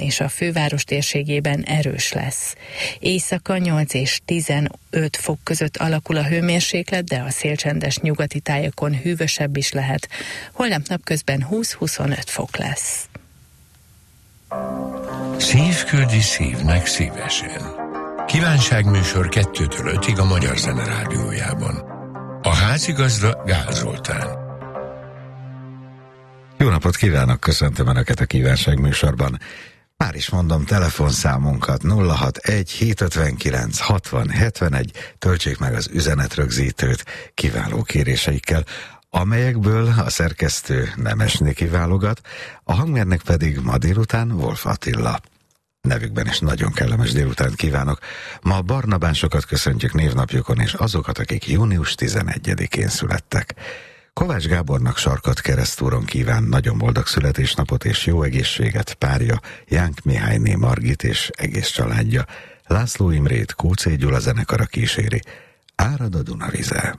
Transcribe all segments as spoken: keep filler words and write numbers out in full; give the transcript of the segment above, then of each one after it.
és a főváros térségében erős lesz. Éjszaka nyolc és tizenöt fok között alakul a hőmérséklet, de a szélcsendes nyugati tájakon hűvösebb is lehet. Holnap napközben húsz-huszonöt fok lesz. Szív küldi szívnek szívesen. Kívánságműsor kettőtől ötig a Magyar Zene Rádiójában. A házigazda Gál Zoltán. Jó napot kívánok, köszöntöm Önöket a kívánságműsorban. Már is mondom telefonszámunkat nulla hatvanegy hétszázötvenkilenc hatvan hetvenegy, töltsék meg az üzenetrögzítőt kiváló kéréseikkel, amelyekből a szerkesztő Nemes Niki válogat, a hangmérnök pedig ma délután Wolf Attila. Nevükben is nagyon kellemes délutánt kívánok. Ma barnabásokat köszöntjük névnapjukon, és azokat, akik június tizenegyedikén születtek. Kovács Gábornak Sarkat keresztúron kíván nagyon boldog születésnapot és jó egészséget párja, Jánk Mihályné Margit és egész családja. László Imrét Kóczé Gyula zenekara kíséri. Árad a Dunavize.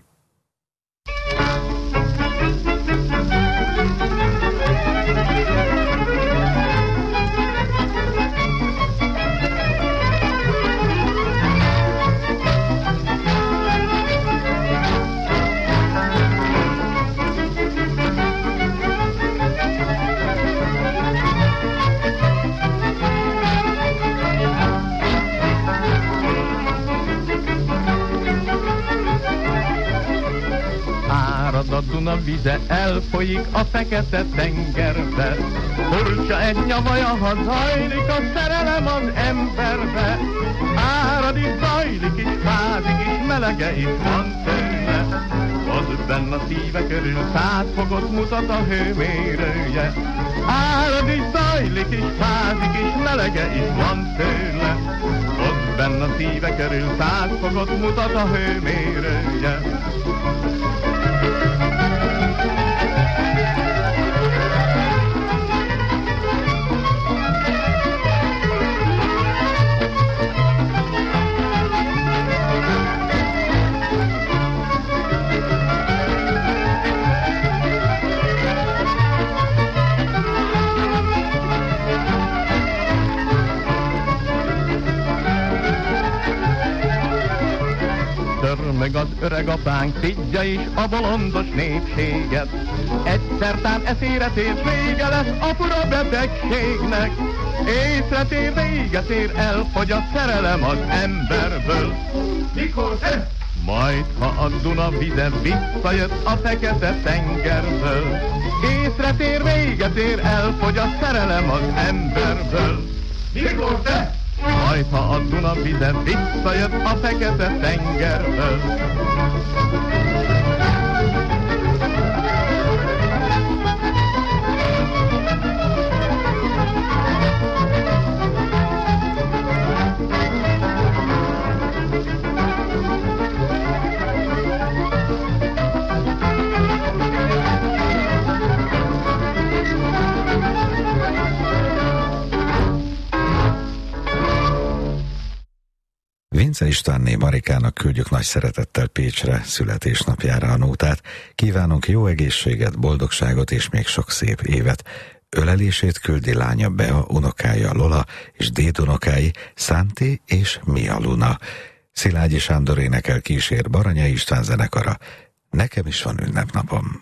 A Duna vize elfolyik a fekete tengerbe, furcsa egy nyavaja, ha zajlik a szerelem az emberbe. Árad is, zajlik is, fázik is, melege is van tőle, ott benn a szíve körül száz fokot mutat a hőmérője. Árad is, zajlik is, fázik is, melege is van tőle, ott benn a szíve körül száz fokot mutat a hőmérője. Meg az öreg apánk szidja is a bolondos népséget. Egyszer tán eszére tér, vége lesz a fura betegségnek. Észre tér, véget ér, elfogy a szerelem az emberből. Mikor te? Majd, ha a Duna vize visszajött a fekete tengerből. Észre tér, véget ér, elfogy a szerelem az emberből. Mikor te? Majd, ha a Duna vize visszajött a fekete tengerből. Vince Istvánné Marikának küldjük nagy szeretettel Pécsre születésnapjára a nótát. Kívánunk jó egészséget, boldogságot és még sok szép évet. Ölelését küldi lánya Bea, unokája Lola és dédunokái Szánti és Mia Luna. Szilágyi Sándor énekel, kísér Baranyai István zenekara. Nekem is van ünnepnapom.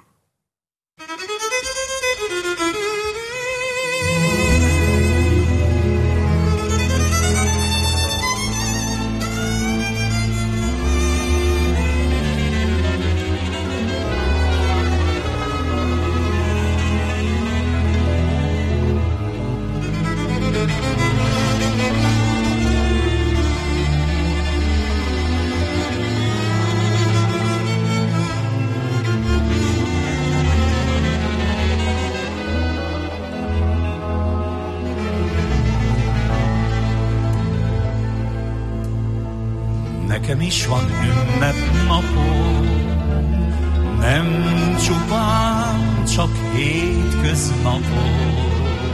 Nekem is van ünnepnapom, nem csupán csak hétköznapok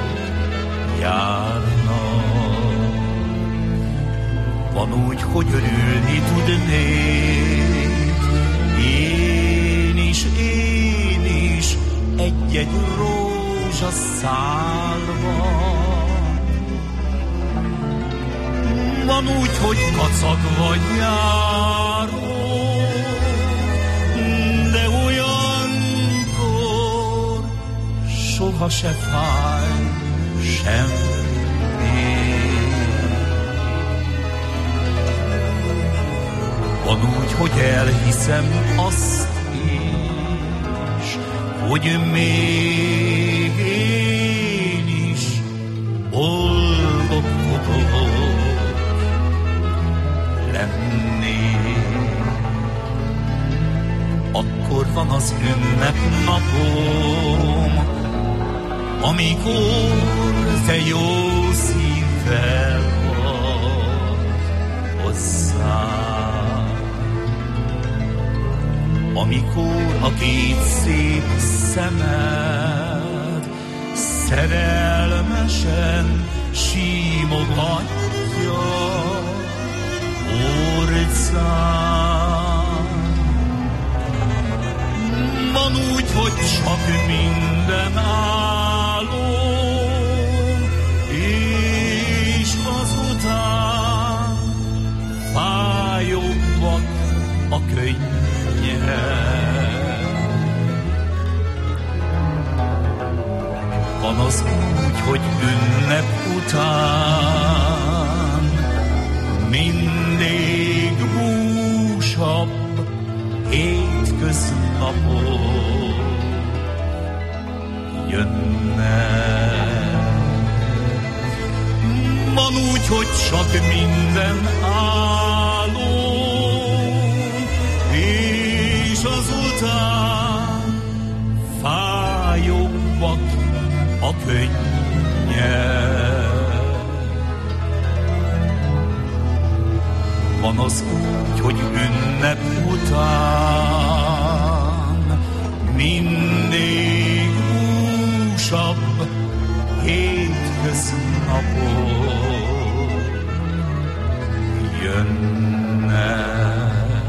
járnak. Van úgy, hogy örülni tudnék, én is, én is egy-egy rózsaszálban. van úgy, hogy kacagva járok, de olyankor soha se fáj semmi. Van úgy, hogy elhiszem azt is, hogy még én is boldog fogok lenni. Akkor van az ünnepnapom, amikor te jó szívvel vagy hozzám. Amikor a két szép szemed szerelmesen simogatja orcán. Van úgy, hogy csak minden álom, és azután fájóbbak a könnyek. Van az úgy, hogy ünnep után mindig búsabb hétköznapok jönnek. Van úgy, hogy csak minden álom, és azután fájóbbak a könnyek. Van az úgy, hogy ünnep után mindig húsabb hétköznapok jönnek.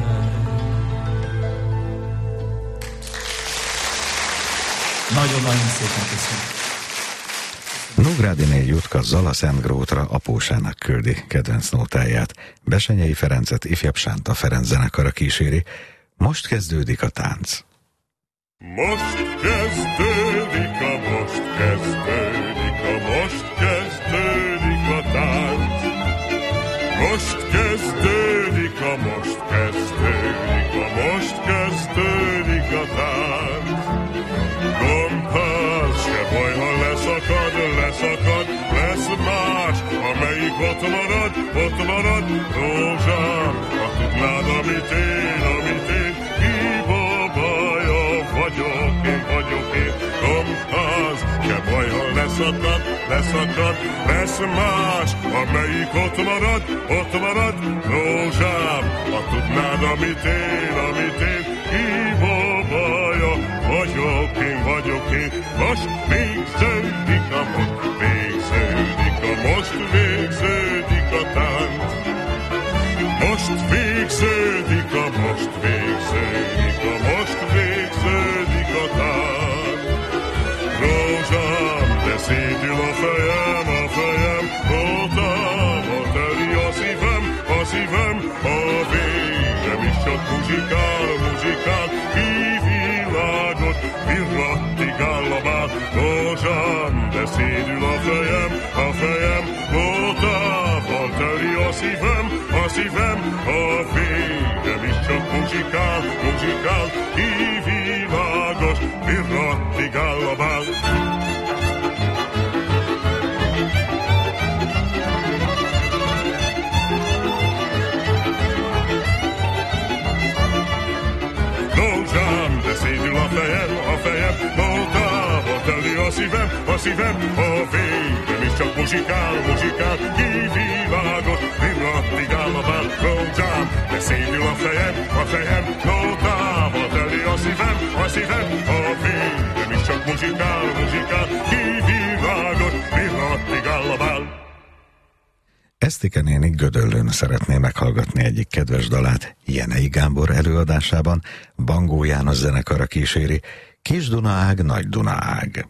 Nagyon-nagyon szépen köszönöm. Nógrádiné Jutka Zala Szentgrótra apósának küldi kedvenc nótáját. Bessenyei Ferencet ifjabb Sánta Ferenc zenekara kíséri. Most kezdődik a tánc. Most kezdődik a, most kezdődik a, most kezdődik a tánc. Most kezdődik a, most kezdődik a, most kezdődik a tánc. Gombház, se baj, ha leszakad, leszakad, lesz más, amelyik ott marad, ott marad. Rózsám, ha tudnád, amit én, amit én, ki babaja vagyok, én vagyok én. Gombház, se baj, ha leszakad, leszakad, lesz más, amelyik ott marad, ott marad. Rózsám, ha tudnád, amit én, amit én, ki babaja vagyok én, vagyok én. Most végződik a, most végződik a, most végződik a tánc. Most végződik a, most végződik a, most végződik a tánc. Rózsám, de szédül a fejem, a fejem, rótával teli a szívem, a szívem, a végem is csak muzsikál, muzsikál, kivilágot, virrattigál a bál. Rózsám, de szédül a fejem, a fejem, rótával teli a szívem, a szívem, a végem is csak muzsikál, muzsikál, kivilágos, virrattigál a bál. Szédül a fejem, a fejem, nótával teli a szívem, a szívem, a végem is csak muzsikál, muzsikál, kivilágos, virrattigál a bál. Rózsám, de szédül a fejem, a fejem, nótával teli a szívem, a szívem, a végem is csak muzsikál, muzsikál, kivilágos, virrattigál a bál. Esztike néni Gödöllőn szeretné meghallgatni egyik kedves dalát Jenei Gábor előadásában, Bangó János zenekara kíséri, Kis Dunaág, Nagy Dunaág.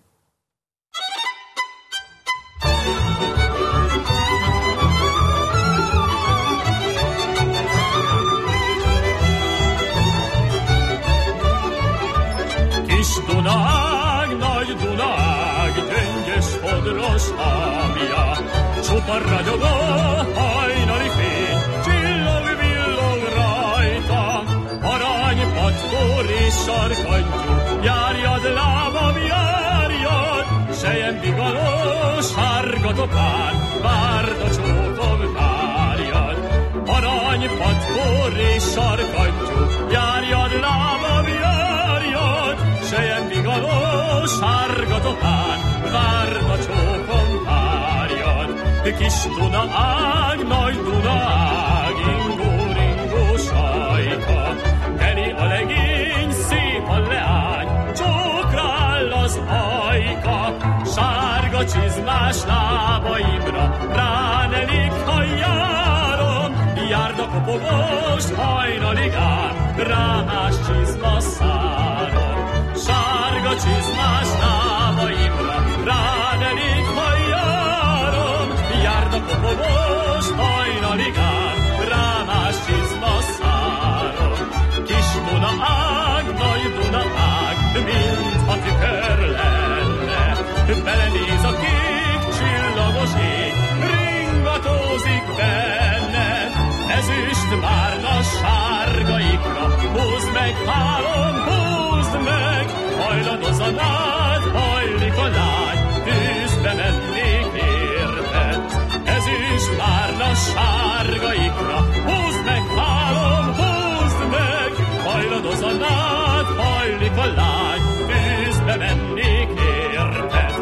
a ragyogó hajnali fény, csillog-villog rajta, aranypatkó és sarkantyú, járjad lábam, járjad, selyembigaló sárga topán, várd a csókom, várjad. Aranypatkó és sarkantyú, járjad lábam, járjad, selyembigaló sárga topán, várd a csókom, várjad. Kis Duna ág, nagy Duna ág, ingó, ringó sajka, teli a legény, szép a leány, csókra áll az ajka, sárga csizmás lábaimra, ránelik, ha járom, járd a kopogós hajnaligán, rámás csizma szárom, sárga csizmás lábaimra, ránelik, ha járom, járd a kopogós hajnaligán, rámás csizma szárom. Kis Duna ág, nagy Duna ág, mintha tükör lenne, belenéz a kék csillagos ég, ringatózik benne, ezüst márna sárga ikra, húzd meg, hálom, húzd meg, hajladoz a nád, hajlik a lány, tűzbe mennék érted. Ezüst márna sárga ikra, húzd meg, hálom, húzd meg, hajladoz a nád, hajlik a lány, tűzbe mennék érted.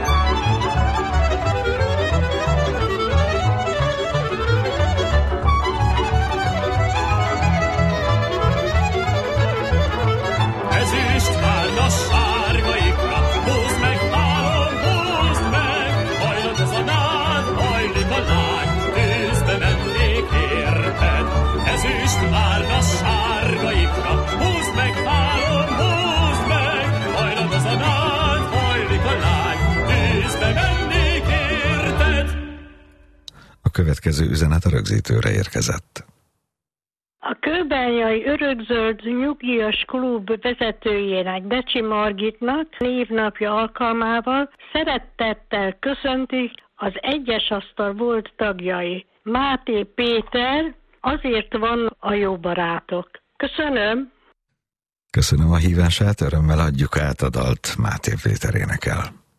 Ezüst márna sárga ikra, húzd meg, hálom, húzd meg, hajladoz a nád, hajlik a lány, tűzbe mennék érted. Ezüst márna sárga ikra, húzd meg, hálom, húzd meg, hajladoz a nád, hajlik a lány, tűzbe mennék érted. A következő üzenet a rögzítőre érkezett. A kőbányai örökzöld nyugdíjas klub vezetőjének, Becsi Margitnak névnapja alkalmával szeretettel köszöntik az Egyes Asztal volt tagjai. Máté Péter, azért van a jó barátok. Köszönöm. Köszönöm a hívását, örömmel adjuk át a dalt, Máté Péter énekel.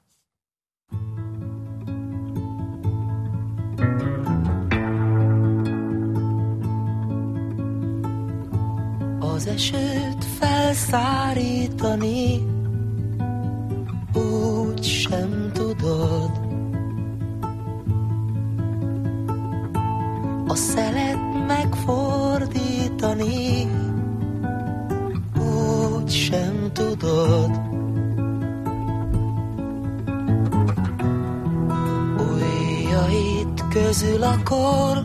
Az esőt felszárítani úgy sem tudod, a szelet megfordítani úgy sem tudod. Ujjaid közül akkor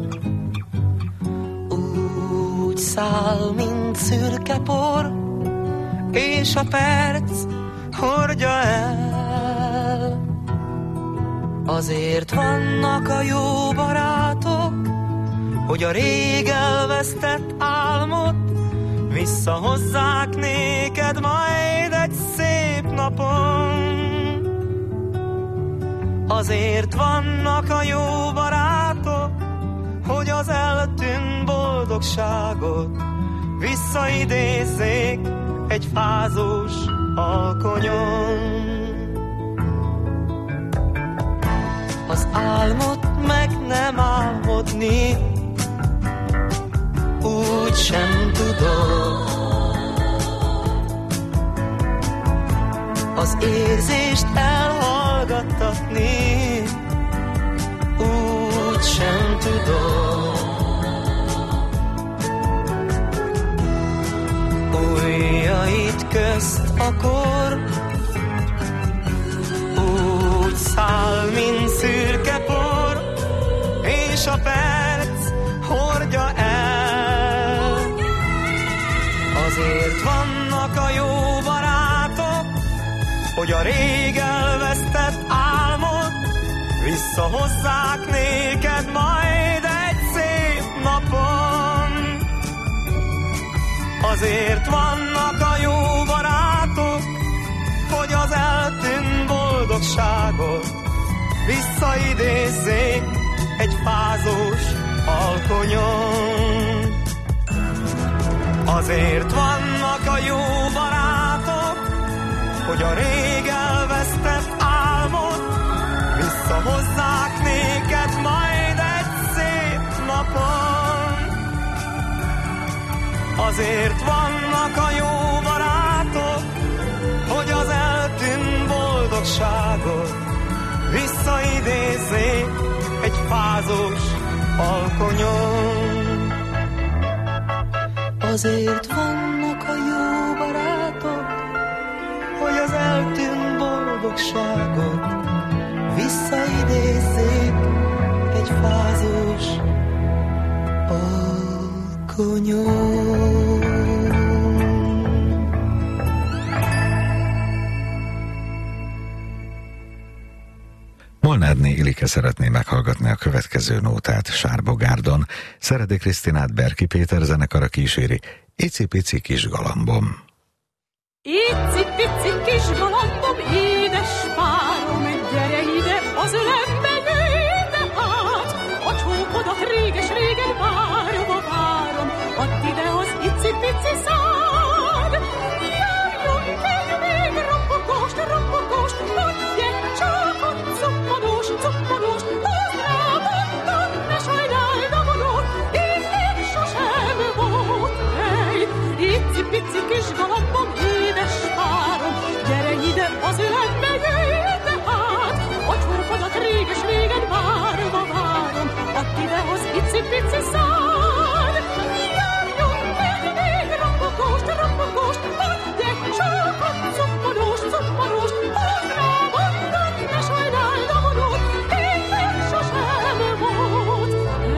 úgy száll, mint szürke por, és a perc hordja el. Azért vannak a jó barátok, hogy a rég elvesztett álmot visszahozzák néked majd egy szép napon. Azért vannak a jó barátok, hogy az eltűnt boldogságot visszaidézzék egy fázós alkonyon. Az álmot meg nem álmodni úgy sem tudod. Az érzést elhallgattatni úgy sem tudod. Ujjaid közt akkor úgy száll, mint szürke por, és a perc hordja el. Azért vannak a jó barátok, hogy a rég elvesztett álmot visszahozzák néked majd egy szép napon. Azért vannak a jó barátok, hogy az eltűnt boldogságot visszaidézzék Azért vannak a jó barátok, hogy a rég elvesztett álmot visszahozzák néked majd egy szép napon. Azért vannak a jó barátok, hogy az eltűnt boldogságot visszaidézzék egy fázós alkonyon. Azért vannak a jó barátok, hogy az eltűnt boldogságot visszaidézzék egy fázós alkonyon. Molnárné Ilike szeretné meghallgatni a következő nótát Sárbogárdon. Szeredi Krisztinát Berki Péter zenekara kíséri Icipici kis galambom. Icipici kis galambom, édes párom, gyere ide az ölembe, jöjj ide hát, a csókodat réges-régen várva várom, add ide az icipici szád. Járjunk egy még rampogóst, rampogóst, adj egy csókot, cuppanós, cuppanós, hozd rá mondod, ne sajnáld a vonót, így még sosem volt. Hey, icipici kis galambom, édes párom, gyere ide az ölembe, jöjj ide hát, a csókodat réges-régen várva várom, add ide az icipici szád. Járjunk egy még rampogóst, rampogóst, adj egy csókot, cuppanós, cuppanós, hozd rá mondod, ne sajnáld a vonót, így még sosem volt.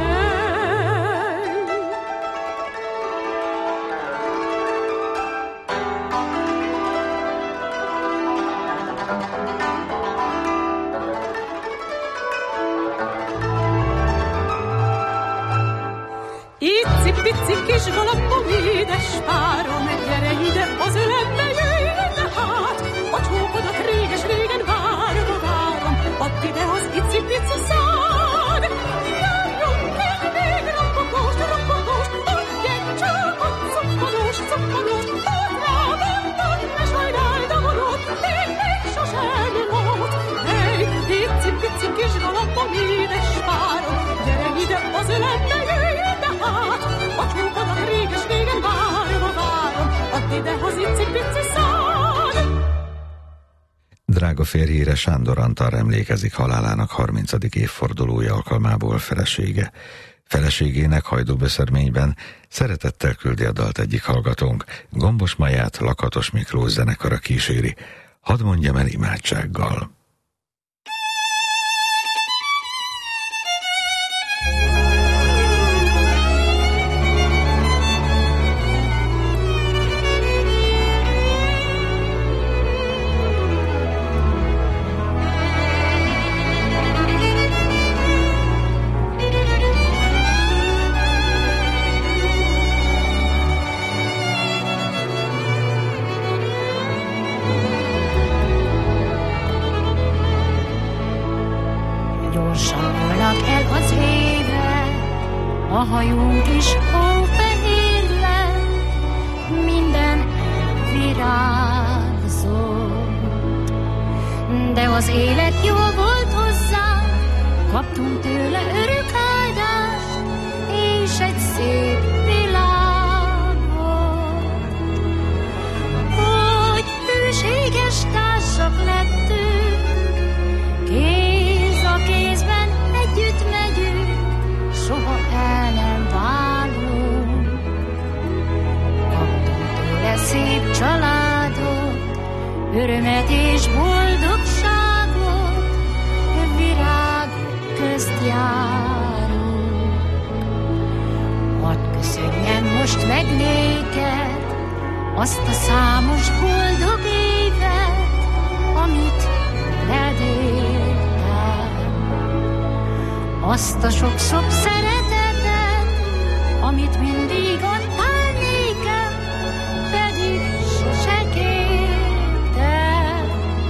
Icipici kis galambom, édes párom, gyere ide az ölembe, jöjj ide hát, a csókodat réges-régen várva várom, add ide az icipici szád. Járjunk egy még rampogóst, rampogóst, adj egy csókot, cuppanós, cuppanós, hozd rá mondod, ne sajnáld a vonót, így még sosem volt. Hey, icipici kis galambom, édes párom, gyere ide az ölembe, jöjj ide hát, a csókodat réges-régen várva várom, add ide az icipici szád. Drága férjére, Sándor Antal emlékezik halálának harmincadik évfordulója alkalmából felesége. Feleségének Hajdúböszörményben szeretettel küldi a dalt egyik hallgatónk, Gombos Maját Lakatos Miklós zenekara kíséri. Hadd mondjam el imádsággal. A hajónk is hófehér lett, minden virágzott. De az élet jó volt hozzánk, kaptunk tőle örök áldást, és egy szép világot. Hogy hűséges társak lettünk, kéz a kézben együtt megyünk, soha el nem válunk. Kaptunk tőle szép családot, örömet és boldogságot, virág közt járunk. Hadd köszönjem most meg néked azt a számos boldog évet, amit veled éltem. Azt a sok-sok szeretetet, amit mindig adtál nékem, pedig sose kértem.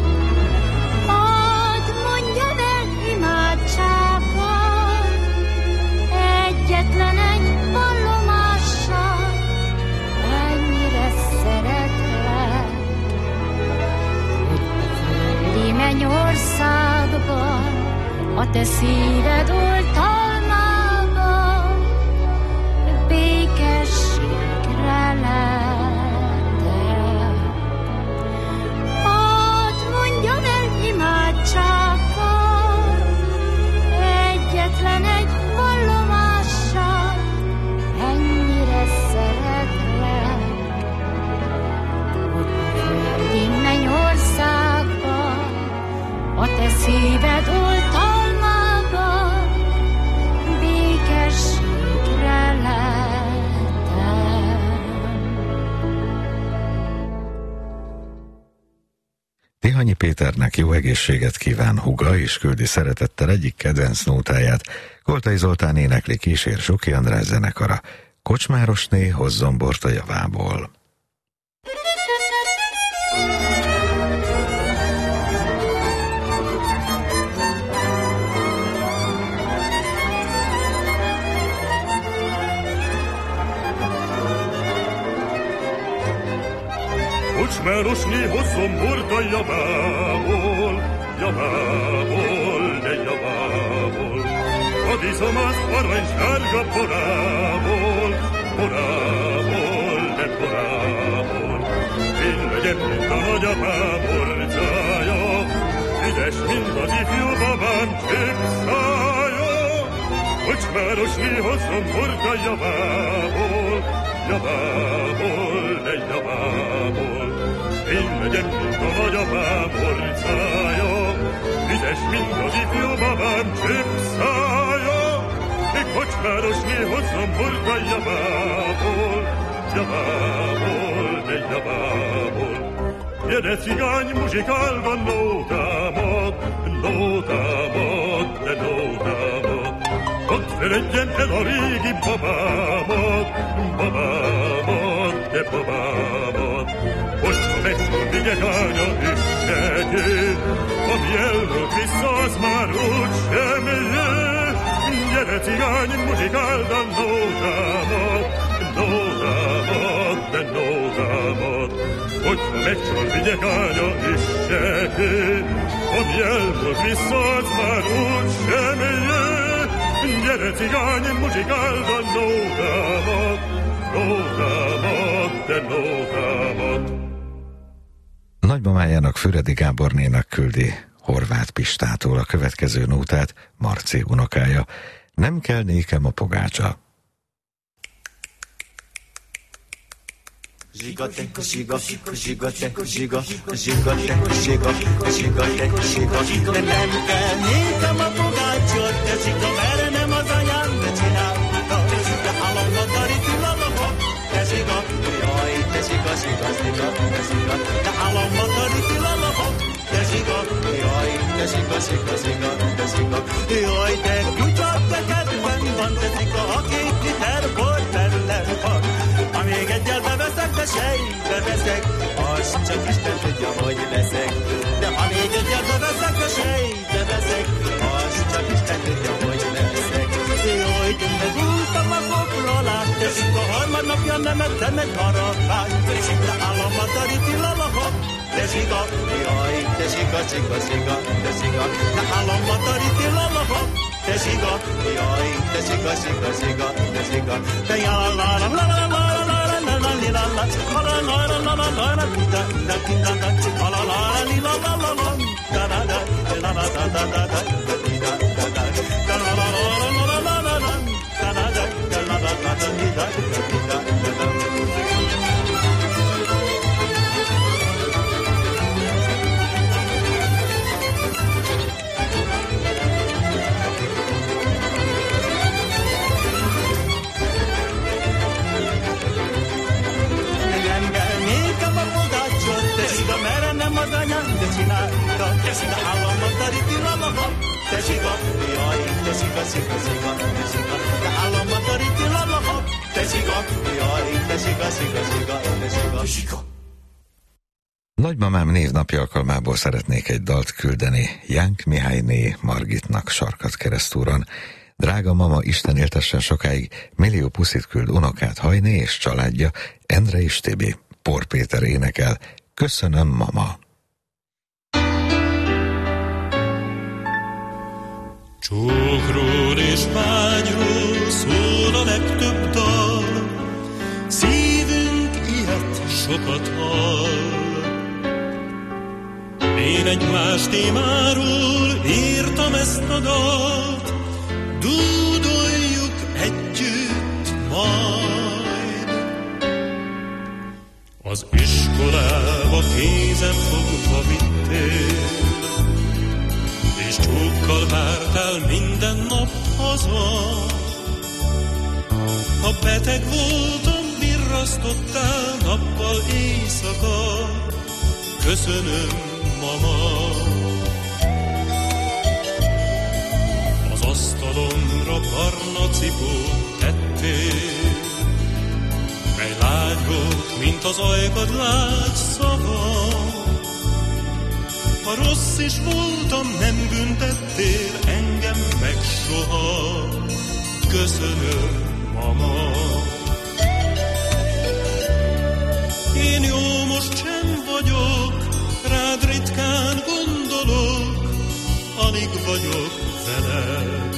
Hadd mondjam el imádsággal, egyetlen egy vallomással, oltalmába békességre lettem. Hadd mondjam el imádsággal, egyetlen egy vallomással, ennyire szeretlek, hogy földi mennyországba, a te szíved oltalmában békességre lettem. Tihanyi Péternek jó egészséget kíván húga, és küldi szeretettel egyik kedvenc nótáját. Koltai Zoltán énekli, kísér Zsoki András zenekara. Kocsmárosné hozzon bort a javából. Kocsmárosné hozzon bort a javából, javából, de javából. Hadd iszom az aranysárga borából, borából, de borából. Én legyek, mint a nagyapám orcája, üdes, mint az ifjú babám csépszája. Kocsmárosné hozzon bort a javából, javából, de javából. Én legyek, mint a nagyapám orcája, üdes, mint az ifjú babám csépszája. Még kocsmárosné hozzon bort a javából, javából, de javából. Gyere cigány, muzsikálva nótámat, nótámat, de nótámat. Hadd feledjen el a régi babámat, babámat, de babámat. Most, ha megszól vigyek ánya üssegét, ami elvölt vissza, az már úgy sem jön. Gyere cigány, muzsikáld a nótámat, nótámat, de nótámat. Hogy ha megszól vigyek ánya üssegét, ami elvölt vissza, az már úgy sem jön. Gyere cigány, muzsikáld a nótámat, nótámat, de nótámat. Nagymamájának, Füredi Gábornénak küldi Horváth Pistától a következő nótát Marci unokája. Nem kell nékem a pogácsa. Zsigate, zsiga, zsigate, zsiga, zsigate, zsiga, zsigate, zsiga. De nem kell nékem a pogácsot, de zsiga, mert nem az anyám, de csinálta. De halomba tarítul a lapot, de zsiga, jaj, de zsiga, zsiga, zsiga, de zsiga. De halomba tarítul a lapot, de zsiga, jaj, de zsiga, zsiga, zsiga, de zsiga. Jaj, de kutyat, de kedven van, de zsiga, a két liter bor belőlem van. Ha még egyel beveszek, de sejbe veszek, az csak Isten tudja, hogy leszek. De ha még egyel beveszek, de sejbe veszek, az csak Isten tudja, hogy leszek. Jaj, de megúltam a foglalát, teszik a harmadnapja nem ettem egy harapát. Teszik le államba tarítil a lahap, teszik a, jaj, teszik a, csika, csika, teszik a, de államba tarítil a lahap, teszik a, jaj, teszik a, csika, csika, teszik a, de jalalára, lalalala. Az anyám, de csinálta, de államba tarítil a lahap, de zsiga, jaj, de zsiga, zsiga, zsiga, de zsiga, de államba tarítil a lahap, de zsiga, jaj, de zsiga, zsiga, zsiga, de zsiga, zsiga. Nagymamám névnapja alkalmából szeretnék egy dalt küldeni Jánk Mihályné Margitnak Sarkadkeresztúron. Drága mama, Isten éltessen sokáig, millió puszit küld unokát Hajné és családja, Endre és Tibi. Por Péter énekel, köszönöm, mama. Csókról és vágyról szól a legtöbb dal, szívünk ilyet sokat hall. Én egy más témáról írtam ezt a dalt, dúdoljuk együtt majd. Az iskolába kézen fogva vittél, és csókkal vártál minden nap haza. Ha beteg voltam, virrasztottál nappal éjszaka. Köszönöm, mama. Az asztalomra barna cipót tettél, mely lágy volt, mint az ajkad lágy szava. Ha rossz is voltam, nem büntettél engem meg soha. Köszönöm, mama. Én jó most sem vagyok, rád ritkán gondolok, alig vagyok veled.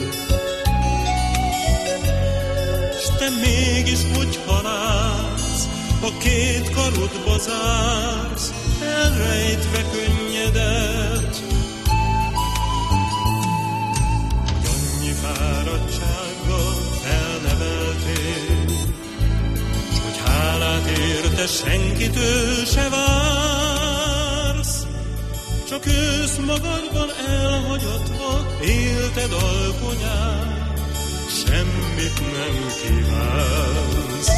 S te mégis, hogyha látsz, a két karodba zársz, elrejtve könnyedet. Hogy annyi fáradtsággal felneveltél, s hogy hálát érte senkitől se vársz. Csak ősz magadban elhagyatva élted alkonyát, semmit nem kívánsz.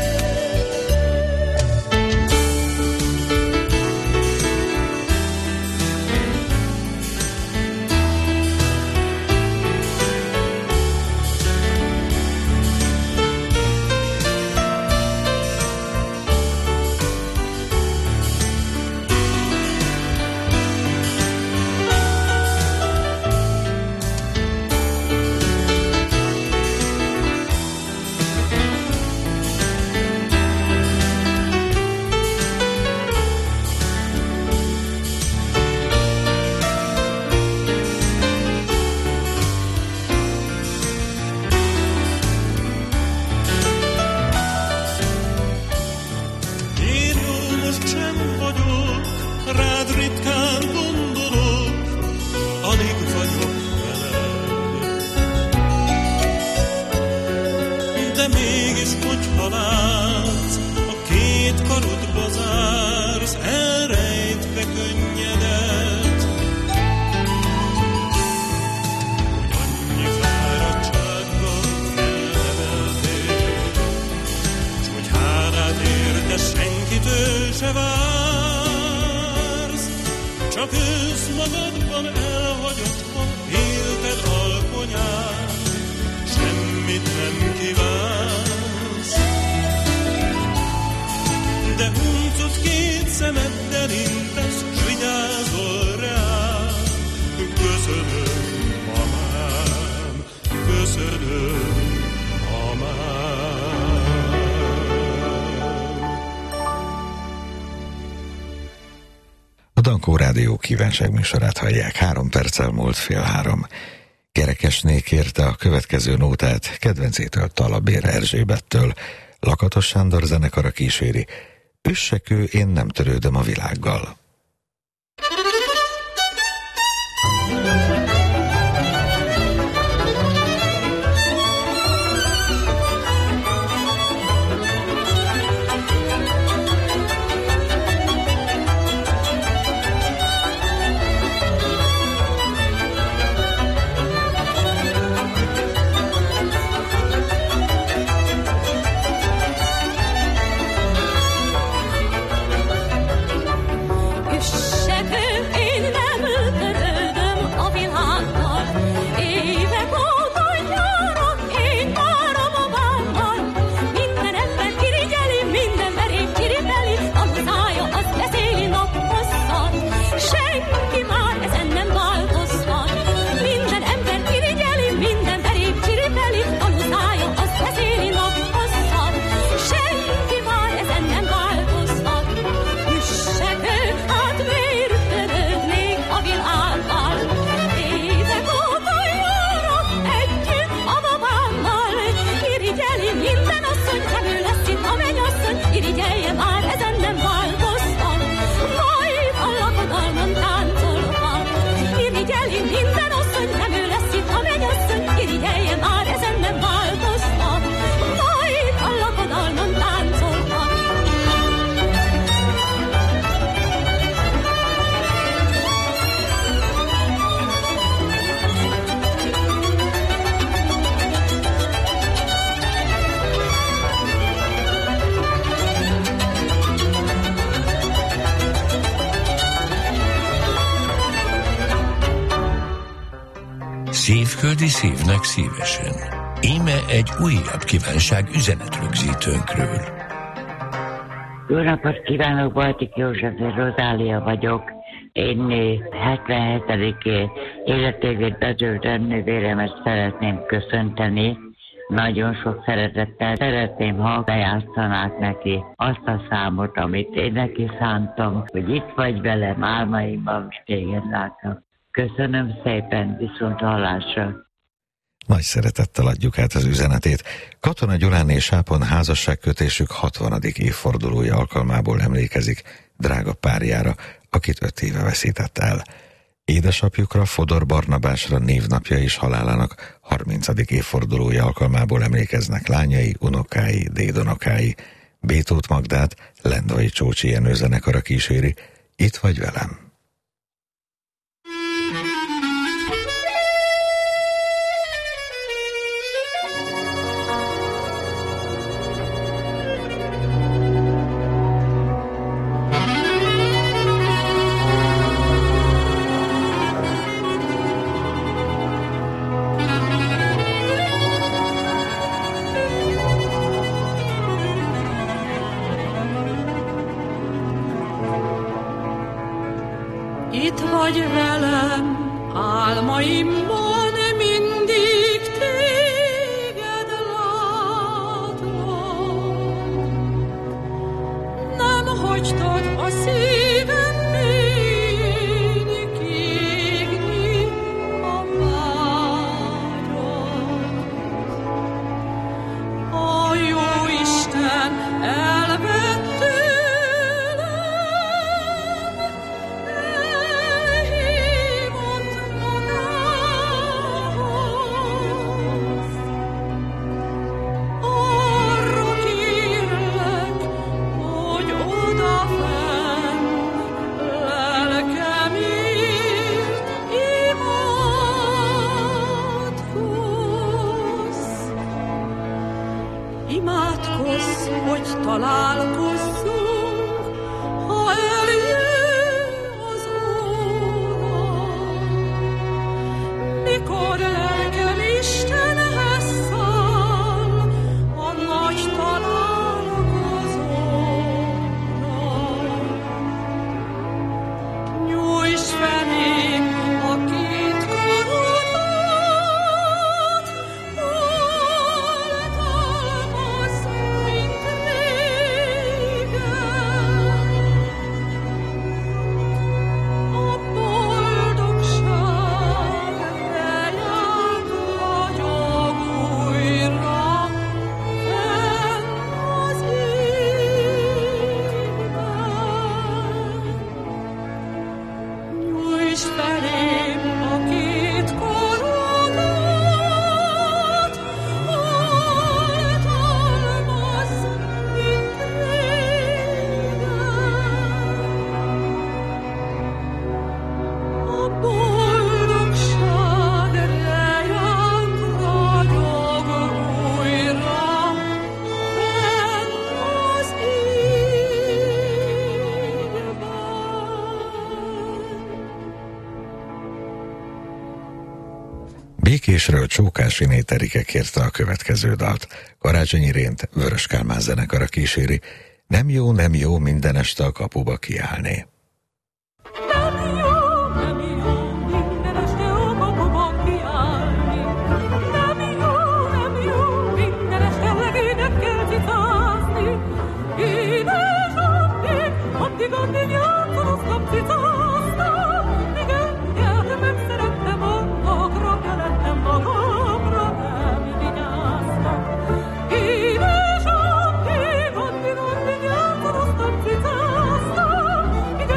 Rádió kívánságműsorát hallják, három perccel múlt fél három. Kerekesné kérte a következő nótát kedvencétől, Talabér Erzsébettől. Lakatos Sándor zenekara kíséri. Üssekő, én nem törődöm a világgal. Töldi szívnek szívesen. Íme egy újabb kívánság üzenetrögzítőnkről. Jó napot kívánok, Baltik József, Rozália vagyok. Én hetvenhetedik életévét betöltő nővéremet szeretném köszönteni. Nagyon sok szeretettel szeretném, ha bejátszanák neki azt a számot, amit én neki szántam, hogy itt vagy velem, álmaimban, és téged látom. Köszönöm szépen, viszont hallásra. Nagy szeretettel adjuk át az üzenetét. Katona Gyuláné és Sápon házasságkötésük hatvanadik évfordulója alkalmából emlékezik drága párjára, akit öt éve veszített el. Édesapjukra, Fodor Barnabásra névnapja és halálának harmincadik évfordulója alkalmából emlékeznek lányai, unokái, dédunokái. Bétót Magdát Lendvai Csócsi Jenő zenekara kíséri. Itt vagy velem. Itt vagy velem, álmaimban mindig téged látlak. Nem hagytad a szívem mélyén kiégni a vágyat. A Jóisten elvett imádkozz, hogy találkozzunk, ha eljön az óra. Mikor lelkem Istenhez száll a nagy találkozóra. Nyújts felém a két korodat, oltalmazz, mint régen. A boldogság rejánt ragyog újra fenn az égben. Nyújts felém a két korodat, oltalmazz, mint régen. A boldogság rejánt ragyog újra fenn az égben. Békésről Csókás Iné Terike kérte a következő dalt. Karácsonyi Rént Vörös Kálmán zenekara kíséri. Nem jó, nem jó minden este a kapuba kiállni. Nem jó, nem jó minden este a kapuba kiállni. Nem jó, nem jó minden este legényekkel cicázni. Édesapjék, addig, addig játszanoztam, cicáztam. Míg engem megszerettem, annakra kelettem magamra, nem vigyáztam. Édesapjék, addig, addig játszanoztam, cicáztam. Míg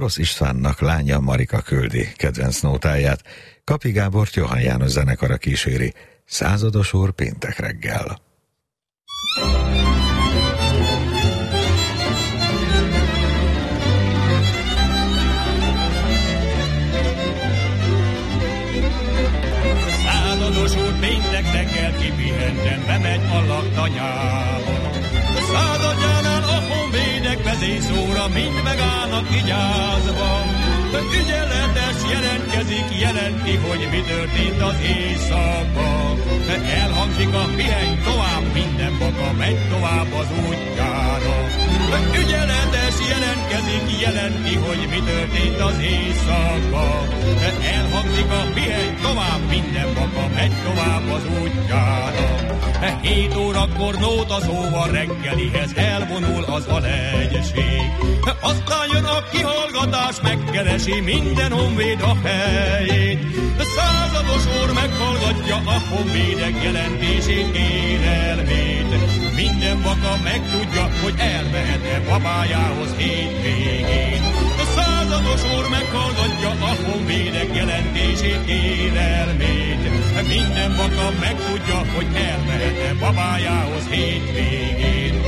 Kalosz Istvánnak lánya Marika küldi kedvenc nótáját, Kapi Gábort Johann János zenekara kíséri, Százados úr péntek reggel. Százados úr péntek reggel kipihenten bemegy a laktanyába. Századjánál a honvédek vezényszóra mind megállnak vigyázva. Ügyeletes jelentkezik, jelenti, hogy mi történt az éjszaka. Elhangzik a piheny tovább, minden baka megy tovább az útjára. Ügyeletes jelentkezik, jelenti, hogy mi történt az éjszaka. Elhangzik a piheny tovább, minden baka megy tovább az útjára. Hét órakor nóta szóval reggelihez elvonul az alegység. Aztán jön a kihallgatás, megkeresi minden honvéd a helyét. Százados úr meghallgatja a honvédek jelentését, kérelmét. Minden baka megtudja, hogy elmehet-e babájához hétvégén. Százados úr meghallgatja a honvédek jelentését, kérelmét. Minden baka megtudja, hogy elmehet-e babájához hétvégén.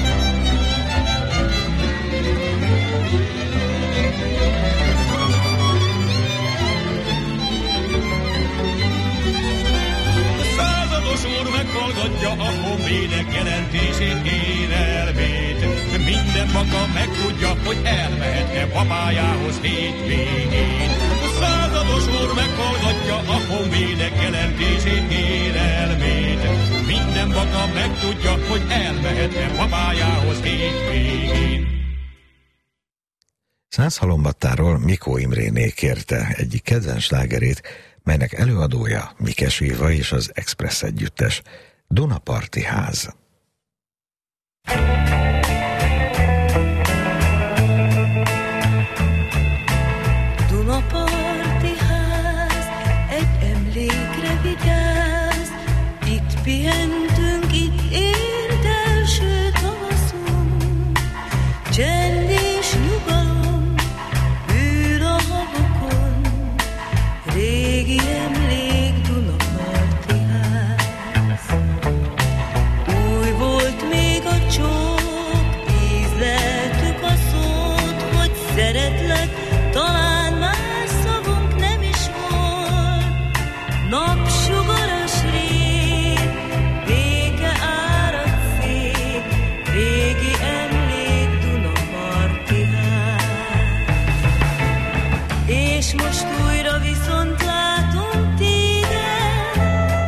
Százados úr meghallgatja a honvédek jelentését, kérelmét. Minden baka megtudja, hogy elmehet-e babájához hétvégén. Százados úr meghallgatja a honvédek jelentését, kérelmét. Minden baka megtudja, hogy elmehet-e babájához hétvégén. Százhalombattáról Mikó Imréné kérte egyik kedvenc slágerét, melynek előadója Mikes Éva és az Express együttes, Dunaparti ház. Dunaparti ház, egy emlékre vigyáz, itt pihentünk, itt ért első tavaszunk, csend és nyugalom űr a habokon, régi emlék Dunaparti ház. Új volt még a csók, ízleltük a szót, hogy szeretlek, talán más szavunk nem is volt. Napsugaras rég, béke árad szép, régi emlék Dunaparti ház. És most újra viszont látunk téged,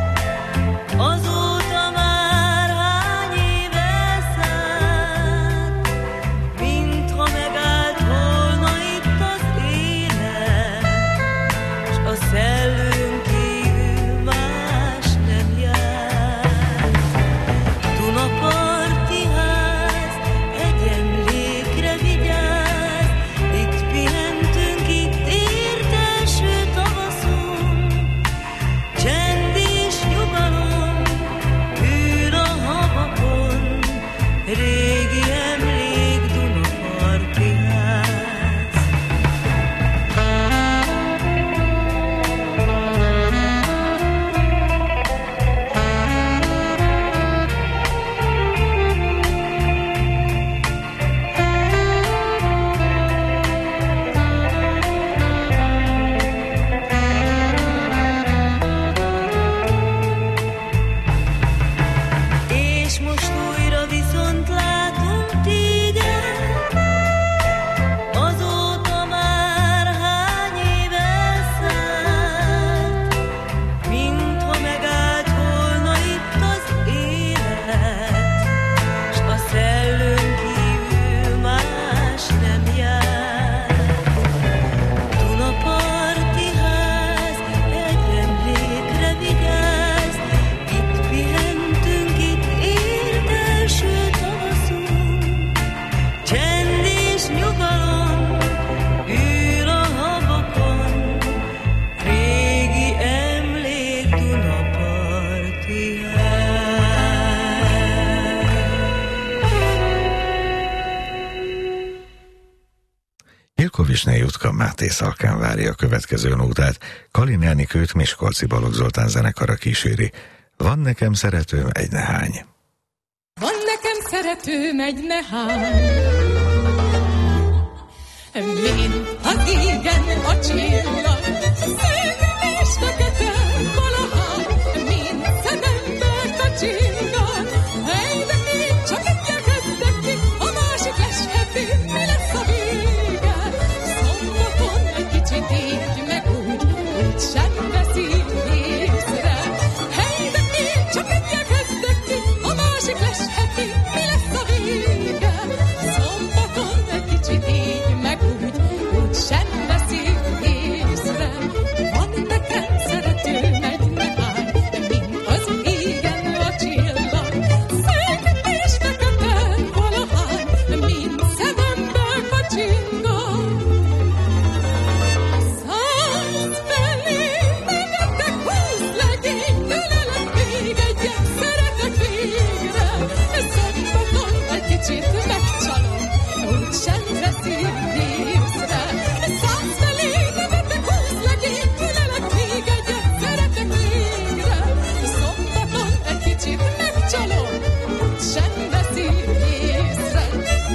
azóta már hány éve szállt, mintha megállt volna itt az élet, s a szellőn kívül más nem jár. Dunaparti ház, egy emlékre vigyáz, itt pihentünk, itt ért első tavaszunk, Visné Jutka Máté Szalkán várja a következő nótát. Kalin Enikőt Miskolci Balogh Zoltán zenekara kíséri. Van nekem szeretőm egy nehány. Van nekem szeretőm egy nehány, mint az égen a csillag, szűk és fekete valahány, mint szemembe kacsingat. Hely, de én csak egyel kezdek ki, a másik lesheti, mi lesz a vége? Szombaton egy kicsit így meg úgy, úgy sem veszi észre. Hely, de én csak egyel kezdek ki, a másik lesheti, mi lesz a vége? Szombaton egy kicsit így meg úgy, úgy sem veszi észre. Van nekem szeretőm egy nehány, mint az égen a csillag, szűk és fekete valahány, mint szemembe kacsingat. Száz felé nevetek, húsz legény, ölelek még egyet, szeretek végre. Szombaton egy kicsit megcsalom, úgy sem veszi észre. Száz felé nevetek, húsz legény, ölelek még egyet, szeretek végre. Szombaton egy kicsit megcsalom, úgy sem veszi észre.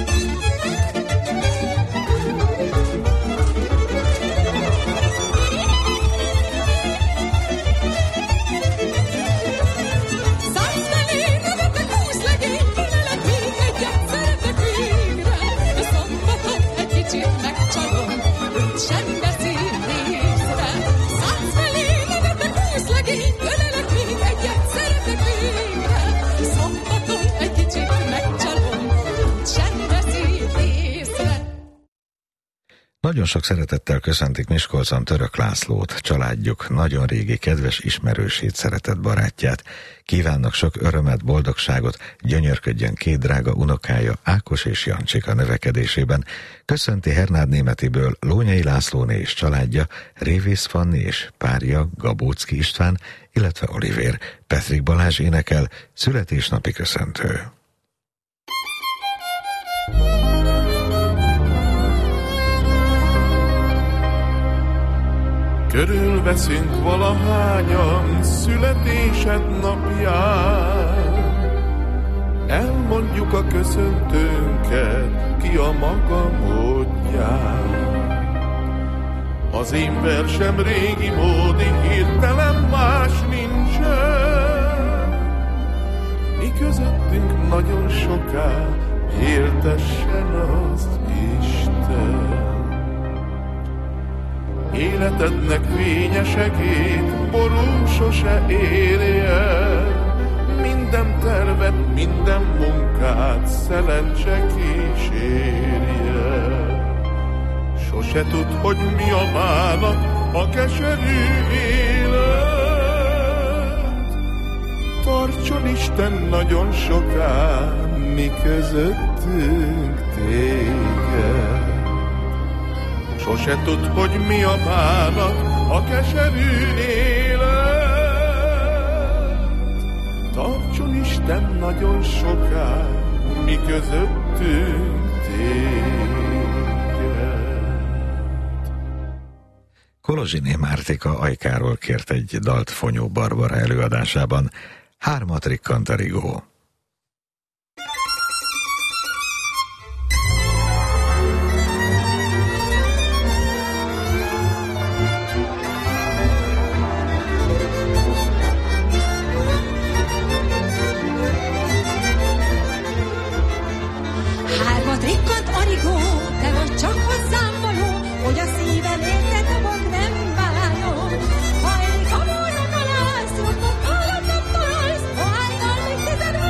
Száz felé nevetek, húsz legény, ölelek még egyet, szeretek végre. Szombaton egy kicsit megcsalom, úgy sem veszi észre. Száz felé nevetek, húsz legény, ölelek még egyet, szeretek végre. Szombaton egy kicsit megcsalom, úgy sem veszi észre. Nagyon sok szeretettel köszöntik Miskolcon Török Lászlót, családjuk nagyon régi kedves ismerősét, szeretett barátját. Kívánnak sok örömet, boldogságot, gyönyörködjön két drága unokája, Ákos és Jancsika növekedésében. Köszönti Hernád Németiből Lónyai Lászlóné és családja, Révész Fanni és párja, Gabóczki István, illetve Olivér. Petrik Balázs énekel, születésnapi köszöntő. Körülveszünk valahányan születésed napján, elmondjuk a köszöntőnket ki a maga módján. Az én versem régi módi, hirtelen más nincsen, mi közöttünk nagyon soká éltessen azt Isten. Életednek fényesegét borul sose érje, minden tervet, minden munkát szerencse kísérje. Sose tud, hogy mi a bánat, a keserű élet. Tartson Isten nagyon soká, mi közöttünk téged. Sose tud, hogy mi a bánat, a keserű élet. Tartson Isten nagyon soká, mi közöttünk téged. Kolozsiné Mártika Ajkáról kért egy dalt Fonyó Barbara előadásában. Hármat rikkant a rigó. Hajlik a múzika lászlók, a kalapot találsz, a hárgal még tizenhat.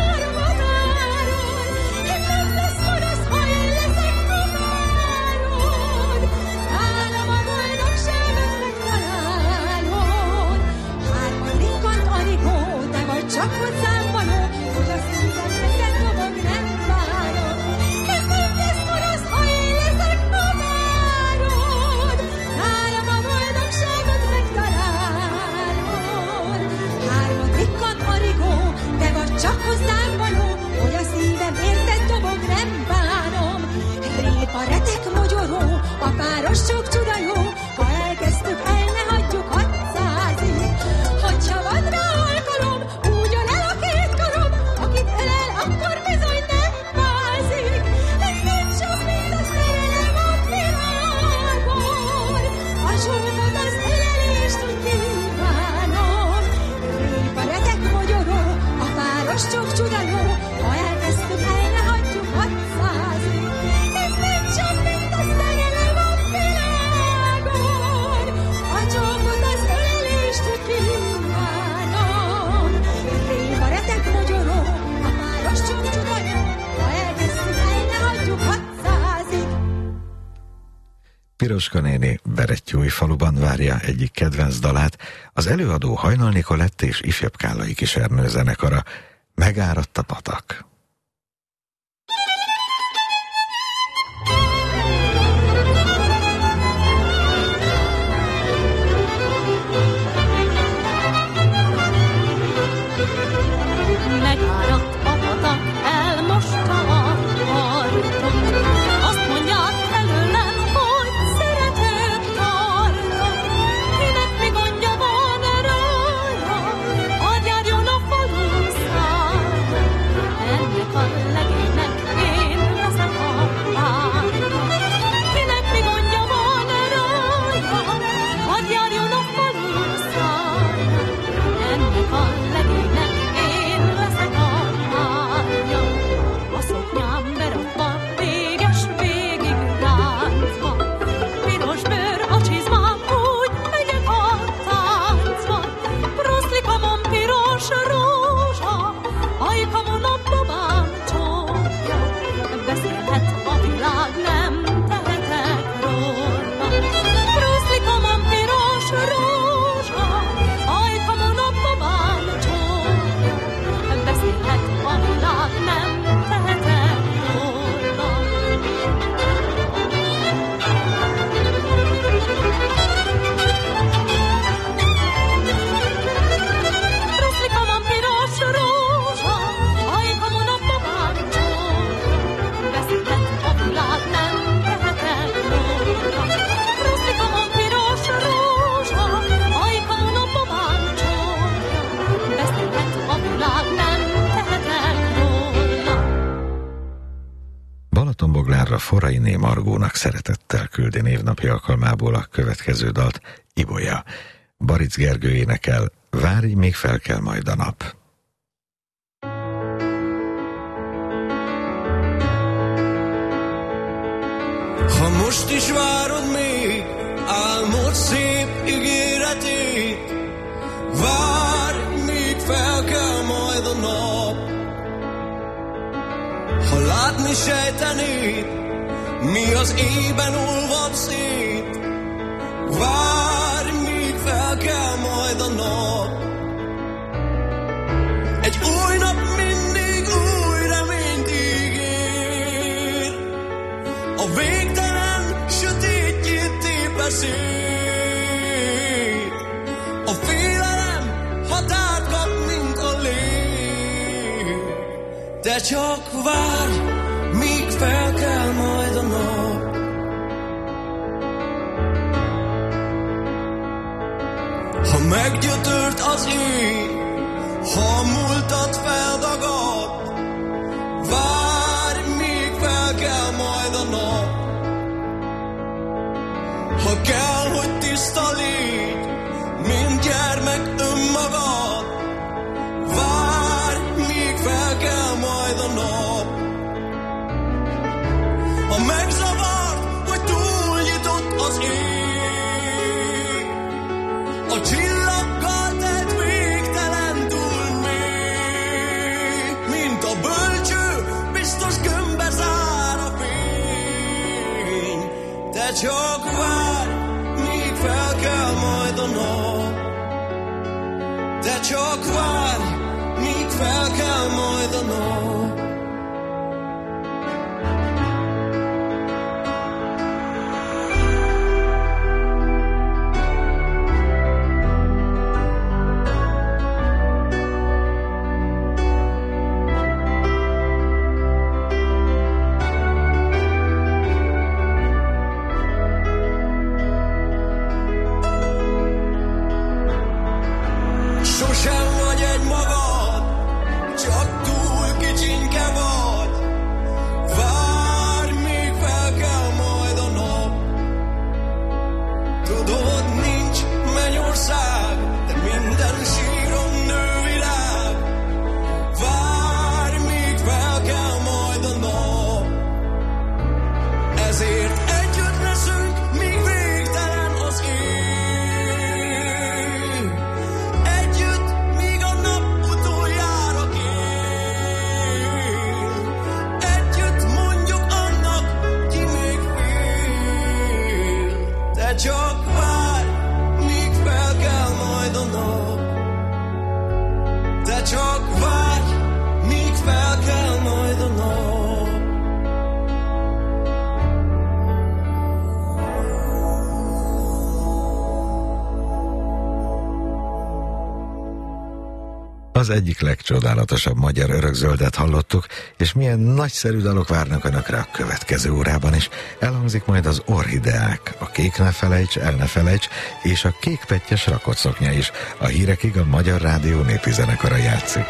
Piroska néni Berettyóújfaluban várja egyik kedvenc dalát, az előadó Hajnal Nikolett és Ifjabb Kállai Kisernő zenekara. Megáradt a patak. Megáradt a patak, elmosta a partot. Azt mondják előlem, hogy szeretőt tartok. Kinek mi gondja van róla, hadd járjon a falun szára. Ennek a legénynek én leszek a párja. Kinek mi gondja van róla, hadd járjon a falun szára. Ennek a legénynek én leszek a párja. A szoknyám berakva, véges végig ráncba. Piros bőr a csizmám, úgy megyek a táncba. Bruszlikamon piros rózsa, ajkamon a babám csókja. Beszélhet a világ, nem tehetek róla. Bruszlikamon piros rózsa, ajkamon a babám csókja. Beszélhet a világ, nem tehetek róla. Bruszlikamon piros rózsa, ajkamon a babám csókja. Beszélhet a világ, nem tehetek róla. Bruszlikamon piros rózsa, ajkamon a babám csókja. Beszélhet a világ, nem tehetek róla. Balatonboglárra Forrainé Margónak szeretettel küldi névnapi alkalmából a következő dalt Ibolya. Baric Gergő énekel, várj, még fel kell majd a nap. Ha most is várod még álmod szép ígéretét, várj, még fel kell majd a nap. Ha látni sejtenéd, mi az éjben olvad szét, várj, még fel kell majd a nap. Egy új nap mindig új reményt ígér, a végtelen sötétjét tépeszéd. A félelem határt kap, mint a lég, de csak várj, míg fel kell majd a nap. Ha meggyötört az ég, ha a múltat feldagadt, várj, míg fel kell majd a nap. Ha kell, hogy tiszta légy, mint gyermek önmagad, várj, míg fel kell majd a nap. Ha megzavart, vagy túlnyitott az ég, a csillaggal tett végtelen túl mély, mint a bölcső, biztos gömbbe zár a fény. De csak várj, míg fel kell majd a nap. De csak várj, míg fel kell majd a nap. Sosem vagy egy magad, csak túl kicsinke vagy. Várj, míg fel kell majd a nap. Tudod, nincs mennyország, de minden síron nővilág. Várj, míg fel kell majd a nap. Ezért együtt leszünk, míg végtelen az év. Az egyik legcsodálatosabb magyar örökzöldet hallottuk, és milyen nagyszerű dalok várnak önökre a következő órában is. Elhangzik majd az Orhideák, a Kék ne felejts, el ne felejts, és a Kékpettyes rakotszoknya is. A hírekig a Magyar Rádió népi zenekara játszik.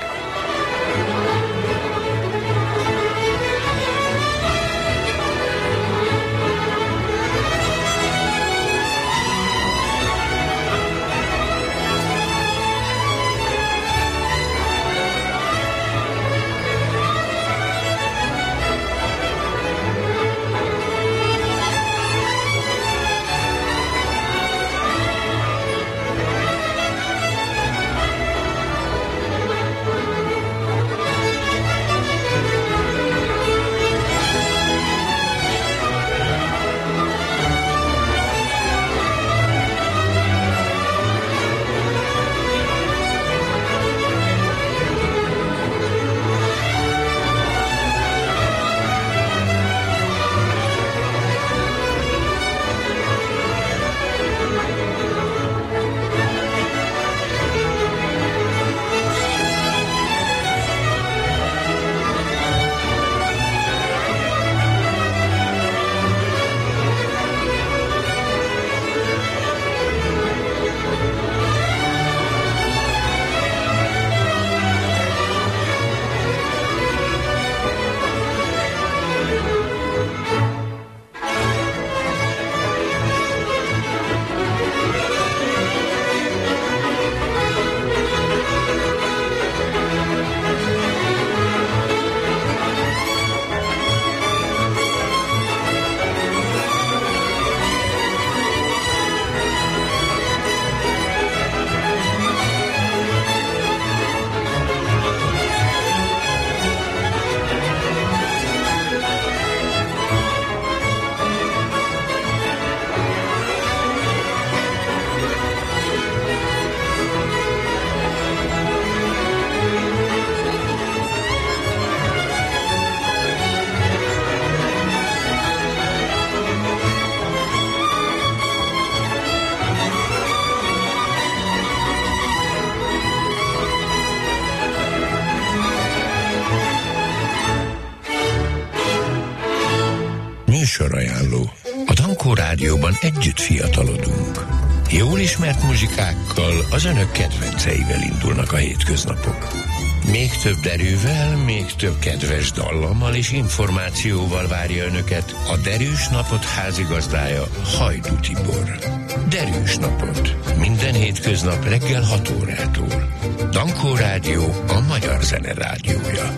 Műsorajánló. A Dankó Rádióban együtt fiatalodunk. Jól ismert muzsikákkal, az önök kedvenceivel indulnak a hétköznapok. Még több derűvel, még több kedves dallammal és információval várja önöket a Derűs Napot házigazdája, Hajdú Tibor. Derűs Napot. Minden hétköznap reggel hat órától. Dankó Rádió, a magyar zene rádiója.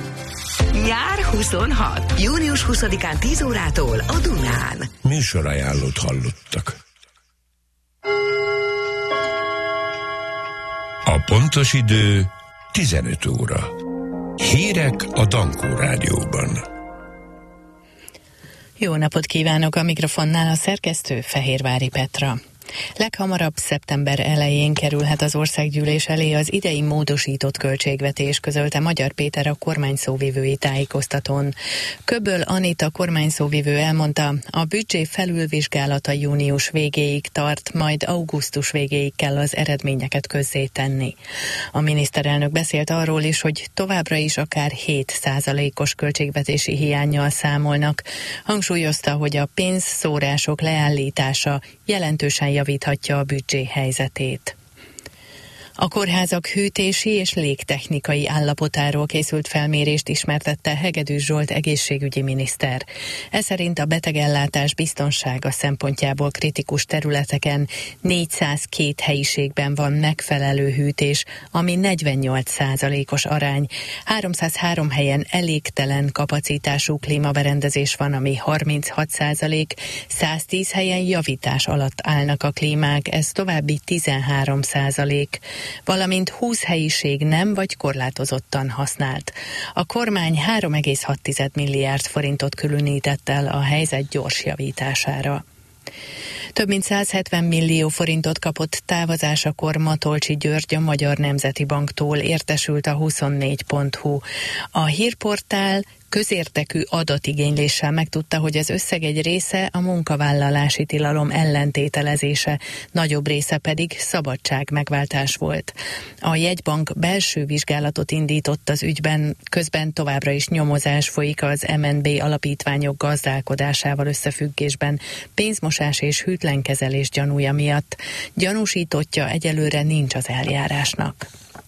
Nyár huszonhat. június huszadikán tíz órától a Dunán. Műsorajánlót hallottak. A pontos idő tizenöt óra. Hírek a Dankó Rádióban. Jó napot kívánok, a mikrofonnál a szerkesztő Fehérvári Petra. Leghamarabb szeptember elején kerülhet az országgyűlés elé az idei módosított költségvetés, közölte Magyar Péter a kormányszóvivői tájékoztatón. Köböl Anita kormányszóvivő elmondta, a büdzsé felülvizsgálata június végéig tart, majd augusztus végéig kell az eredményeket közzétenni. A miniszterelnök beszélt arról is, hogy továbbra is akár hét százalékos költségvetési hiánnyal számolnak. Hangsúlyozta, hogy a pénzszórások leállítása jelentősen javíthatja a büdzsé helyzetét. A kórházak hűtési és légtechnikai állapotáról készült felmérést ismertette Hegedűs Zsolt egészségügyi miniszter. Ez szerint a betegellátás biztonsága szempontjából kritikus területeken négyszázkettő helyiségben van megfelelő hűtés, ami negyvennyolc százalékos arány. háromszázhárom helyen elégtelen kapacitású klímaberendezés van, ami harminchat százalék, száztíz helyen javítás alatt állnak a klímák, ez további tizenhárom százalék. Valamint húsz helyiség nem vagy korlátozottan használt. A kormány három egész hat milliárd forintot különített el a helyzet gyors javítására. Több mint százhetven millió forintot kapott távozásakor Matolcsy György a Magyar Nemzeti Banktól, értesült a huszonnégy pont hu. A hírportál közértekű adatigényléssel megtudta, hogy az összeg egy része a munkavállalási tilalom ellentételezése, nagyobb része pedig szabadságmegváltás volt. A jegybank belső vizsgálatot indított az ügyben, közben továbbra is nyomozás folyik az em en bé alapítványok gazdálkodásával összefüggésben pénzmosás és hűtlenkezelés gyanúja miatt. Gyanúsítottja egyelőre nincs az eljárásnak.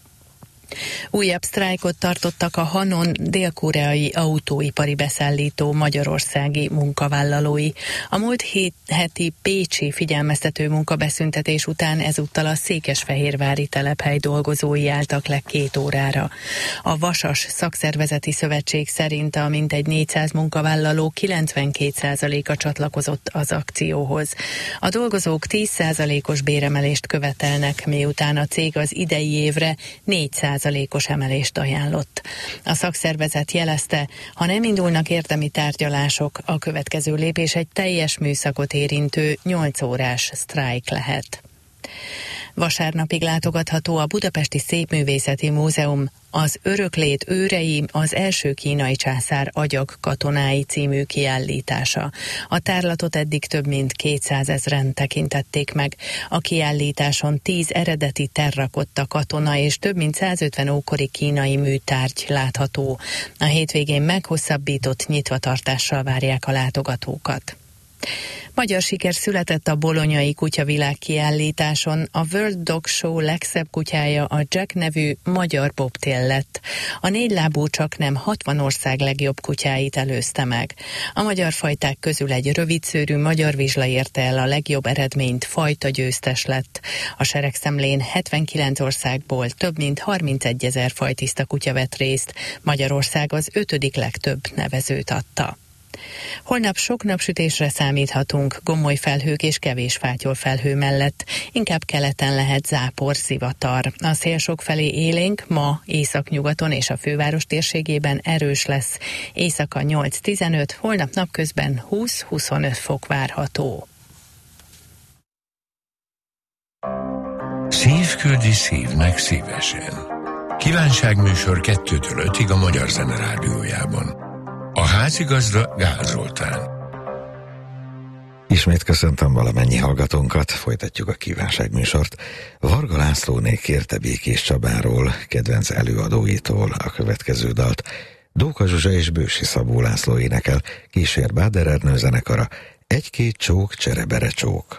Újabb sztrájkot tartottak a Hanon dél-koreai autóipari beszállító magyarországi munkavállalói. A múlt hét, heti pécsi figyelmeztető munkabeszüntetés után ezúttal a székesfehérvári telephely dolgozói álltak le két órára. A Vasas Szakszervezeti Szövetség szerint a mintegy négyszáz munkavállaló kilencvenkét százaléka csatlakozott az akcióhoz. A dolgozók tíz százalékos béremelést követelnek, miután a cég az idei évre négy százalékos emelést ajánlott. A szakszervezet jelezte, ha nem indulnak érdemi tárgyalások, a következő lépés egy teljes műszakot érintő nyolc órás sztrájk lehet. Vasárnapig látogatható a Budapesti Szépművészeti Múzeum az Öröklét őrei, az első kínai császár agyak katonái című kiállítása. A tárlatot eddig több mint kétszázezren tekintették meg. A kiállításon tíz eredeti terrakotta katona és több mint százötven ókori kínai műtárgy látható. A hétvégén meghosszabbított nyitvatartással várják a látogatókat. Magyar siker született a bolonyai kutyavilág kiállításon, a World Dog Show legszebb kutyája a Jack nevű magyar bobtail lett. A négylábú csaknem hatvan ország legjobb kutyáit előzte meg. A magyar fajták közül egy rövidszőrű magyar vizsla érte el a legjobb eredményt, fajta győztes lett. A seregszemlén hetvenkilenc országból több mint harmincegyezer fajtiszta kutya vett részt, Magyarország az ötödik legtöbb nevezőt adta. Holnap sok napsütésre számíthatunk, gomoly felhők és kevés fátyol felhő mellett. Inkább keleten lehet zápor, zivatar. A szél sokfelé élénk, ma északnyugaton és a főváros térségében erős lesz. Éjszaka nyolc-tizenöt, holnap napközben húsz-huszonöt fok várható. Szívküldi szívnek szívesen. Kívánságműsor kettőtől ötig a Magyar Zene Rádiójában. A házigazda Gál Zoltán. Ismét köszöntöm valamennyi hallgatónkat, folytatjuk a kívánságműsort. Varga Lászlóné kérte Békés Csabáról, kedvenc előadóitól a következő dalt. Dóka Zsuzsa és Bősi Szabó László énekel, kísér Báder Ernő zenekara, Egy-két csók, cserebere csók.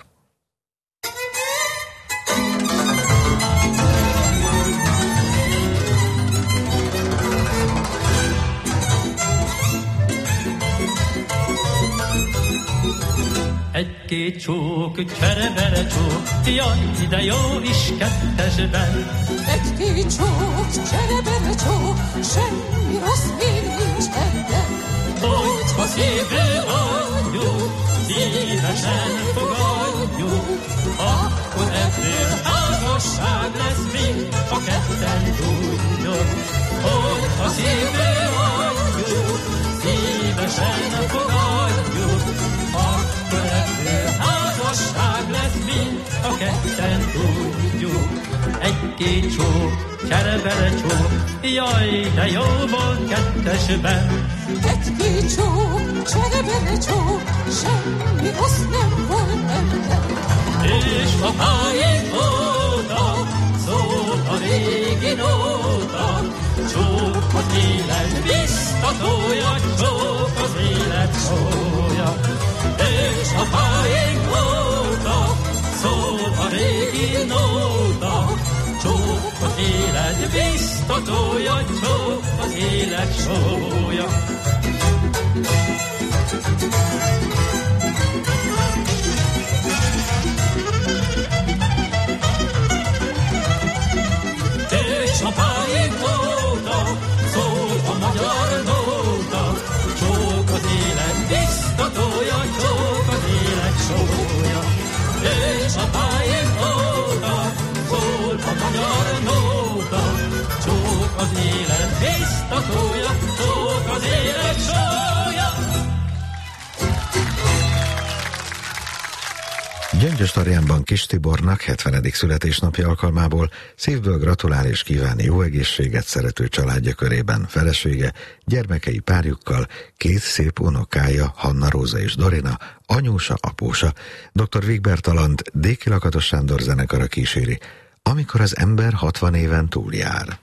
Egy-két csók, cserebere csók, jaj, de jó is kettesben. Egy-két csók, cserebere csók, semmi rossz még nincs ebben. Hogyha szívő adjuk, szívesen fogadjuk, akkor ebből házasság lesz, mint a ketten tudjuk. Hogyha szívő adjuk, szívesen fogadjuk, akkor ebből házasság lesz, mint a ketten tudjuk. Egy-két csók, cserebere csók, jaj, de jó volt kettesben. Egy-két csók, cserebere csók, semmi rossz nem volt benne. És a pályék óta szól a régi nóta, csók az élet biztatója, csók az élet sója. És a pályék óta szól a régi nóta, csók az élet biztatója, csók az élet sója. És a pályék óta szól a magyar nóta, csók az élet biztatója, csók az élet sója. És a pályék óta szól a magyar nóta, csók az élet biztatója, csók az élet Marosvásárhelyen Kis Tibornak hetvenedik születésnapja alkalmából szívből gratulál és kívánni jó egészséget szerető családja körében felesége, gyermekei párjukkal, két szép unokája, Hanna Róza és Dorina, anyósa, apósa. doktor Wigbert Alant Déki Lakatos Sándor zenekara kíséri, amikor az ember hatvan éven túljár.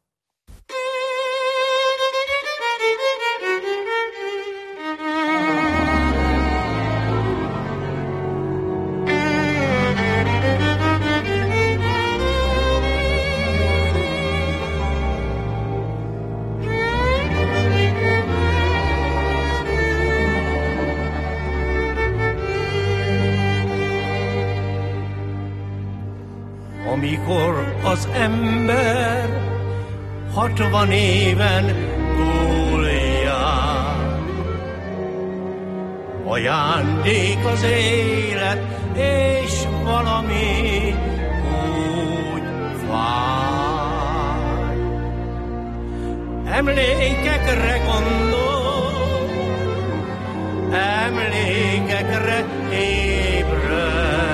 Amikor az ember hatvan éven túljár, ajándék az élet, és valami úgy fáj. Emlékekre gondol, emlékekre ébred,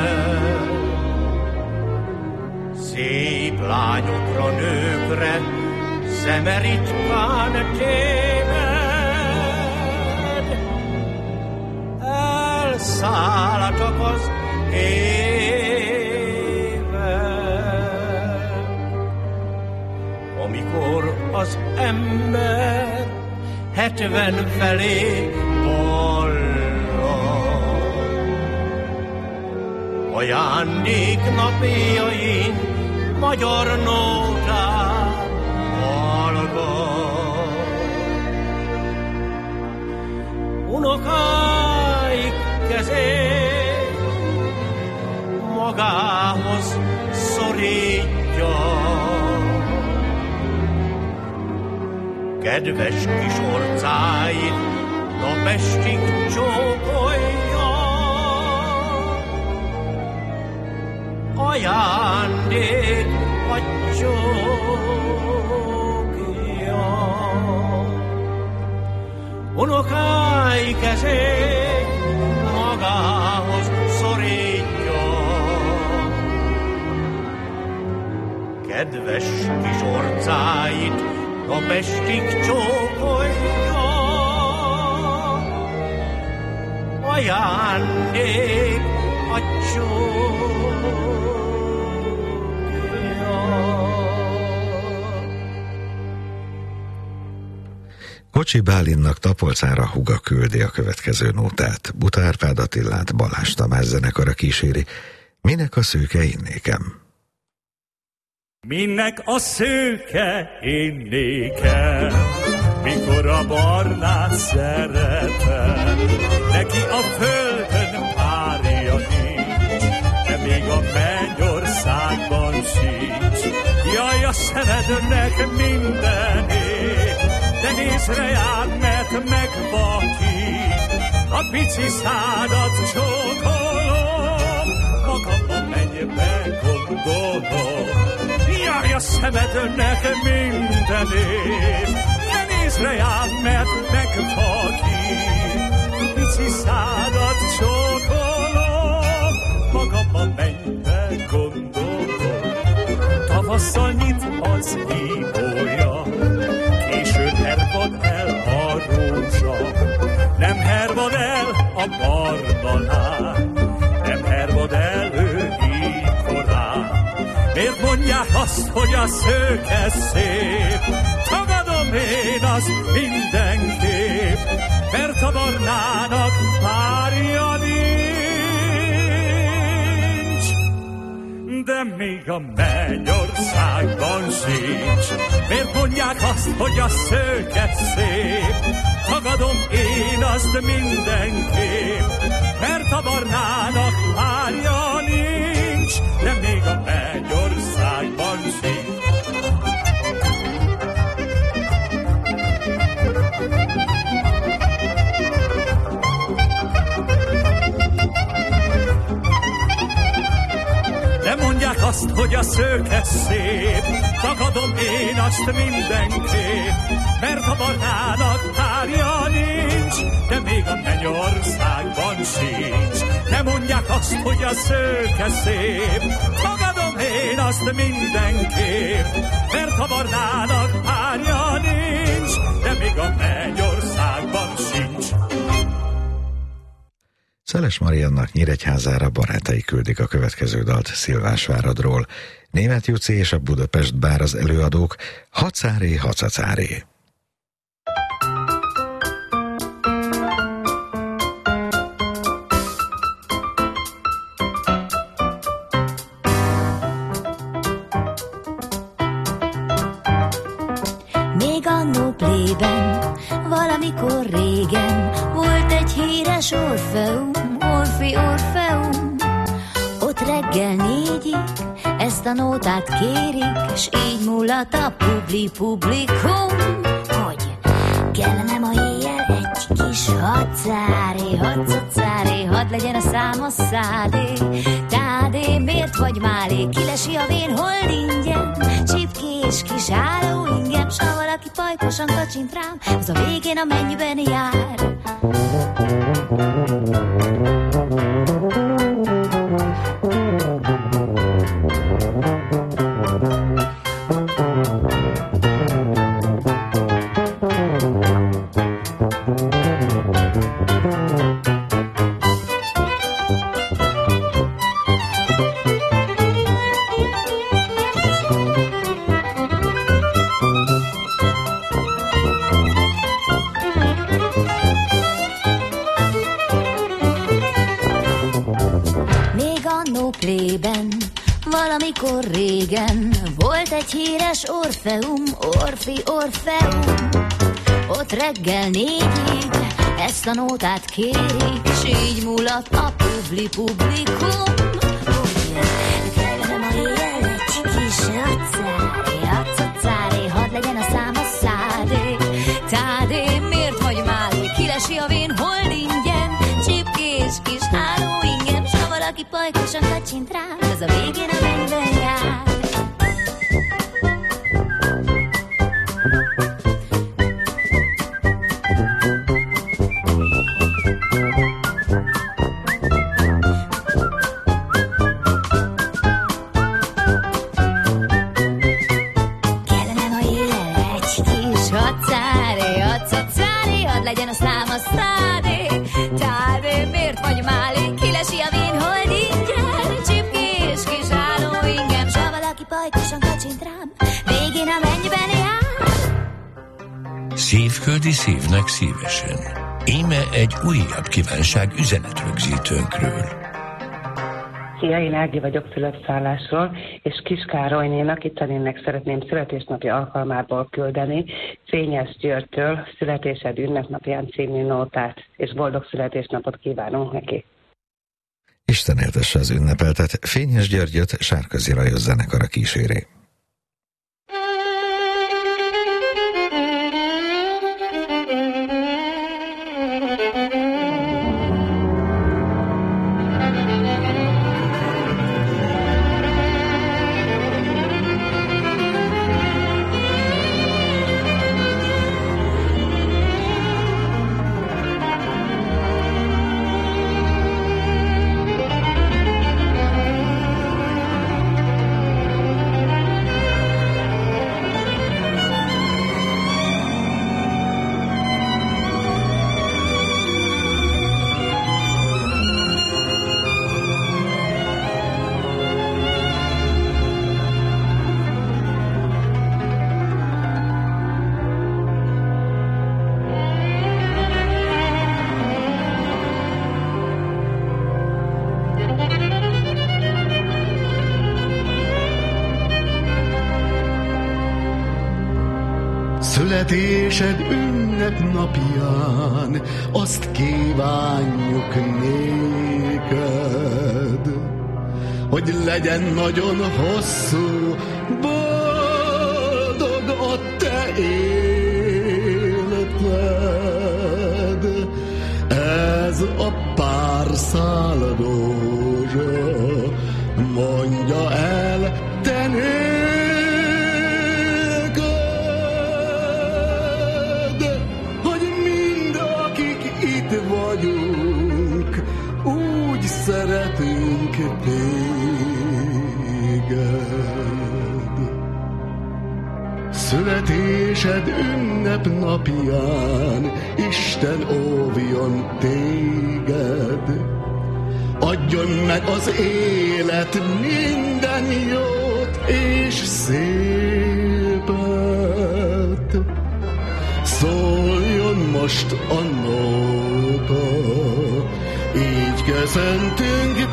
szép lányokra, nőkre, szeme ritkán téved. Elszáll csak az éved, amikor az ember hetven felé vallal, ajándék napjain magyar nótát hallgat. Unokáik kezét magához szorítja, kedves kis orcáit napestig csókolja. Ajándék a csókja, unokái kezét magához szorítja, kedves kis orcáit napestig csókolja. Ajándék a csókja. Kocsi Bálinnak Tapolcára húga küldi a következő nótát. Buta Árpád Attilát Balázs Tamás zenekara kíséri. Minek a szőke innékem? Minek a szőke innékem, mikor a barnát szeretem. Neki a földön párja nincs, de még a mennyországban sincs. Jaj, a szemednek mindenét, de nézre jár, mert megvakít. A pici szádat csókolom, magamban mennybe gondolom. Jaj, a szemednek mindenét, de nézre jár, mert megvakít. A pici szádat csókolom, magamban mennybe gondolom. Tavasszal nyit az íbója, későn hervad el a rózsa. Nem hervad el a barnalán, nem hervad el ő így korán. Miért mondják azt, hogy a szőke szép? Tagadom én azt mindenképp, mert a barnának párja nincs. De még a mennyországban sincs. Miért mondják azt, hogy a szőke szép? Tagadom én azt mindenképp, mert a barnának párja nincs. De még a mennyországban sincs. De mondják azt, hogy a szőke szép, tagadom én azt mindenképp, mert a barnának párja nincs, de még a mennyországban sincs. ne mondják azt, hogy a szőke szép. Tagadom én azt mindenképp, mert ha Barnának párja nincs, de még a Mennyországban sincs. Szeles Mariannak Nyíregyházára barátai küldik a következő dalt Szilvásváradról. Németh Juci és a Budapest Bár az előadók. Hacáré, hacacáré. Még annó plében, valamikor régen volt egy híres Orfeum, Orfi Orfeum. Ott reggel négyig ezt a nótát kérik, s így mulat a publi publikum, hogy kellene ma éjjel egy kis hacáré, hacacáré, hadd legyen a szám a szádé. Tádé, miért vagy málé, kilesi a vén hold ingyen, csipkés kis álló ingem, s ha valaki pajkosan kacsint rám, az a végén a mennyben jár. Valamikor régen volt egy híres Orfeum, Orfi Orfeum. Ott reggel négyig ezt a nótát kérik, s így mulat a publi publikum, hogy kellene ma éjjel egy kis hacáré, hacacáré, hadd legyen a szám a szádé. Tádé, miért vagy málé, kilesi a vén hold ingyen, csipkés kis álló ingem, s ha valaki pajkosan kacsint rám, az a végén a mennyben jár. Kellene ma éjjel egy kis hacáré, hacacáré, hadd legyen a szám a szádé. Tádé, miért vagy málé, kilesi a vén hold ingyen, csipkés kis álló ingem, s ha valaki pajkosan kacsint rám, végén a mennyben jár. Szívköldi szívnek szívesen. Íme egy újabb kívánság üzenetrögzítőnkről. Szia, én Ági vagyok Fülöpszállásról, és Kis Károlynénak Ittalinnek szeretném születésnapi alkalmából küldeni Fényes Györgytől Születésed ünnepnapján című nótát, és boldog születésnapot kívánunk neki. Isten éltesse az ünnepeltet, Fényes Györgyöt Sárközi Lajos zenekara kíséri. Születésed ünnepnapján azt kívánjuk néked, hogy legyen nagyon hosszú, boldog a te életed. Ez a pár szál rózsa mondja el te néked, vagyunk, úgy születésed ünnepnapján Isten óvjon téged. Adjon meg az élet minden jót és szépet. Szóljon most a nóta, így köszöntünk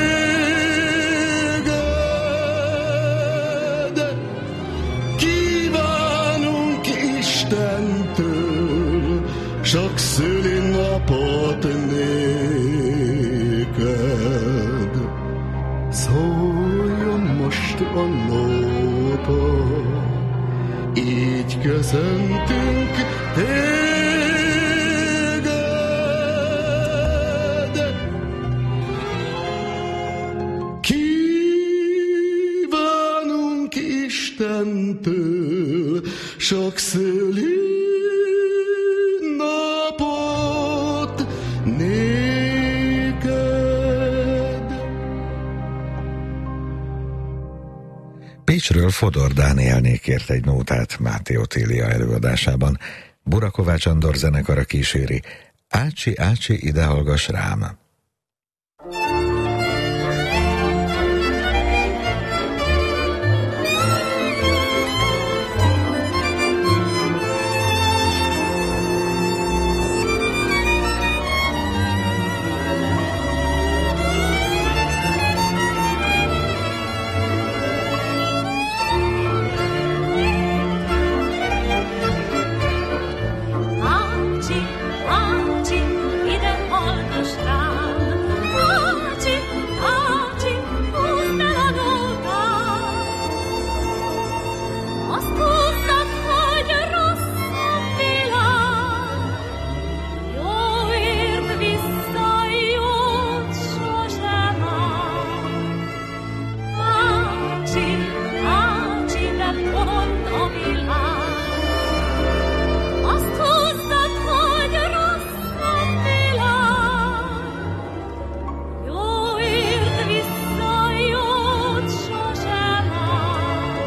téged. Kívánunk Istentől sok szülinapot néked. Szóljon most a nóta, így köszöntünk téged. Kívánunk Istentől sok szülinapot néked. Pécsről Fodor Dánielné kért egy nótát Máté Otília előadásában. Burakovács Andor zenekara kíséri. Ácsi, ácsi, ide hallgass rám! Ácsi, ácsi, ide hallgass rám! Ácsi, ácsi, húzd el a nótát! Azt húzzad, hogy rossz a világ, jóért vissza jót sosem áll. Ácsi, ácsi, de pont a világ, azt húzzad, hogy rossz a világ, jóért vissza jót sosem áll.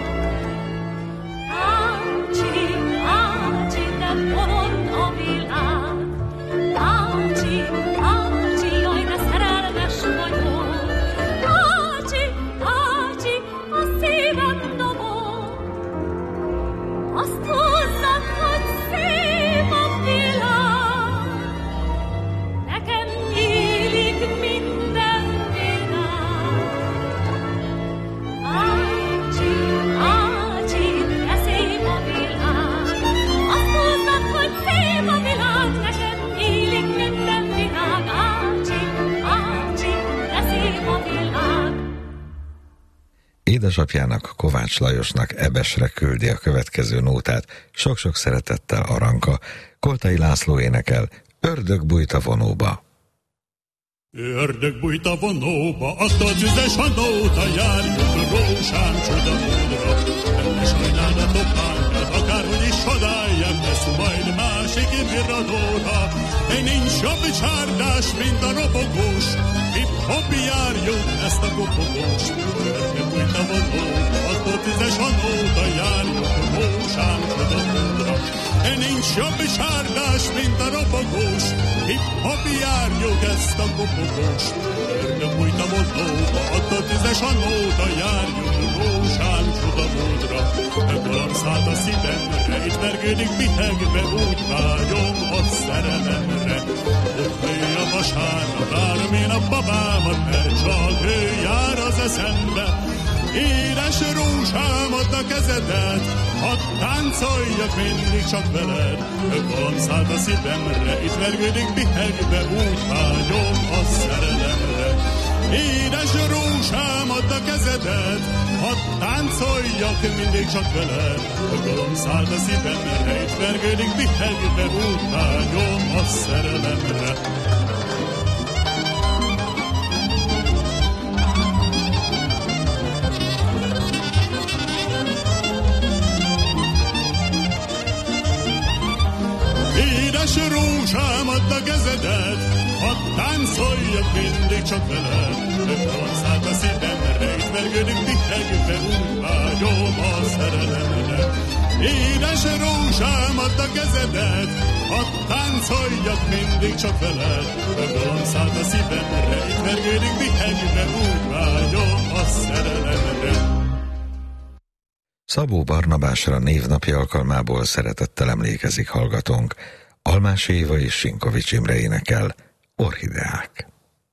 Ácsi, ácsi, de pont a világ, ácsi, ácsi, jaj, de szerelmes vagyok. Ácsi, ácsi, a szívem dobog, azt húzzad, hogy szép a világ, nekem nyílik minden világ. Ácsi, ácsi, de szép a világ, azt húzzad, hogy szép a világ, nekem nyílik minden világ. Ácsi, ácsi, de szép a világ. Édesapjának, Kovács Lajosnak Ebesre küldi a következő nótát, sok-sok szeretettel Aranka. Koltai László énekel, Ördög bújt a vonóba. Ördög bújt a vonóba, adta tüzes a nóta, járjunk rózsám csodamódra. Benne sajnálatok hányát, akárhogy is csodálják, lesz majd másik virradóra. Egy nincs jobb csárdás, mint a robogós, hip-hop járjuk ezt a kopogós. Ördög bújt a vonóba, adta tüzes a nóta, járjunk rózsám csodamódra. Egy nincs jobb csárdás, mint a robogós, hip-hop járjuk ezt a kopogós. Ördög bújt a vonóba, adta tüzes a nóta, járjuk rózsám csodamódra. Megvalam szállt a szívemre, itt vergődik bihegve, úgy vágyom a szerelemre. Ott nő a vasárnap, várom én a babámat, mert csak ő jár az eszembe. Édes rózsám, add a kezedet, hadd táncoljak mindig csak veled. Megvalam szállt a szívemre, itt vergődik bihegve, úgy vágyom a szerelemre. Édes rózsám, add a kezedet, hadd táncoljak mindig csak veled. Megvalam szállt a szívemre, itt vergődik bihegve, úgy vágyom a szerelemre. Édes rózsám, add a kezedet, hadd táncoljak mindig csak veled. Megvalam szállt a szívemre, itt vergődik bihegve, úgy vágyom a szerelemre. Édes rózsám, add a kezedet, hadd táncoljak mindig csak veled. A dalom szállt a szívemre, itt vergődik vihegve, úgy vágyom a szerelemre. Szabó Barnabásra névnapi alkalmából szeretettel emlékezik hallgatónk. Almás Éva és Sinkovics Imre énekel Orhideák.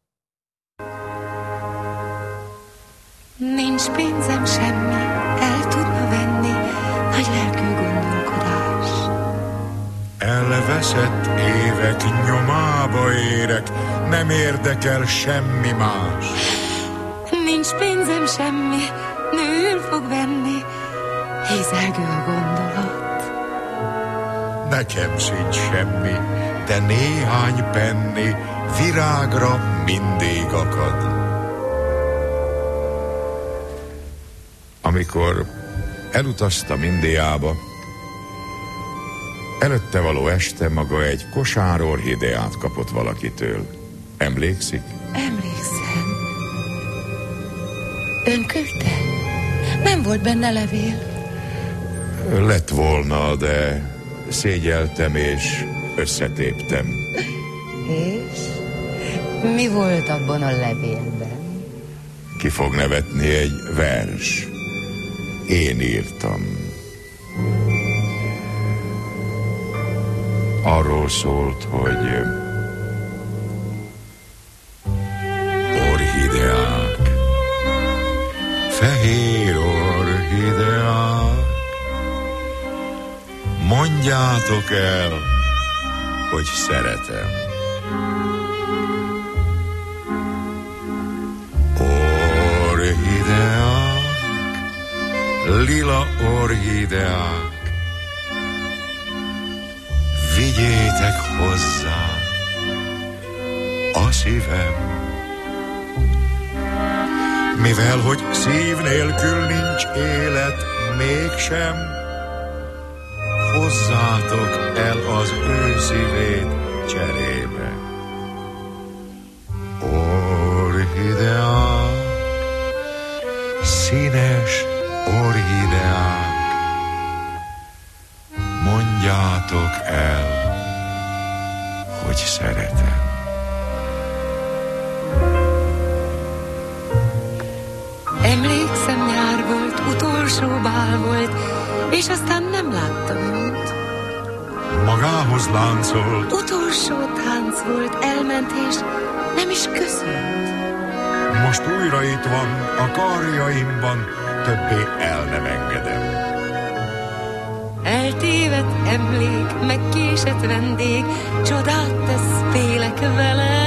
Nincs pénzem semmi, el tudna venni nagy lelkű gondolkodás. Elveszett évek nyomába érek, nem érdekel semmi más. Nincs pénzem semmi, nőül fog venni, hézelgő a gondolat. Nekem sincs semmi, de néhány penni virágra mindig akad. Amikor elutaztam Indiába, előtte való este maga egy kosár orhideát kapott valakitől. Emlékszik? Emlékszem. Ön küldte? Nem volt benne levél. Lett volna, de szégyeltem és összetéptem. És? Mi volt abban a levélben? Ki fog nevetni, egy vers. Én írtam. Arról szólt, hogy orhideák, fehér orhideák, mondjátok el, hogy szeretem. Orhideák, lila orhideák, vigyétek hozzá a szívem. Mivel, hogy szív nélkül nincs élet, mégsem hozzátok el az ő szívét cserébe. Orhideák, színes orhideák, mondjátok el, hogy szeretem. Emlékszem, nyár volt, utolsó bál volt, és aztán nem láttam őt. Magához láncolt. Utolsó tánc volt, elment, és nem is köszönt. Most újra itt van, a karjaimban, többé el nem engedem. Eltévedt emlék, megkésett vendég, csodát tesz, félek vele.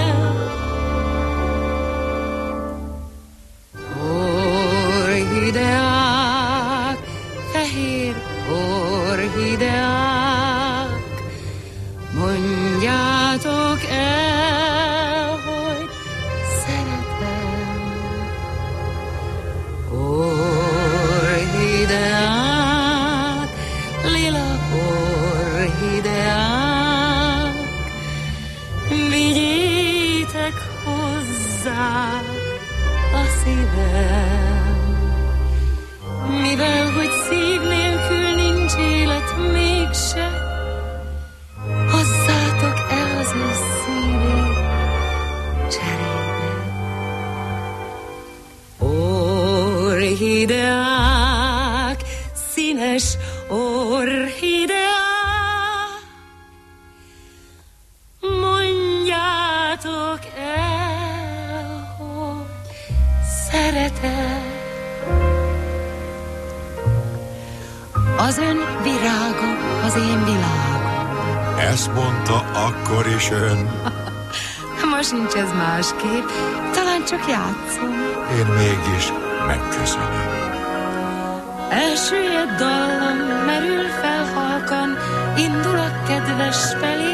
Orhideák, fehér orhideák, mondjátok el, hogy szeretem. Orhideák, lila orhideák, vigyétek hozzá a szívem. Mivel, hogy szív nélkül nincs élet, mégse hozzátok el az ő szívét cserébe. Orhideák, színes orhideák, mondjátok el, hogy szeretem. Az ön virága, az én világom. Ezt mondta akkor is ön. Ma sincs ez másképp, talán csak játszom. Én mégis megköszönöm. Elsüllyedt dallam, merül fel halkan, indul a kedves felé.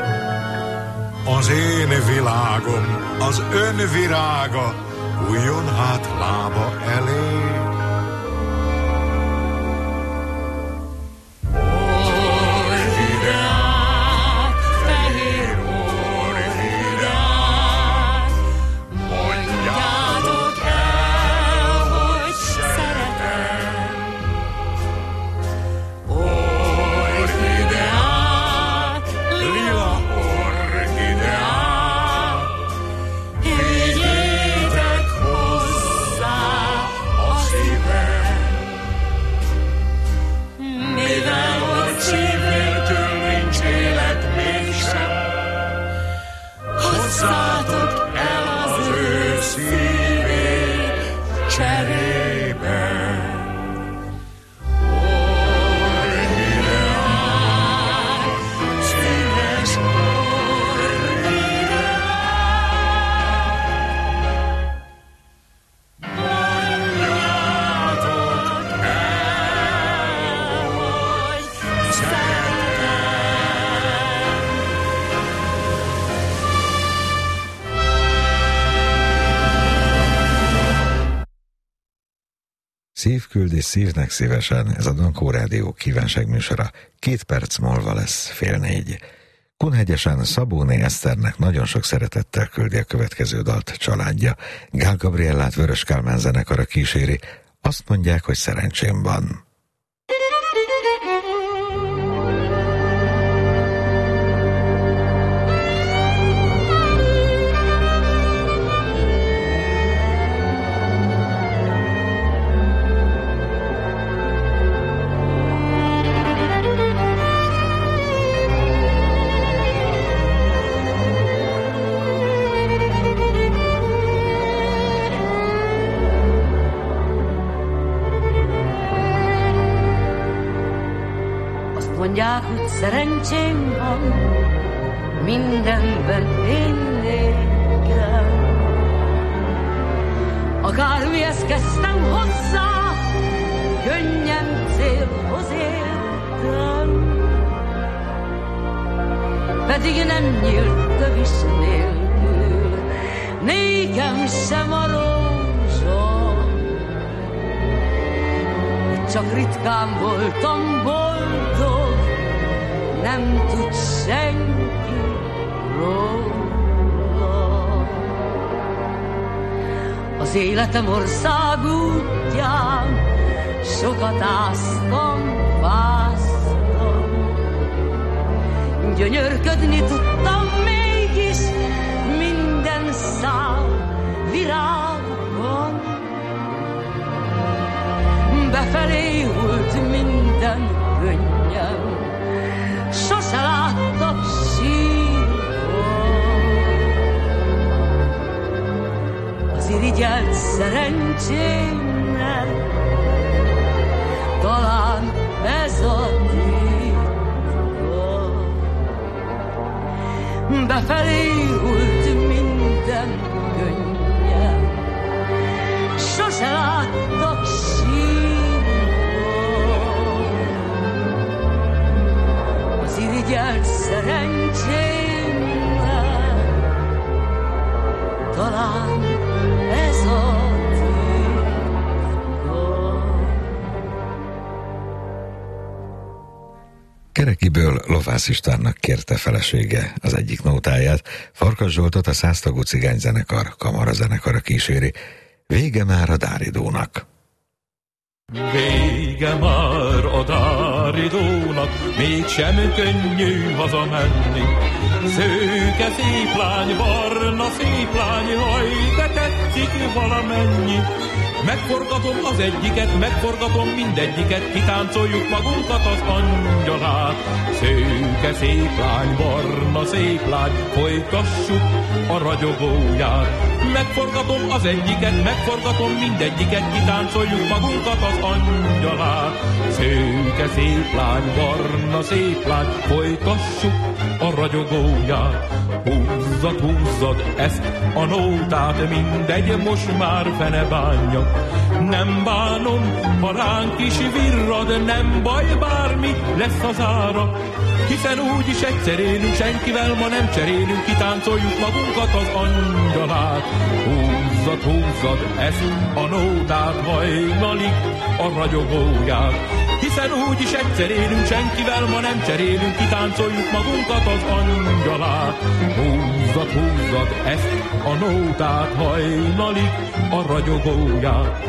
Az én világom, az ön virága, újjon hát lába elé. Oh Szív küldi szívnek szívesen, ez a Dankó Rádió kívánságműsora. Két perc múlva lesz fél négy. Kunhegyesen Szabóné Eszternek nagyon sok szeretettel küldi a következő dalt családja. Gál Gabriellát Vörös Kálmán zenekara kíséri. Azt mondják, hogy szerencsém van. Mondják, hogy szerencsém van, mindenben én nékem. Akármihez kezdtem hozzá, könnyen célhoz értem. Pedig nem nyílt tövis nélkül, nékem sem a rózsa. Csak ritkán voltam boldog, nem tud senki róla. Az életem országútján sokat áztam, vásztam. Gyönyörködni tudtam mégis minden szál virágban. Befelé hult minden könnyen, sose láttak sírva. Az irigyelt szerencsémnek talán ez a titka. Befelé hult minden könnyen, sose láttak sírva. Az irigyelt szerencsémnek talán ez a Kerekiből Lovász Istvánnak kérte felesége az egyik nótáját, Farkas Zsoltot a száztagú cigányzenekar, kamarazenekara kíséri. Vége már a dáridónak. Vége már a dáridónak, mégsem könnyű hazamenni. Szőke szép lány, barna szép lány, haj, de tetszik valamennyi. Megforgatom az egyiket, megforgatom mindegyiket, kitáncoljuk magunkat az angyalát. Szőke szép lány, barna szép lány, folytassuk a ragyogóját. Megforgatom az egyiket, megforgatom mindegyiket, kitáncoljuk magunkat az angyalát. Szőke szép lány, barna szép lány, folytassuk a ragyogóját. Húzzad, húzzad ezt a nótát, mindegy, most már fene bánja. Nem bánom, ha ránk is virrad, nem baj, bármi lesz az ára. Hiszen úgyis egyszer élünk, senkivel ma nem cserélünk, kitáncoljuk magunkat az angyalát. Húzzad, húzzad ezt a nótát, hajnalig a ragyogóját. Hiszen úgyis egyszer élünk, senkivel ma nem cserélünk, kitáncoljuk magunkat az angyalát. Húzzad, húzzad ezt a nótát, hajnalig a ragyogóját.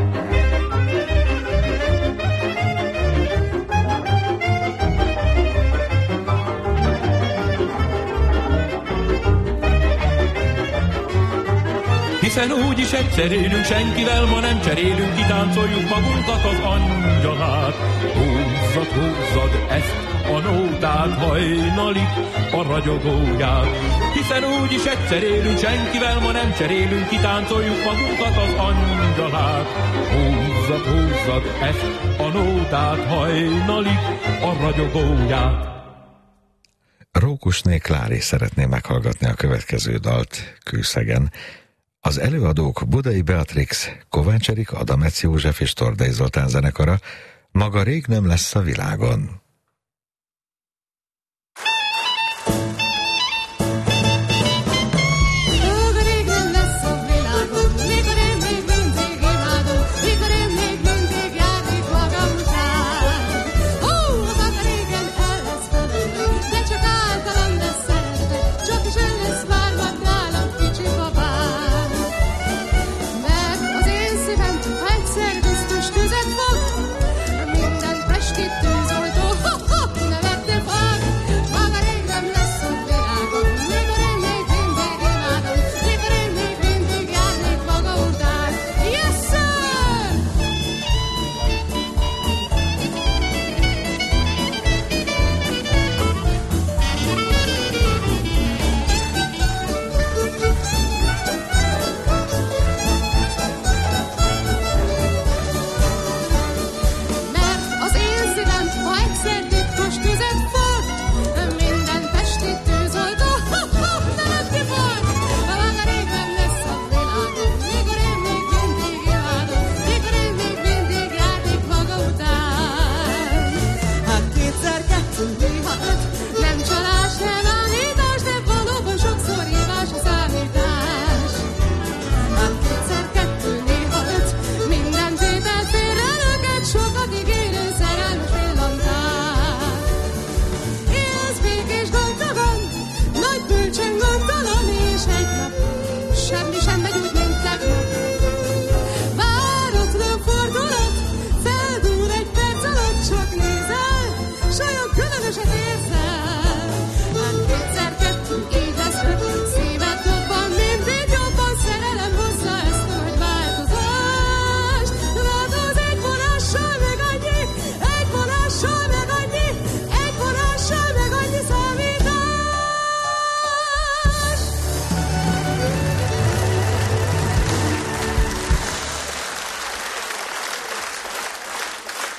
Hiszen úgyis egyszer élünk, senkivel ma nem cserélünk, kitáncoljuk magunkat az angyalát. Húzzad, húzzad ezt a nótát, hajnalig a ragyogóját. Hiszen úgyis egyszer élünk, senkivel ma nem cserélünk, kitáncoljuk magunkat az angyalát. Húzzad, húzzad ezt a nótát, hajnalig a ragyogóját. Rókusné Klári szeretné meghallgatni a következő dalt Kőszegen. Az előadók Budai Beatrix, Kovács Erika, Adamec József és Tordai Zoltán zenekara. Maga rég nem lesz a világon. Mikor én még mindig imádom, mikor én még mindig jár.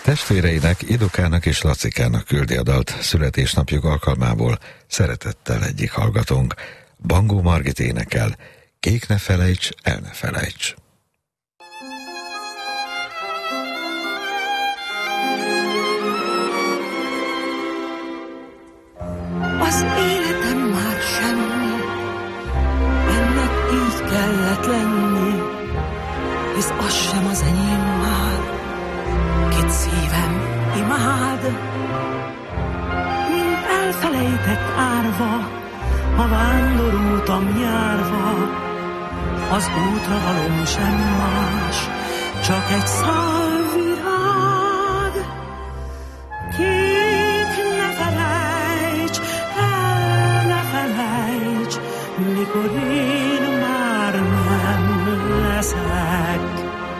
Testvéreinek, Idukának és Lacikának küldi a dalt születésnapjuk alkalmából szeretettel egyik hallgatónk. Bangó Margit énekel, Kék ne felejts, el ne felejts. Az életem már semmi, ennek így kellett lenni, hisz az sem az enyém már, kit szívem imád. Mint elfelejtett árva, a vándorútam járva, az útra valóm sem más, csak egy szál virág. Kék ne felejts, el ne felejts, mikor én már nem leszek.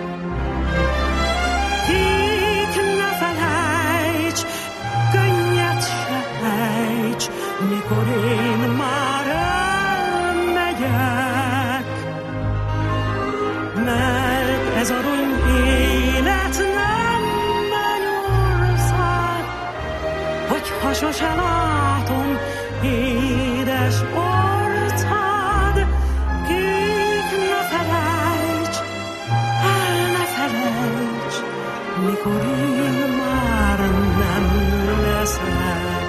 Kék ne felejts, könnyet se ejts, mikor én már elmegyek. Mert ez a rongy élet nem mennyország, hogyha sose látom édes orcád. Kék ne felejts, el ne felejts, mikor én már nem leszek.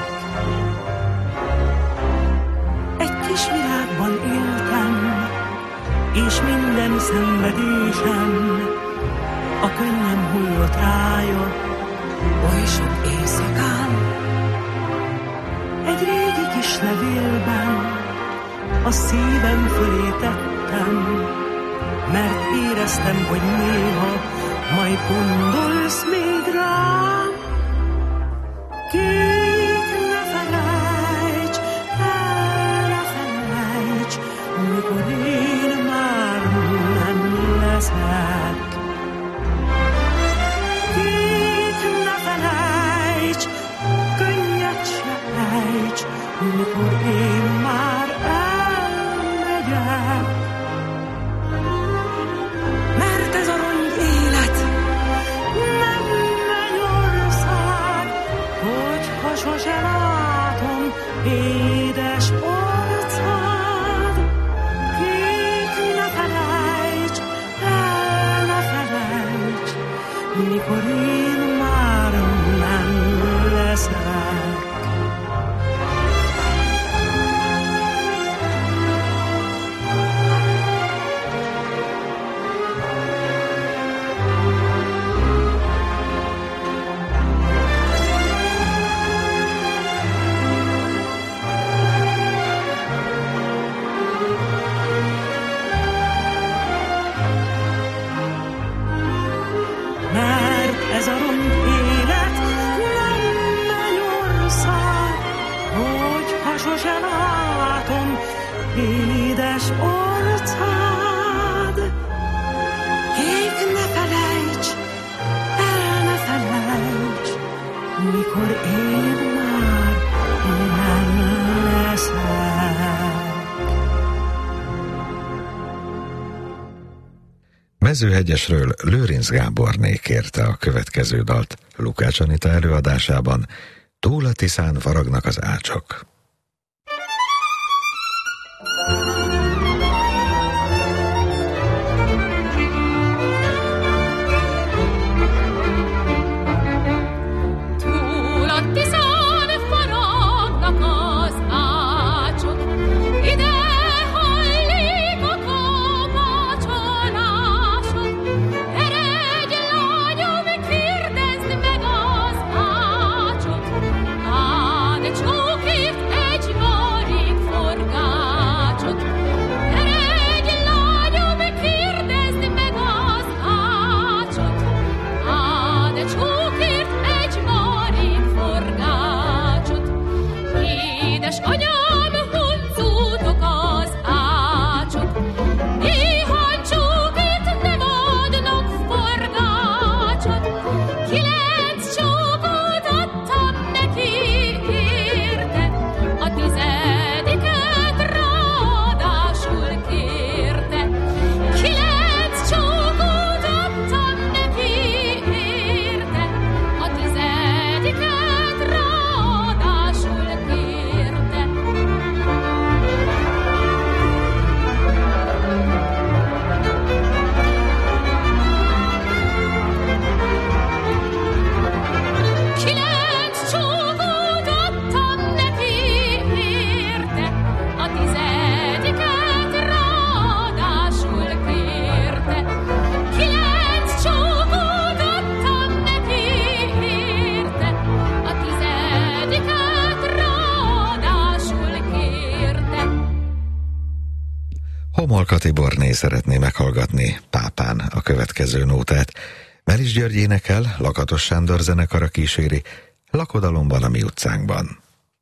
Egy kis világban éltem, és minden szenvedésem a könnyem hullott rája, oly sok éjszakán. Egy régi kis levélben a szívem fölé tettem, mert éreztem, hogy néha majd gondolsz még rám. Kék ne felejts, el ne felejts, mikor én már nem leszek. Kék ne felejts, könnyet se ejts, mikor én már elmegyek. Mert ez a rongy élet nem mennyország, hogyha sose látom édes orcád. Kék ne felejts, el ne felejts, mikor én már nem leszek. Ez a rongy élet nem mennyország, hogyha sose látom édes orcád. Kék ne felejts, el ne felejts, mikor én már nem leszek. Mezőhegyesről Lőrinc Gáborné kérte a következő dalt Lukács Anita előadásában, Túl a Tiszán faragnak az ácsok. Túl a Tiszán faragnak az ácsok, ide hallik a kamacsolások. Eredj, lányom, kérdezd meg az ácsot, ád csókért Homolka Tiborné szeretné meghallgatni Pápán a következő nótát. Melis György énekel, Lakatos Sándor zenekara kíséri, Lakodalomban a mi utcánkban.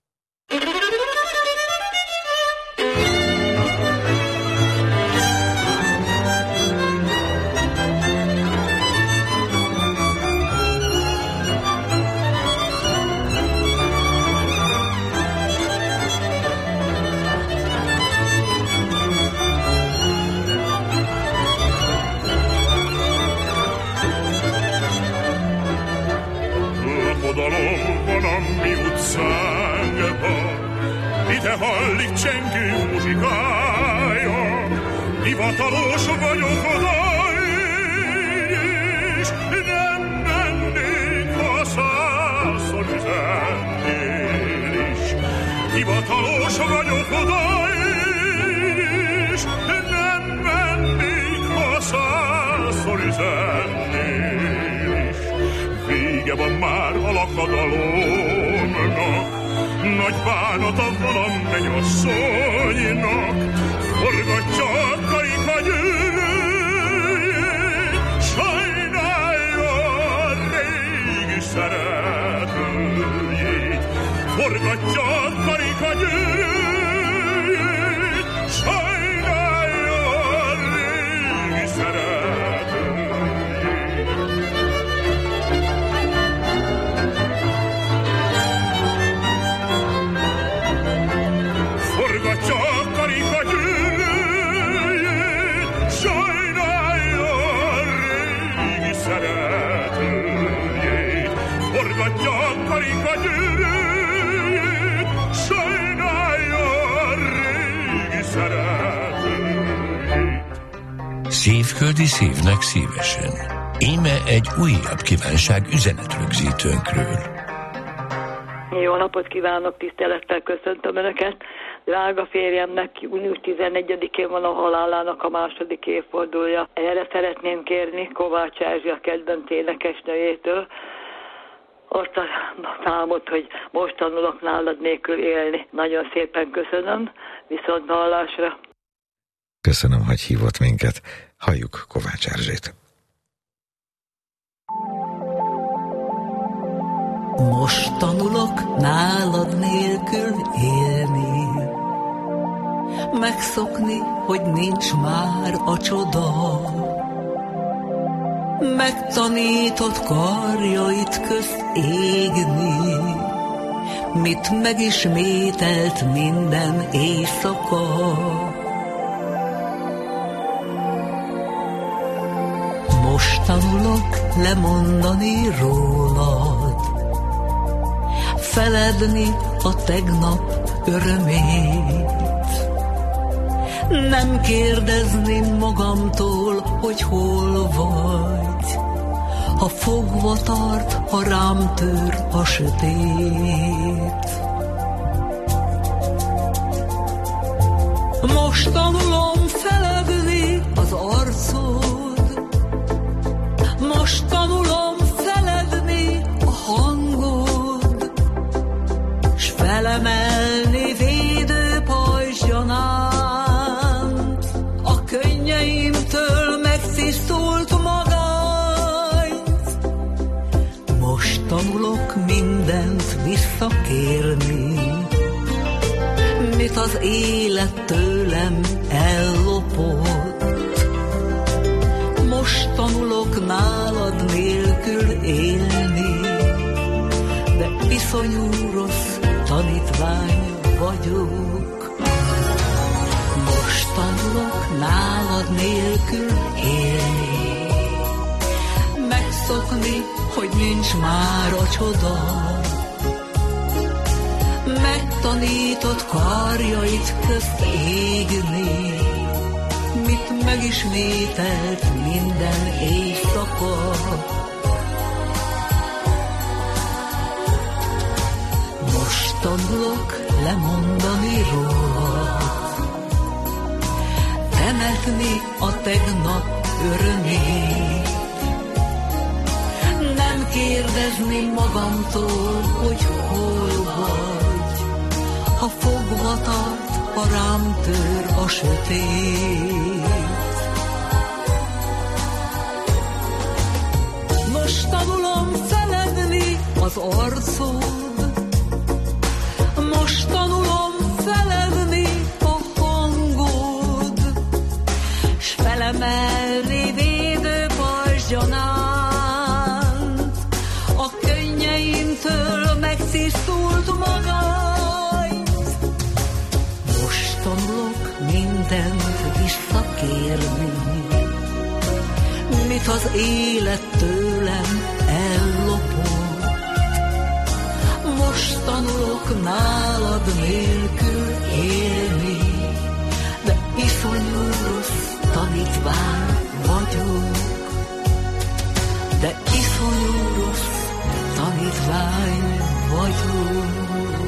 Lakodalomban a mi utcánkban, ide hallik csengő muzsikája, hivatalos vagyok oda is, nem mennék, ha százszor üzennél is. Hivatalos vagyok oda is, nem mennék, ha százszor üzennél is. Vége van már a lakodalomnak, nagy bánata van a mennyasszonynak, forgatja a karikagyűrűjét, sajnálja a régi szeretőjét. Forgatja a karikagyűrűjét, sajnálja a régi szeretőjét. Forgatja a karikagyűrűjét, sajnálja a régi szeretőjét. Forgatja a karikagyűrűjét, sajnálja a régi szeretőjét. Szívköldi szívnek szívesen. Íme egy újabb kívánság üzenetrögzítőnkről. Jó napot kívánok, tisztelettel köszöntöm Önöket. Drága férjemnek június tizennegyedikén van a halálának a második évfordulója. Erre szeretném kérni Kovács Erzsia kedvenc énekesnőjétől azt a számot, hogy most tanulok nálad nélkül élni. Nagyon szépen köszönöm, viszont hallásra. Köszönöm, hogy hívott minket. Halljuk Kovács Erzsét. Most tanulok nálad nélkül élni, megszokni, hogy nincs már a csoda. Megtanított karjait közt égni, mit megismételt minden éjszaka. Most tanulok lemondani rólad, feledni a tegnap örömét. Nem kérdezni magamtól, hogy hol vagy, ha fogva tart, ha rám tör a sötét. Most tanulom feledni az arcod, most tanulom feledni a hangod, s felemelni védő pajzsgyanánt a könnyeimtől megtisztult magányt. Most tanulok mindent visszakérni, mit az élet tőlem ellopott. Most tanulok nálad nélkül élni, de iszonyú rossz tanítvány vagyok. Most tanulok nálad nélkül élni, megszokni, hogy nincs már a csoda. Megtanított karjait közt égni, mit megismételt minden éjszaka. Most tanulok lemondani rólad, temetni a tegnap örömét. Nem kérdezni magamtól, hogy hol vagy, ha fogva tart ha rám tör a sötét. Most tanulom feledni az arcod, most tanulom feledni a hangod, s felemel révédő pajzsgyanánt, a könnyeimtől megtisztult magányt. Most tanulok mindent visszakérni, mit az élet tőlem ellopott. Most tanulok nálad nélkül élni, de iszonyú rossz tanítvány vagyok, de iszonyú rossz tanítvány vagyok.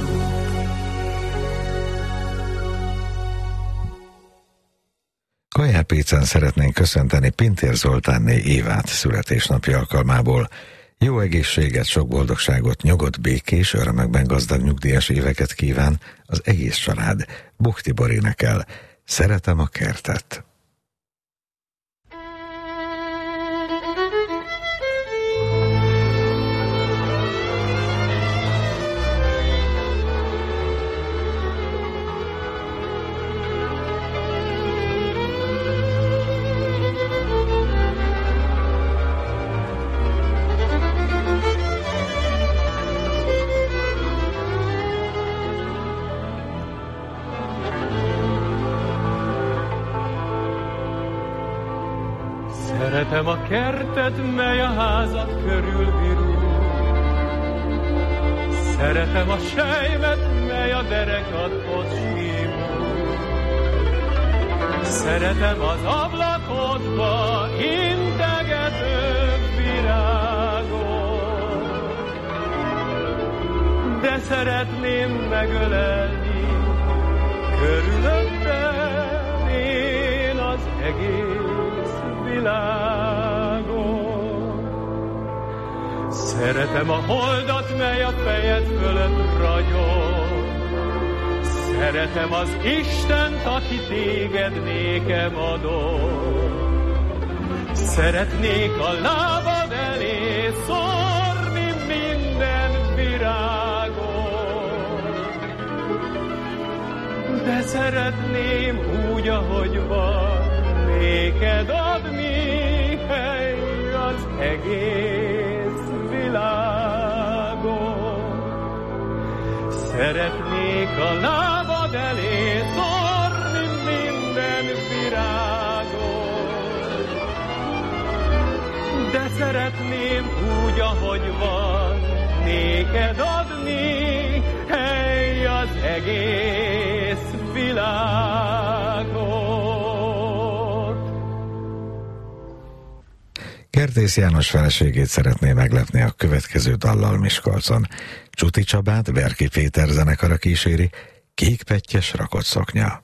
Kajápécen szeretnénk köszönteni Pintér Zoltánné Évát születésnapi alkalmából. Jó egészséget, sok boldogságot, nyugodt, békés, örömökben gazdag nyugdíjas éveket kíván az egész család. Buch Tibor énekel. Szeretem a kertet. Szeretem a kertet, mely a házat körülvirul. Szeretem a sejmet, mely a derekadhoz simul. Szeretem az ablakodba integető virágot, de szeretném megölelni körülöttem én az egész világon. Szeretem a holdat, mely a fejed fölött ragyog. Szeretem az Istent, aki téged nékem adott. Szeretnék a lábad elé szórni minden virágot, de szeretném úgy, ahogy van, néked adni hely az egész világon. Szeretnék a lábad elé szórni minden virágot, de szeretném úgy, ahogy van, néked adni hely az egész világon. Kertész János feleségét szeretné meglepni a következő dallal Miskolcon. Csuti Csabát Berki Péter zenekara kíséri, Kékpettyes rakott szoknya.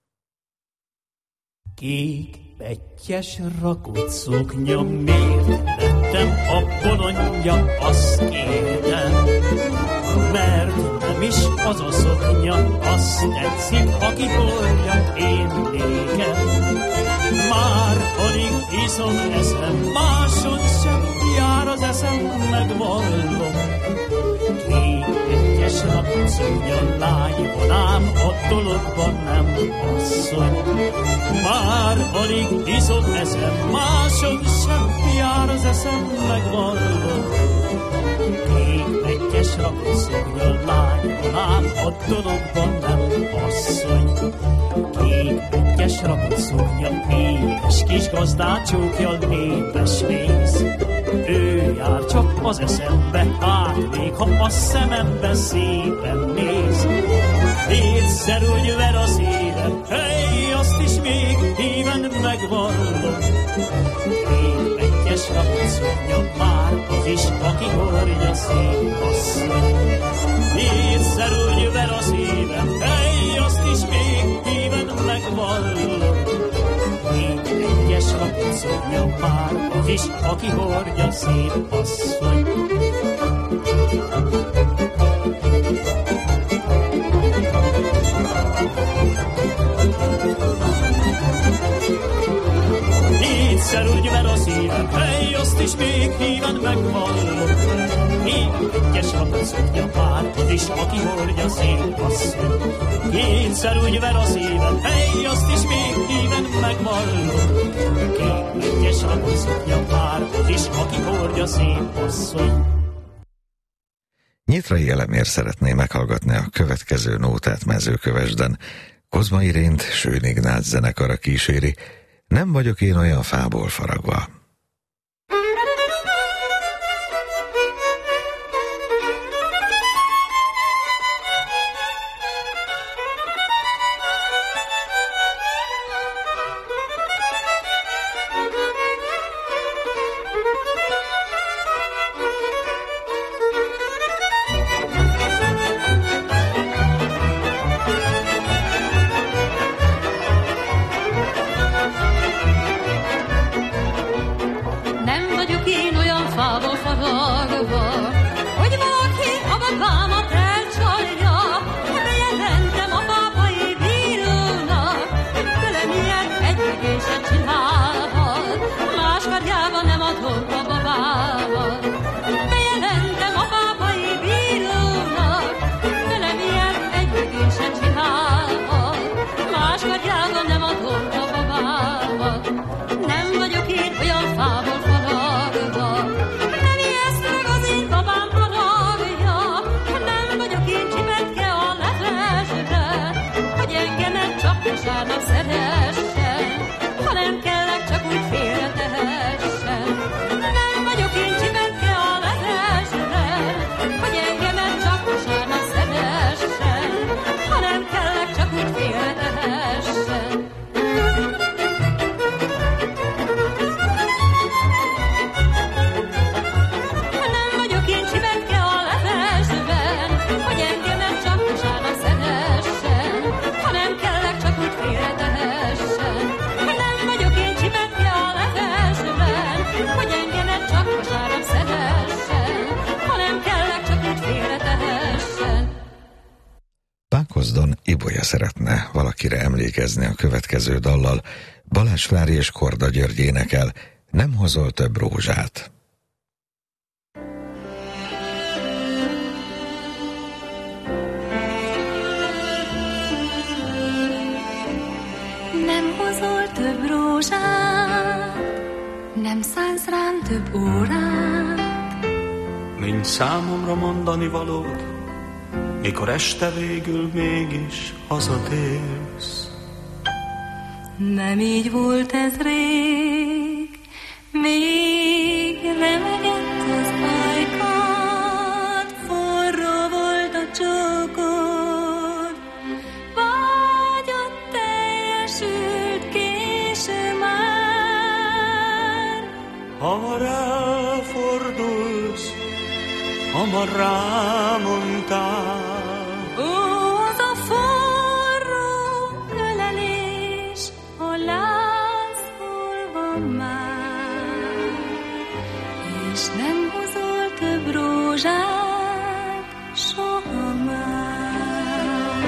Kékpettyes rakott szoknya, miért lettem a bolondja, azt kérdem. Mert nem is az a szoknya, azt tetszik, aki hordja én nékem. Már alig iszom, eszem, máson sem jár az eszem, megvallom. Kékpettyes rakott szoknya, lány van ám, a dologban nem asszony. Már alig iszom, eszem, máson sem jár az eszem, megvallom. Kékpettyes rakott szoknya, lány van ám, a dologban nem asszony. Kékpettyes rakott szoknya, édes kis gazdácsókja, népes mész. Ő jár csak az eszembe, hát még ha a szemembe szépen néz. Négyszer úgy ver a szívem, hely, azt is még híven megvallom. Kékpettyes rakott szoknya, már az is, aki hordja szép asszony. Négyszer úgy ver a szívem, hely, azt is még híven megvallom. Kékpettyes rakott szoknya, már az is, aki hordja szép asszony. szoknya pártod is, aki hordja szép asszony. Kétszer úgy ver a szívem, hely, azt is még híven megvallom. Kék mennyes lapos szoknya pártod is, aki hordja szép asszony. Nyitrai Elemér szeretné meghallgatni a következő nótát Mezőkövesden. Kozma Irént Schön Ignác zenekara kíséri. Nem vagyok én olyan fából faragva. Ibolya szeretne valakire emlékezni a következő dallal. Balázs Flári és Korda György énekel, Nem hozol több rózsát. Nem hozol több rózsát, nem szánsz rám több órát. Nincs számomra mondani valód, mikor este végül mégis hazatérsz. Nem így volt ez rég, még remegett az ajkad, forró volt a csókod, vágyad teljesült késő már. Hamar elfordulsz, hamar rámondtál. Ó, az a forró ölelés, hol lázol van már, és nem hozol több rózsát soha már.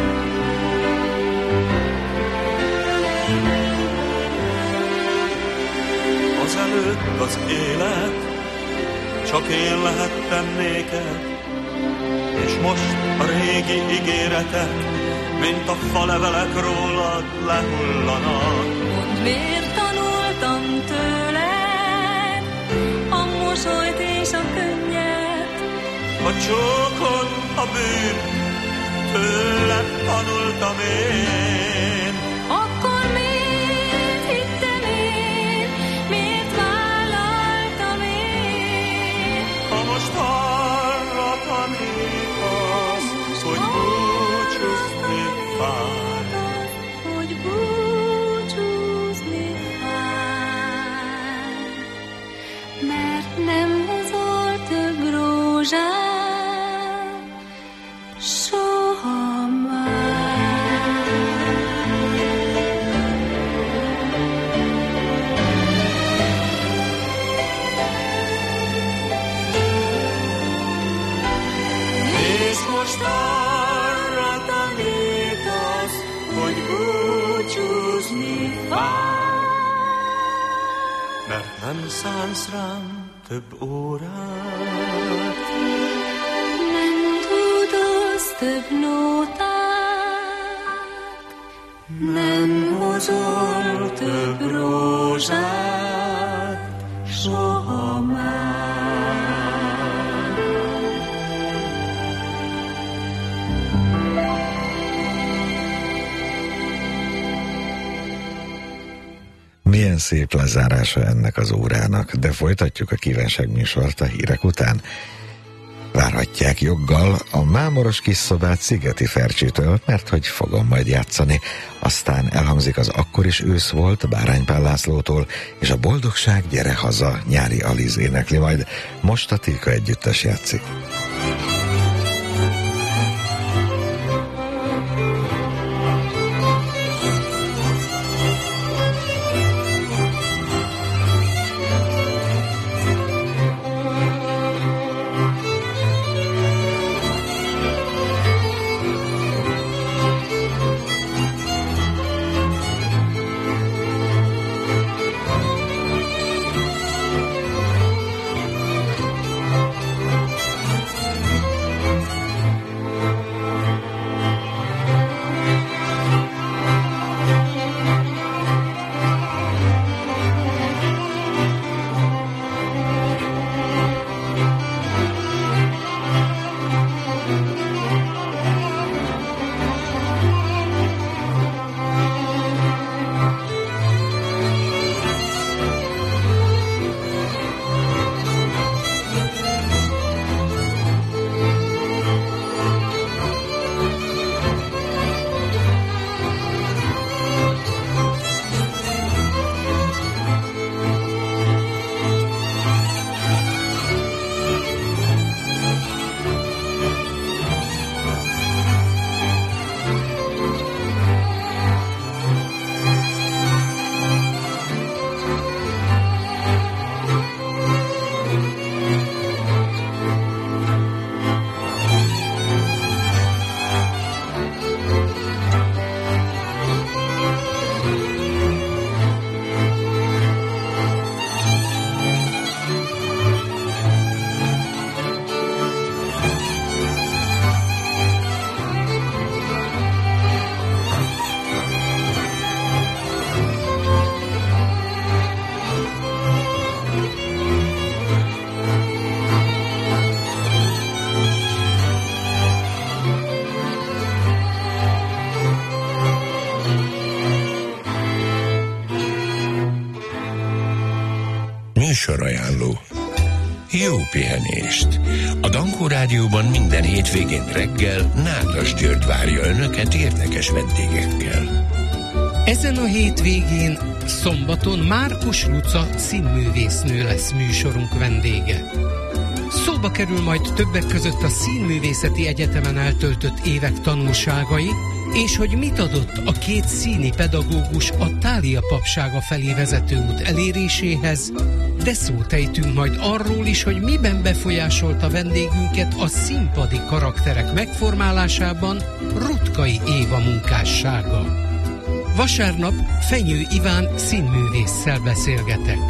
Azelőtt az élet csak én lehettem néked, és most a régi ígéretek, mint a falevelek rólad lehullanak. Mondd, miért tanultam tőled a mosolyt és a könnyet, A csókod, a bűn, tőled tanultam én. akkor miért hittem én, miért vállaltam én? Ha most arra tanítasz, hogy búcsúzni fáj, hogy búcsúzni fáj, mert nem hozol több rózsát soha már. és most arra tanítasz, hogy búcsúzni fáj, mert nem szánsz rám több órát. Nem több nótát, nem hozol több rózsát, soha már. Milyen szép lezárása ennek az órának, de folytatjuk a kívánságműsort a hírek után. Várhatják joggal a mámoros kis szobát Szigeti Fercsitől, mert hogy fogom majd játszani. Aztán elhangzik az Akkor is ősz volt Bárány Pál Lászlótól, és a Boldogság gyere haza Nyári Aliz énekli majd. Most a Tilka együttes játszik. Műsorajánló. Jó pihenést! A Dankó Rádióban minden hétvégén reggel Nádas György várja önöket érdekes vendégekkel. Ezen a hétvégén szombaton Márkus Luca színművésznő lesz műsorunk vendége. Szóba kerül majd többek között a Színművészeti Egyetemen eltöltött évek tanulságai, és hogy mit adott a két színi pedagógus a Thália papsága felé vezető út eléréséhez, de szót ejtünk majd arról is, hogy miben befolyásolta vendégünket a színpadi karakterek megformálásában Rutkai Éva munkássága. Vasárnap Fenyő Iván színművésszel beszélgetek.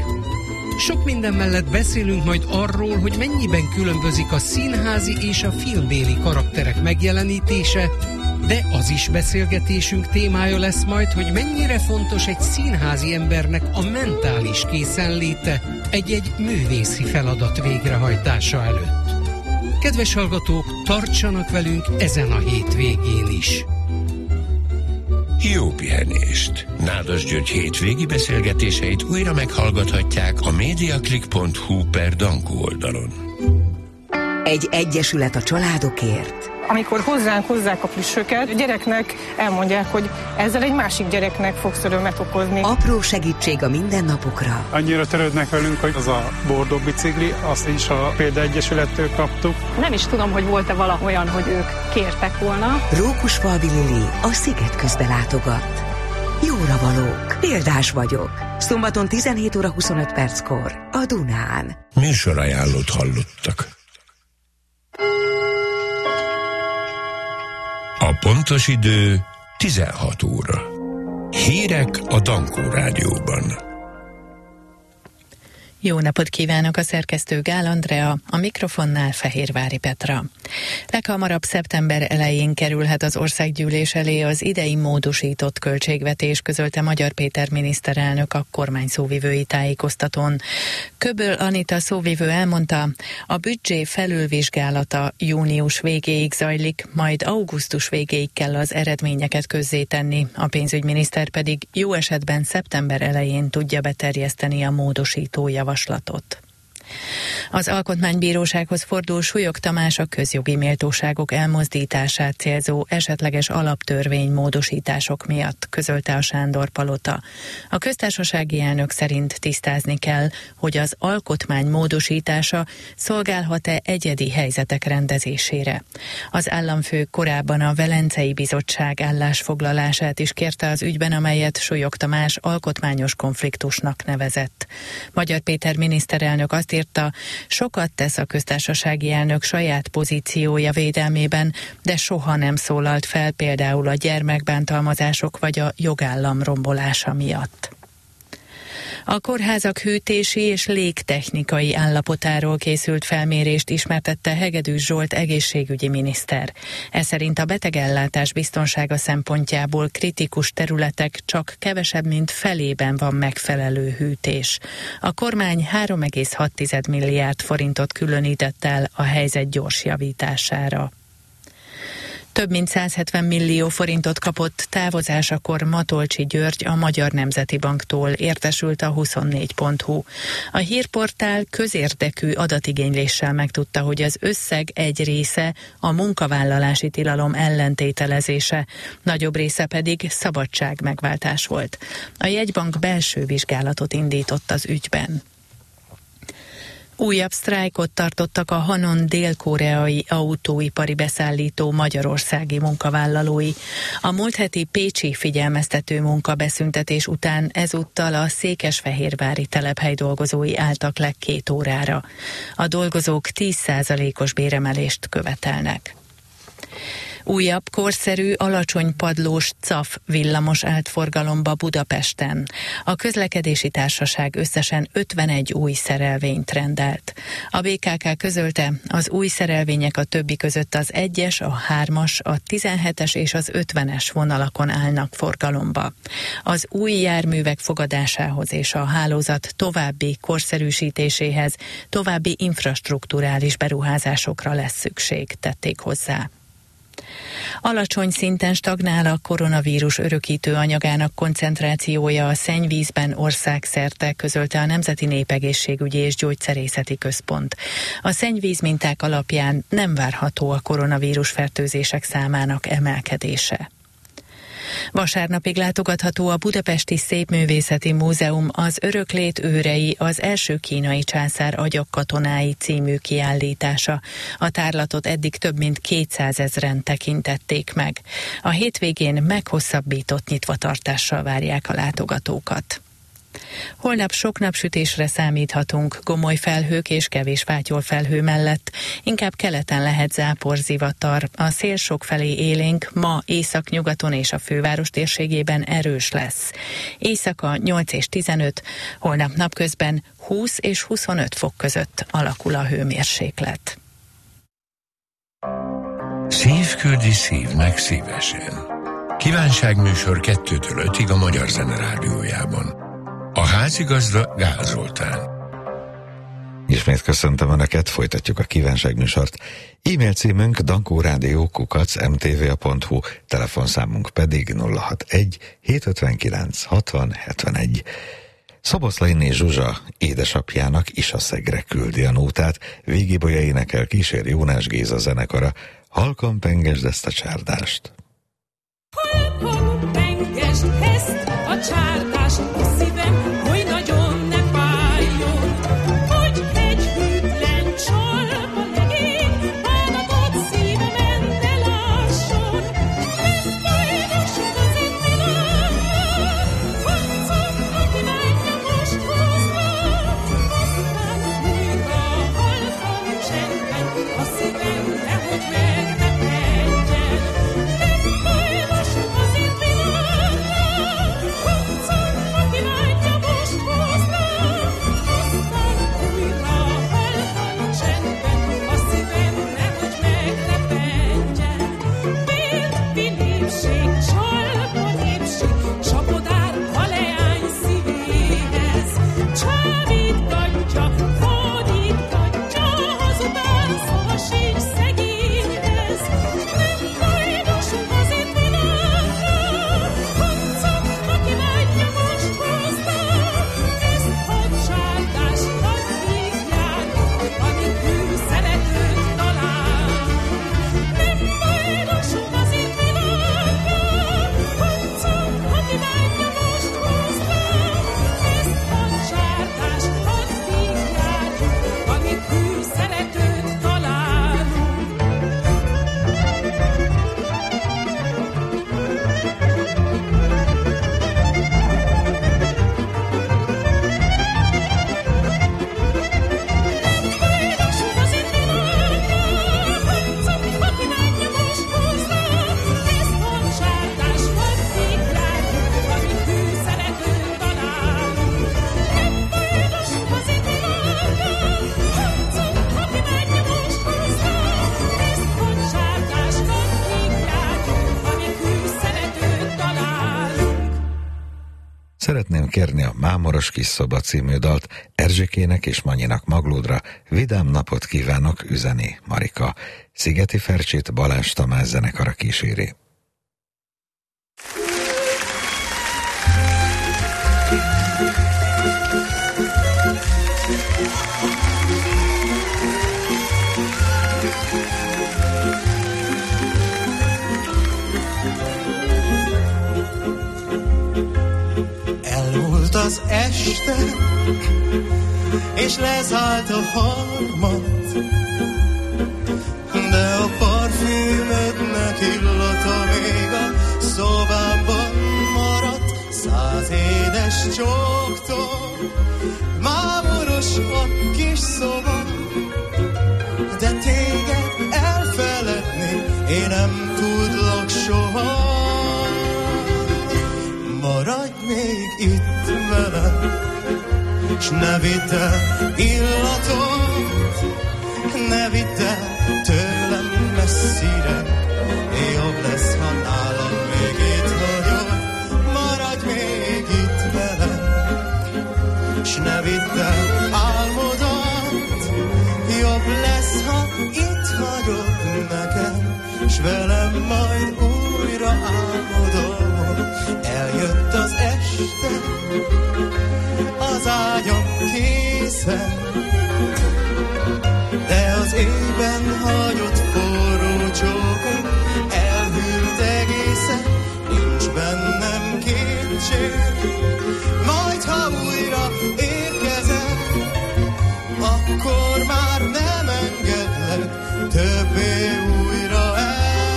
Sok minden mellett beszélünk majd arról, hogy mennyiben különbözik a színházi és a filmbéli karakterek megjelenítése, de az is beszélgetésünk témája lesz majd, hogy mennyire fontos egy színházi embernek a mentális készenléte egy-egy művészi feladat végrehajtása előtt. Kedves hallgatók, tartsanak velünk ezen a hétvégén is! Jó pihenést! Nádas György hétvégi beszélgetéseit újra meghallgathatják a mediaclick pont hu per Dankó oldalon. Egy egyesület a családokért. Amikor hozzánk hozzák a plüssöket, a gyereknek elmondják, hogy ezzel egy másik gyereknek fogsz örömet okozni. Apró segítség a mindennapokra. Annyira törődnek velünk, hogy az a bordó bicikli, azt is a példaegyesülettől kaptuk. Nem is tudom, hogy volt-e vala olyan, hogy ők kértek volna. Rókusfalvi Lili a Sziget közbe látogat. Jóra valók, példás vagyok. Szombaton tizenhét óra huszonöt perckor a Dunán. Műsorajánlót hallottak. A pontos idő tizenhat óra. Hírek a Dankó Rádióban. Jó napot kívánok, a szerkesztő Gál Andrea, a mikrofonnál Fehérvári Petra. Leghamarabb szeptember elején kerülhet az országgyűlés elé az idei módosított költségvetés, közölte Magyar Péter miniszterelnök a kormány szóvivői tájékoztatón. Köböl Anita szóvivő elmondta, a büdzsé felülvizsgálata június végéig zajlik, majd augusztus végéig kell az eredményeket közzétenni, a pénzügyminiszter pedig jó esetben szeptember elején tudja beterjeszteni a módosító javaslatot. javaslatot. Az Alkotmánybírósághoz fordul Súlyog Tamás a közjogi méltóságok elmozdítását célzó esetleges alaptörvény módosítások miatt, közölte a Sándor Palota. A köztársasági elnök szerint tisztázni kell, hogy az alkotmány módosítása szolgálhat-e egyedi helyzetek rendezésére. Az államfő korábban a Velencei Bizottság állásfoglalását is kérte az ügyben, amelyet Súlyog Tamás alkotmányos konfliktusnak nevezett. Magyar Péter miniszterelnök azt írta, sokat tesz a köztársasági elnök saját pozíciója védelmében, de soha nem szólalt fel például a gyermekbántalmazások vagy a jogállam rombolása miatt. A kórházak hűtési és légtechnikai állapotáról készült felmérést ismertette Hegedűs Zsolt egészségügyi miniszter. Ez szerint a betegellátás biztonsága szempontjából kritikus területek csak kevesebb, mint felében van megfelelő hűtés. A kormány három egész hat milliárd forintot különített el a helyzet gyors javítására. Több mint száz hetven millió forintot kapott távozásakor Matolcsy György a Magyar Nemzeti Banktól, értesült a huszonnégy pont hu. A hírportál közérdekű adatigényléssel megtudta, hogy az összeg egy része a munkavállalási tilalom ellentételezése, nagyobb része pedig szabadságmegváltás volt. A jegybank belső vizsgálatot indított az ügyben. Újabb sztrájkot tartottak a Hanon dél-koreai autóipari beszállító magyarországi munkavállalói. A múlt heti pécsi figyelmeztető munkabeszüntetés után ezúttal a székesfehérvári telephely dolgozói álltak le két órára. A dolgozók tíz százalékos béremelést követelnek. Újabb, korszerű, alacsony padlós caf villamos állt forgalomba Budapesten. A közlekedési társaság összesen ötvenegy új szerelvényt rendelt. A bé ká ká közölte, az új szerelvények a többi között az egyes, a hármas, a tizenhetes és az ötvenes vonalakon állnak forgalomba. Az új járművek fogadásához és a hálózat további korszerűsítéséhez további infrastrukturális beruházásokra lesz szükség, tették hozzá. Alacsony szinten stagnál a koronavírus örökítő anyagának koncentrációja a szennyvízben országszerte, közölte a Nemzeti Népegészségügyi és Gyógyszerészeti Központ. A szennyvíz minták alapján nem várható a koronavírus fertőzések számának emelkedése. Vasárnapig látogatható a Budapesti Szépművészeti Múzeum az Öröklét őrei, az első kínai császár agyagkatonái című kiállítása. A tárlatot eddig több mint kétszázezren tekintették meg. A hétvégén meghosszabbított nyitvatartással várják a látogatókat. Holnap sok napsütésre számíthatunk, gomoly felhők és kevés fátyolfelhő mellett. Inkább keleten lehet záporzivatar, a szél sokfelé élénk, ma északnyugaton és a főváros térségében erős lesz. Éjszaka nyolc és tizenöt, holnap napközben húsz és huszonöt fok között alakul a hőmérséklet. Szív küldi szívnek szívesen. Kívánságműsor kettőtől ötig a Magyar Zene Rádiójában. A házigazda Gál Zoltán. Ismét köszöntöm Önöket, folytatjuk a kívánságműsort. E-mail címünk dankórádió kukac em té vé pont hu, telefonszámunk pedig nulla hatvanegy hétszázötvenkilenc hatvan hetvenegy. Szoboszlainé Zsuzsa édesapjának Isaszegre küldi a nótát, Végébolya énekel, kísér Jónás Géza zenekara. Halkan pengesd ezt a csárdást. Halkan pengesd ezt a csárdást, a szívem, hogy nagyon ne fájjon, hogy egy hűtlen csalpa legény, bánatott szívemen ne lásson. Nem baj, most az én világban, harcok, akinek nem most hoznak, aztán újra halkan csendben, a szívem nehogy meg ne penjen. Szeretném kérni a Mámoros kis szoba című dalt, Erzsikének és Manyinak Maglódra. Vidám napot kívánok, üzeni Marika. Szigeti Fercsét Balázs Tamás zenekara kíséri. Elmúlt az este, és leszállt a harmat, de a parfümödnek illata még a szobámban maradt. Száz édes csóktól mámoros a kis szoba, de téged elfeledni én nem tudlak soha. Maradj még itt velem, s ne vidd el illatot, ne vidd el tőlem messzire, jobb lesz, ha nálam még itt vagyok. Maradj még itt velem, s ne vidd el álmodat, jobb lesz, ha itt hagyod nekem, s velem majd újra álmodom. Eljött az este, az ágyam készen, de az éjben hagyott forró csókom elhűlt egészen. Nincs bennem kétség, majd ha újra érkezem, akkor már nem engedlek többé újra el.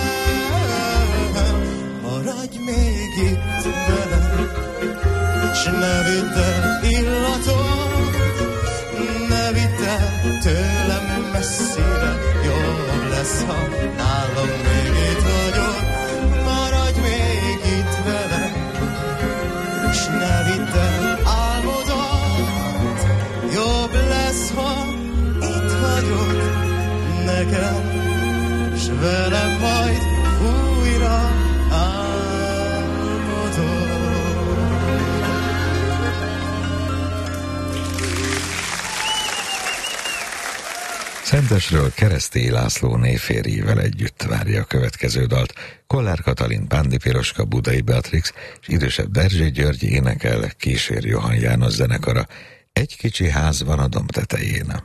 Maradj még itt velem, s ne vidd el illatot, ne vidd el tőlem messzire, jobb lesz, ha nálam még itt vagyok. Maradj még itt velem, s ne vidd el álmodat, jobb lesz, ha itt hagyod nekem, s velem majd újra Szentesről Keresztély László névférjével együtt várja a következő dalt. Kollár Katalin, Pándi Piroska, Budai Beatrix és idősebb Derzsé György énekel, kísér Johann János zenekara. Egy kicsi ház van a domb tetején.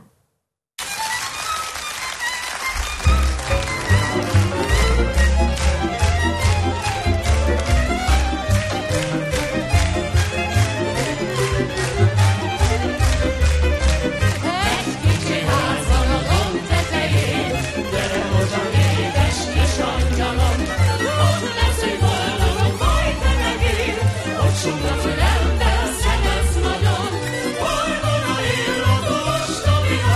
Fülembe szedesz nagyon, hol van a illatos, ami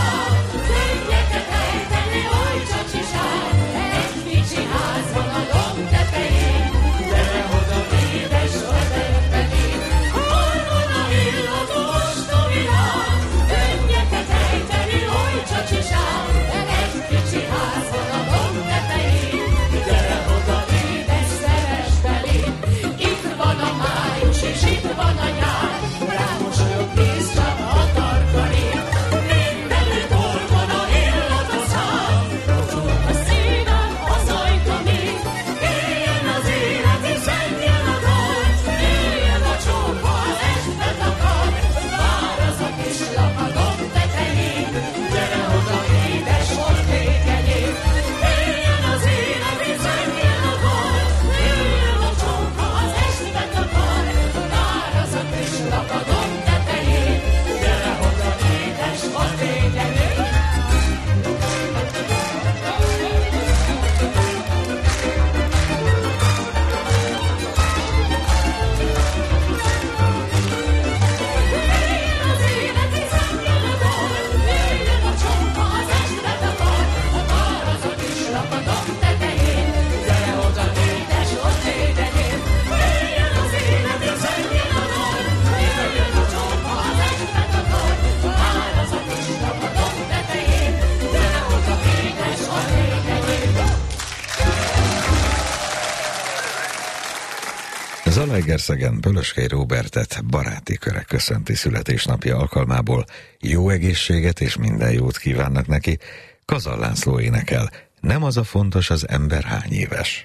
Zalaegerszegen Bölöskei Róbertet baráti köre köszönti születésnapja alkalmából. Jó egészséget és minden jót kívánnak neki. Kazal László énekel. Nem az a fontos, az ember hány éves.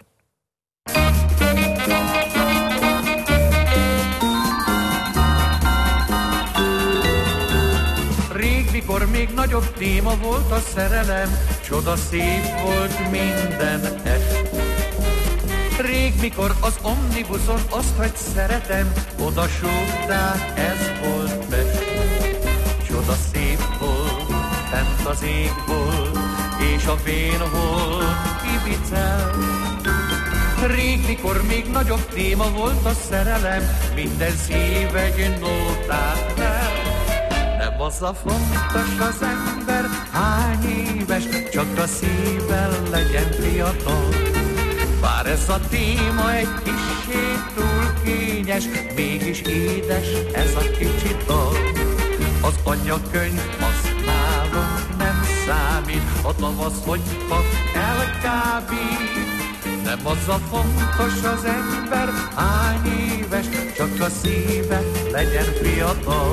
Rég, mikor még nagyobb téma volt a szerelem, csoda szép volt minden est. Rég, mikor az omnibuszon azt, hogy szeretem, oda súgták, ez volt Pest. Csoda szép volt, fent az ég volt, és a vén volt Ibicel. Rég, mikor még nagyobb téma volt a szerelem, minden szív egy nótát lel. Nem az a fontos az ember, hány éves, csak a szívvel legyen fiatal. Bár ez a téma egy kissé túl kényes, mégis édes ez a kicsi dal. Az anyakönyv az nálunk nem számít, a tavasz, hogyha elkábít. Nem az a fontos az ember, hány éves, csak a szíve legyen fiatal.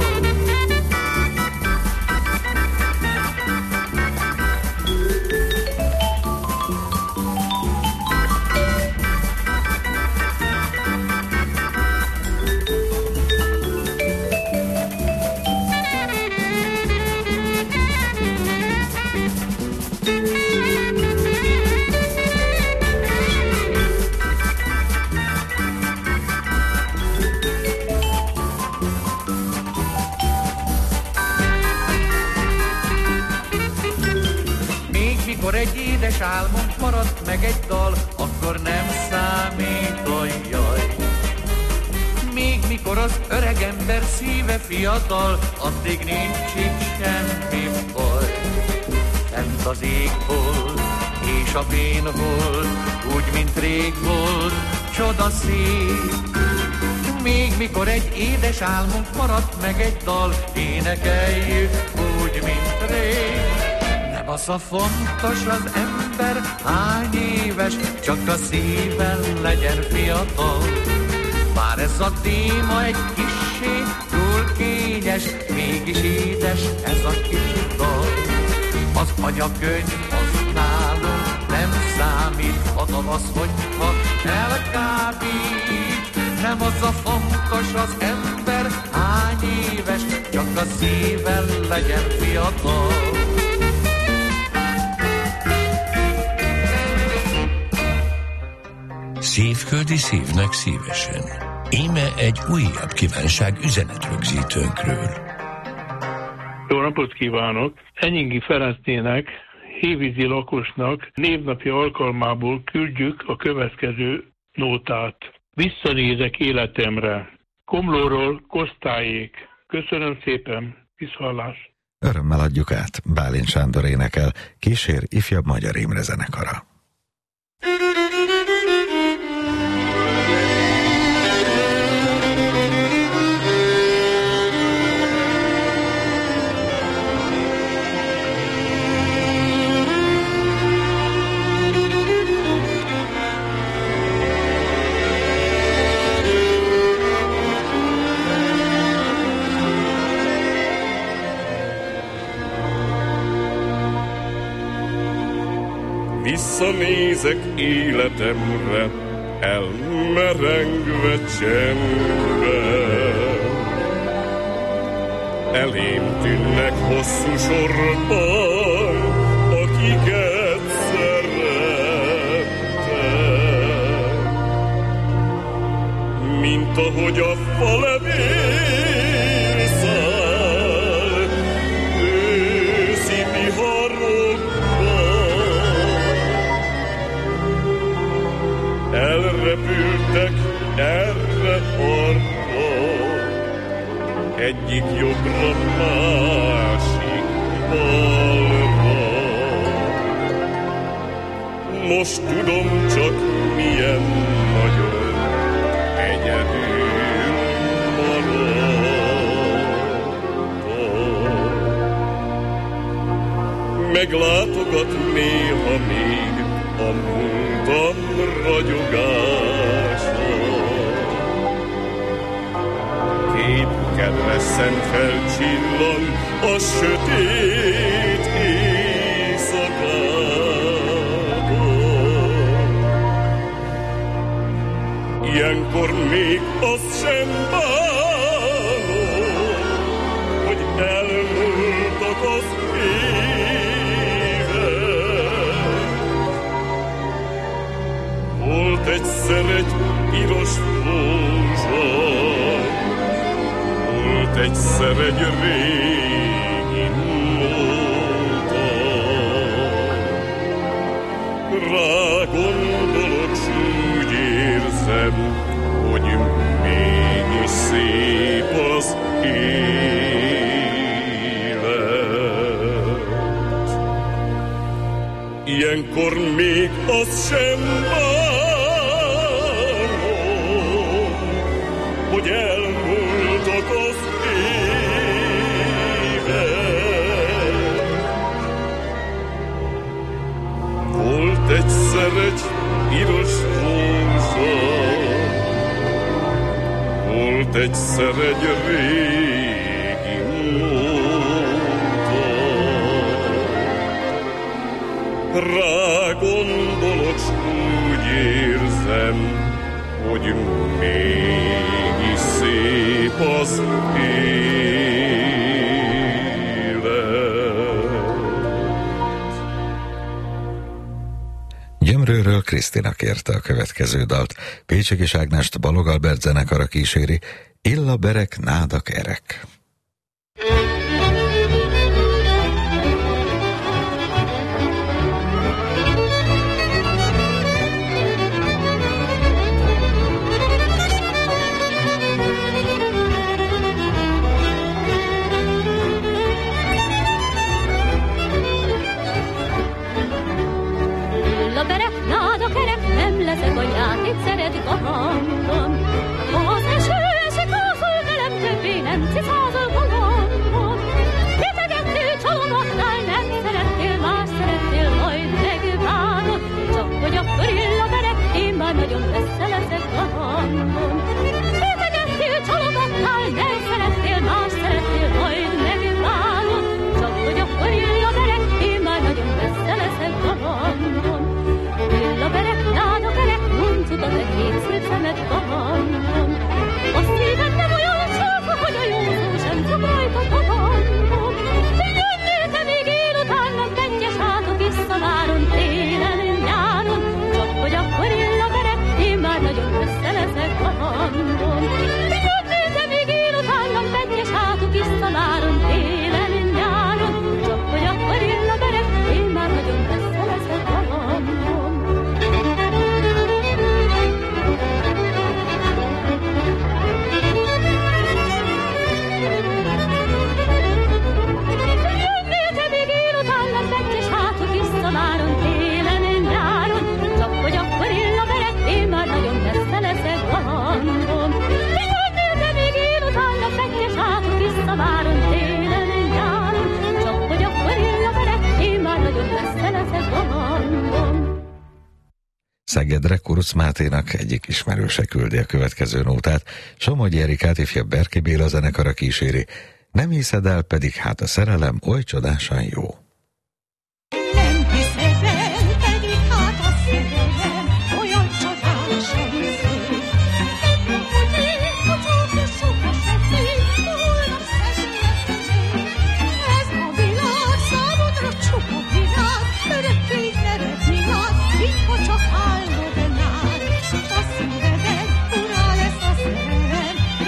Mikor egy édes álmunk maradt meg egy dal, akkor nem számít a jaj. Még mikor az öreg ember szíve fiatal, addig nincs itt semmi baj. Fent az ég volt, és a vén volt, úgy, mint rég volt, csoda szép. Még mikor egy édes álmunk maradt meg egy dal, énekeljük úgy, mint rég. Nem az a fontos az ember, hány éves, csak a szívvel legyen fiatal. Bár ez a téma egy kissé túl kényes, mégis édes ez a kicsi dal. Az anyakönyv az nálunk nem számít, a tavasz, hogyha elkábít. Nem az a fontos az ember, hány éves, csak a szívvel legyen fiatal. Szívköldi szívnek szívesen. Íme egy újabb kívánság üzenetrögzítőnkről. Jó napot kívánok! Enyingi Ferencnének, hévízi lakosnak névnapja alkalmából küldjük a következő nótát. Visszanézek életemre. Komlóról Kosztályék. Köszönöm szépen, viszhallás! Örömmel adjuk át. Bálint Sándor énekel, kísér ifjabb Magyar Imre zenekara. Visszanézek életemre, elmerengve csendbe. Elém tűnnek hosszú sorban, akiket szerettem. Mint ahogy a falevél száll, őszi viharokban. Elrepültek erre-arra, egyik jobbra, másik balra. Most tudom csak milyen nagyon egyedül maradtam. Meglátogat néha még a múltam ragyogása, kedves szem felcsillan a sötét éjszakában. Ilyenkor még azt sem bánom, hogy elmúltak az évek. Volt egyszer egy piros rózsa, volt egyszer egy régi nóta. Rá gondolok, s úgy érzem, hogy mégis szép az élet. Ilyenkor még az sem bánom, hogy elmúltak az évek. Volt egyszer egy piros rózsa, volt egyszer egy régi nóta. Rá gondolok, s úgy érzem, hogy mégis szép az élet. Gyömrőről Krisztina kérte a következő dalt. Pécsik Ágnest Balog Albert zenekara kíséri, Illa berek, nádak erek. Leszek a játék, szeretik a hangom. Az eső esik, házul velem, többé nem cicázol kalandom. Kétegettél, csalogattál, nem szerettél, más szerettél, majd megvárod. Csak hogy akkor illa berek, én már nagyon messze leszek a hangom. Kétegettél, csalogattál, nem szerettél, más szerettél, majd megvárod. Csak hogy akkor illa berek, én már nagyon messze leszek a hangom. Illa berek, nádak erek, a te két szép szemed a hangom. A szíved nem olyan csáfa, hogy a jó szó sem fog rajtad a hangom. Jönnél te még én utánam, mennyes hátok visszaváron, télen, nyáron. Csak hogy akkor illa berek, én már nagyon messze leszek a hangom. Jönnél te még én utánam, mennyes hátok visszaváron, télen, nyáron. Csak hogy akkor illa berek, én már nagyon messze leszek a hangom. Visszaváron, télen, nyáron, csak hogy akkor illa berek, én már nagyon messze leszek a hangom. Jönnél te még én utána, fettes hátok, visszaváron, télen, nyáron, csak hogy akkor illa berek, én már nagyon messze leszek a hangom. Szegedre Kuruc Máténak egyik ismerőse küldi a következő nótát, Somogyi Erikát ifjabb Berki Béla zenekara kíséri, nem hiszed el, pedig hát a szerelem oly csodásan jó.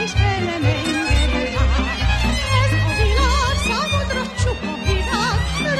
Ez a világ számodra csupa világ,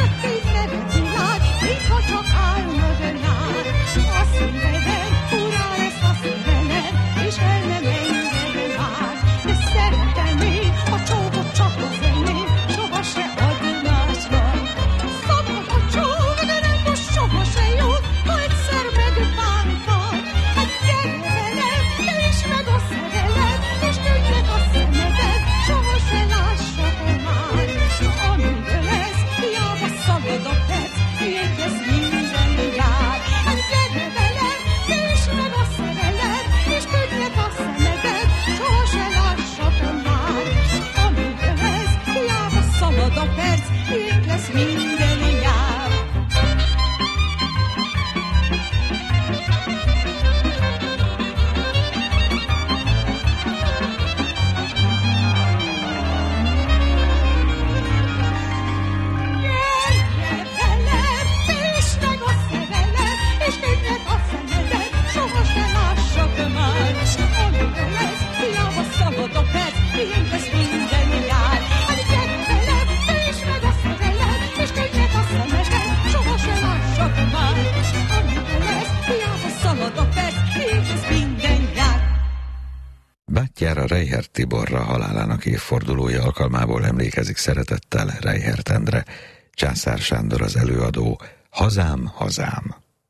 barátjára, Reichert Tiborra halálának évfordulója alkalmából emlékezik szeretettel Reichert Endre. Császár Sándor az előadó. Hazám, hazám.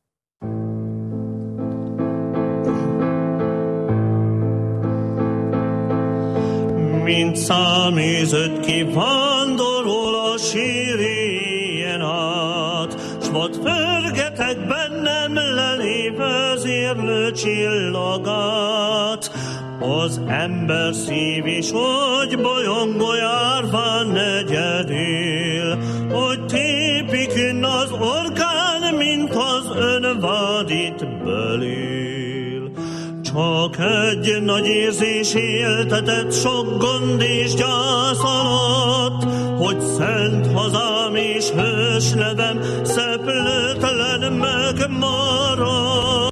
Mint száműzött kivándorol a sírén át, s vad förgetek bennem lelé vezérlő csillagát. Az ember szív is, hogy bolyongó járván egyedül, hogy tépik az orkán, mint az önvádít belül. Csak egy nagy érzés éltetett sok gond és gyász alatt, hogy szent hazám és hős nevem szeplőtlen megmaradt.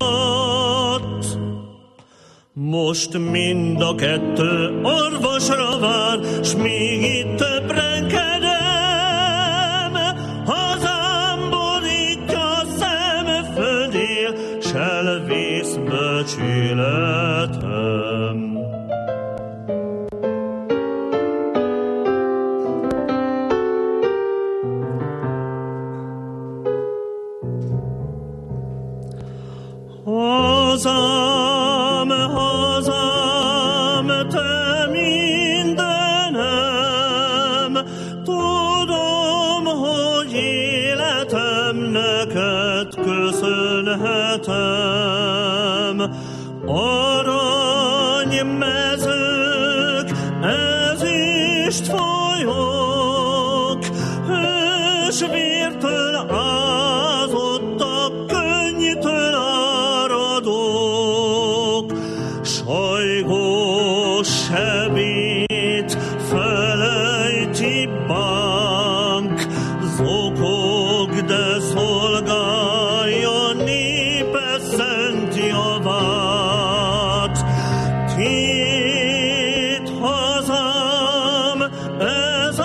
Most mind a kettő orvosra vár, s még itt többrenkedem. Hazám borítja a szemföldél, s elvész becsületem. Hazám, hazám, te mindenem, tudom, hogy életem neked köszönhetem. Aranymezők, ezüst folyók, hős vértől ázottak, könnytől áradók, sajgó sebét felejti bánk, zokog, de szolgálja népe szent javát. Tét hazám, ez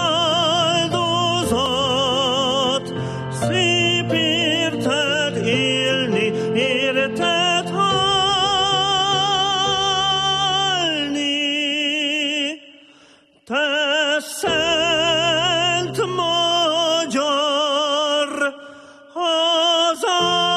áldozat, szép érted élni, érted halni. Te szent magyar hazám.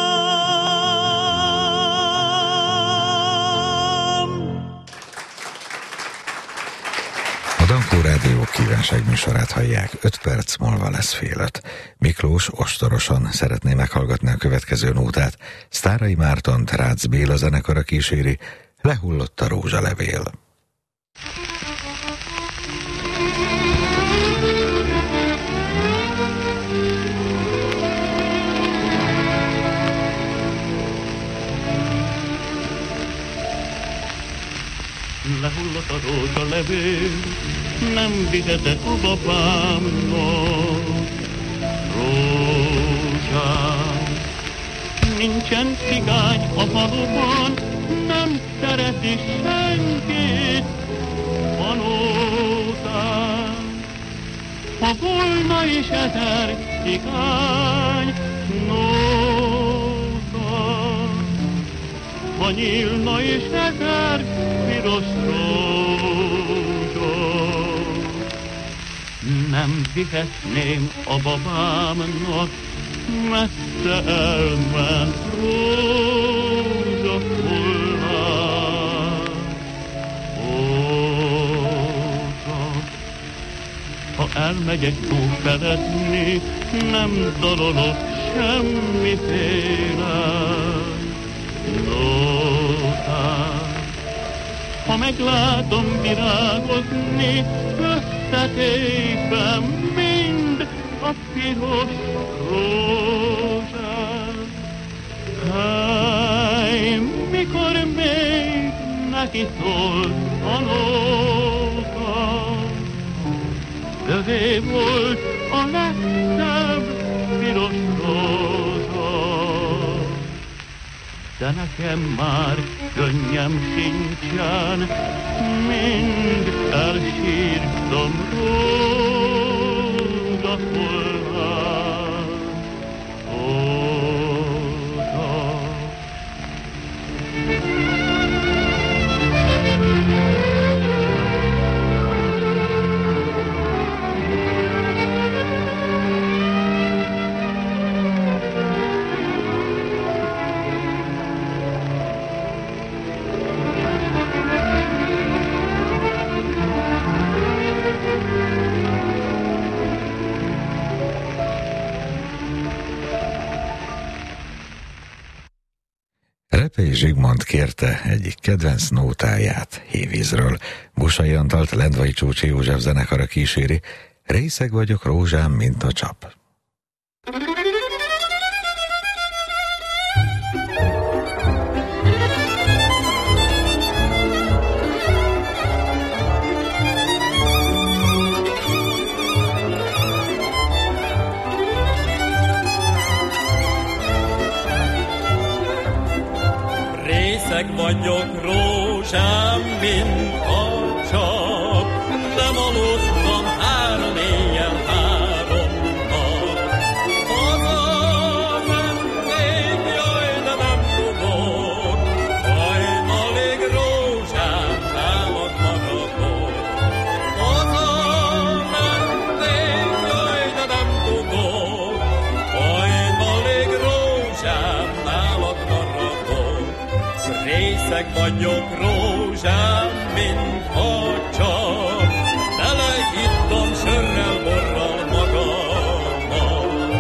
A Dankó Rádió kívánságműsorát hallják, öt perc múlva lesz fél öt. Miklós ostorosan szeretné meghallgatni a következő nótát. Sztárai Mártont Rácz Béla zenekara kíséri, Lehullott a rózsalevél. Lehullott a rózsalevél, nem vihette a babámnak. Rózsám, nincsen cigány a faluban, nem szereti senkit. Vanótán, ha volna is ezer cigány, nóta, ha nyílna is ezer piros rózsa, nem vihetném a babámnak, messze elment rózsa hullás. Rózsa, ha elmegyek túlfeledni, nem dalolok semmiféle nótát. Ha meglátom virágozni, összetépem mind a piros rózsát. Hely, mikor még neki szólt a nóta, övé volt a legszebb piros rózsa. De nekem már könnyem sincsen, mind elsírtam rózsa hullás. Rózsa. Repei Zsigmond kérte egyik kedvenc nótáját Hévízről. Busai Antalt Lendvai Csúcsi József zenekara kíséri. Részeg vagyok rózsám, mint a csap. Részeg vagyok rózsám, mint a csap, nem aludtam három éjjel, három nap. Hazamennék, jaj, de nem tudok, hajnalig rózsám nálad maradok. Hazamennék, jaj, de nem tudok, hajnalig rózsám nálad maradok. Részeg vagyok rózsám, mint a csap, tele ittam sörrel, borral magammal.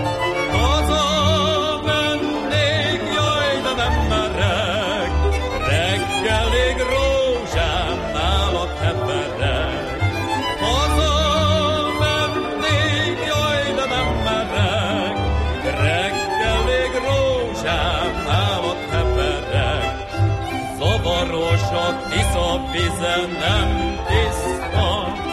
Hazamennék, jaj, de nem merek, reggelig rózsám nálad heverek. Hazamennék, jaj, de nem merek, reggelig rózsám nálad heverek. Zavaros a Tisza vize, nem tiszta,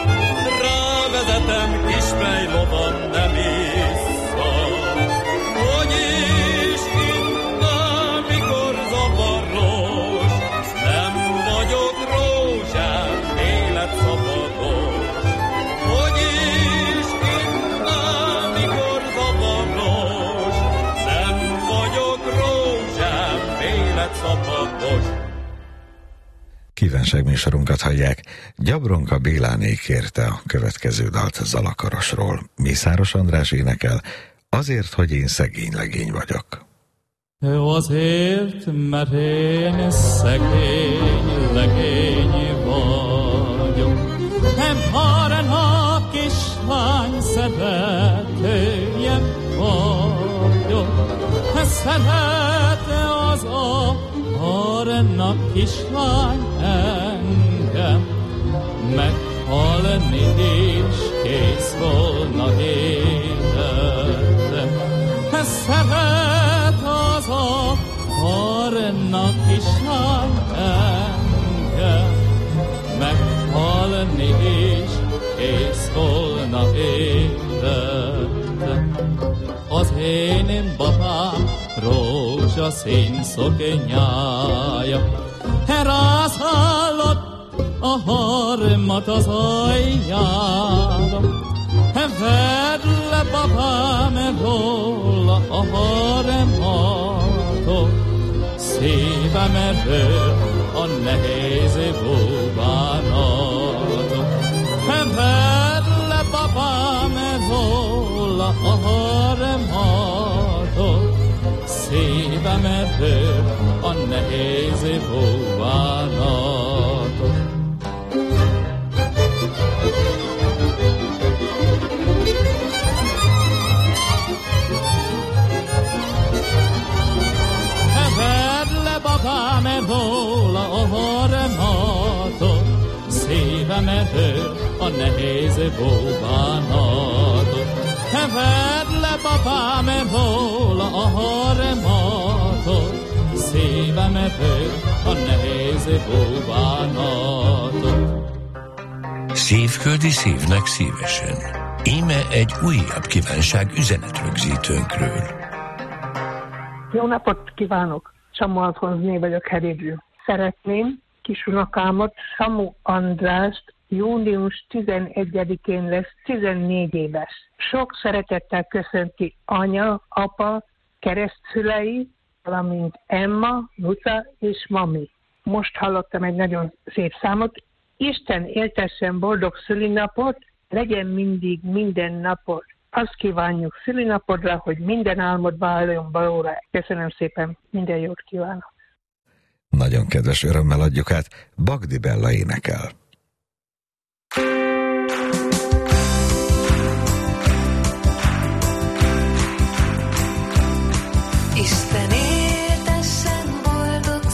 rávezetem kispely lovam, nem issza. Hogy is innám, mikor zavaros, nem vagyok rózsám, életszabados. Hogy is innám, mikor zavaros, nem vagyok rózsám, életszabados. Kívánságműsorunkat hallják. Gyabronka Béláné kérte a következő dalt Zalakarosról. Mészáros András énekel, azért, hogy én szegény legény vagyok. Azért, mert én szegény legény vagyok, nem harna kislány szeretője vagyok. Szerette az a harna kislány engem, meghalni is kész volna életre. Szeret az a harna kislány engem, meghalni is kész volna életre. Az én babám rózsaszín szoknyája, rászállott a harmat az aljára. Vedd le babám róla a harmatot, szívem erről a nehéz búbánatot. Vedd le babám róla a harmatot, szívem erről a nehéz búbánatot. Vedd le babám róla a harmatot, szívem erről a nehéz búbánatot. Vedd le babám róla a harmatot, szívem erről a nehéz búbánatot. Szívköldi szívnek szívesen. Íme egy újabb kívánság üzenetrögzítőnkről. Jó napot kívánok! Samu Alfonzné vagyok Herédről. Szeretném kisunokámat, Samu Andrást, június tizenegyedikén lesz tizennégy éves. Sok szeretettel köszönti anya, apa, keresztszülei, valamint Emma, Nuca és Mami. Most hallottam egy nagyon szép számot. Isten éltessen boldog szülinapot, legyen mindig minden napot. Azt kívánjuk szülinapodra, hogy minden álmod váljon valóra. Köszönöm szépen, minden jót kívánok. Nagyon kedves, örömmel adjuk át, Bagdi Bella énekel. Isten éltessen boldog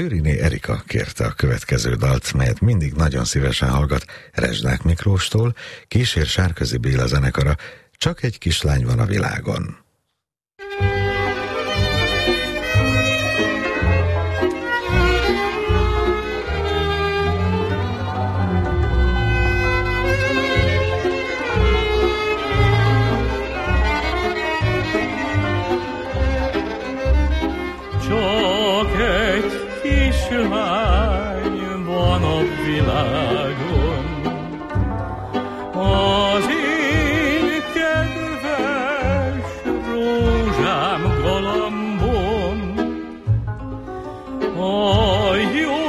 Lőriné Erika kérte a következő dalt, melyet mindig nagyon szívesen hallgat Rezsnák Miklóstól, kísér Sárközi Béla zenekara, Csak egy kislány van a világon. Csak egy kislány van a világon, az én kedves rózsám galambon. A jó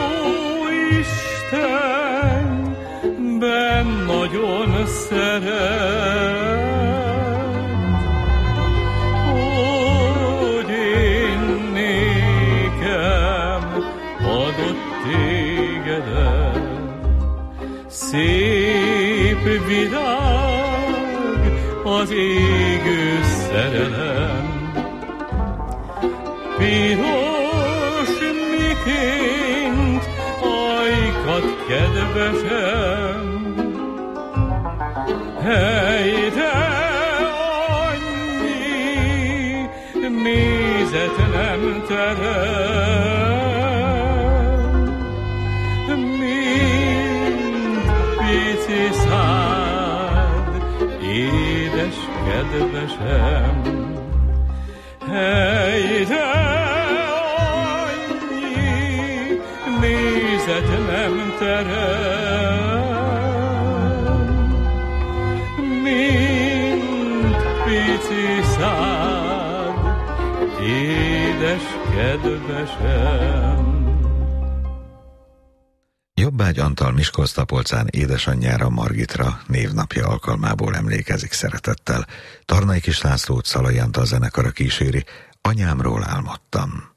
Istenben nagyon szeret, hogy én nékem adott tégedet. Szép virág az égő szerelem, piros miként ajkat kedvesem. Hey, de annyi mézet nem terem, mint pici szád, édes kedvesem. Hey, de annyi mézet nem terem, mint pici szád, édes kedvesem. Jobbágy Antal Miskolctapolcán édesanyjára, Margitra névnapja alkalmából emlékezik szeretettel. Tarnai Kis Lászlót Szalai Antal zenekara kíséri, Anyámról álmodtam.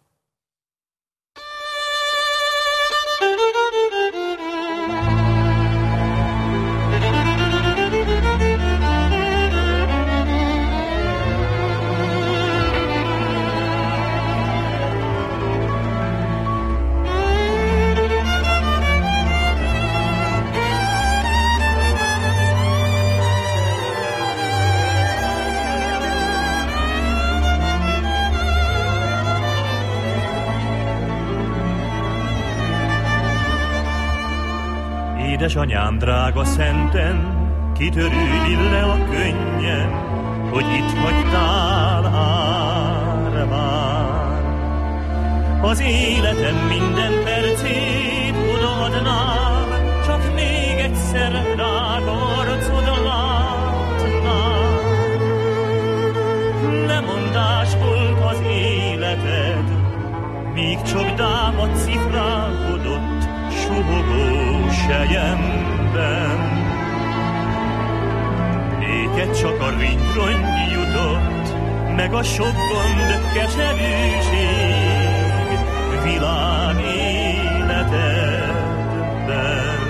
Édesanyám drága szenten, kitörődj le a könnyen, hogy itt hagytál árván. Az életem minden percét odaadnám, csak még egyszer drága arcod látnám. Lemondás volt az életed, míg csokdámat cifrálkodott suhogó selyemben. Néked csak a ringy-rongy jutott, meg a sok gond, keserűség világ életedben.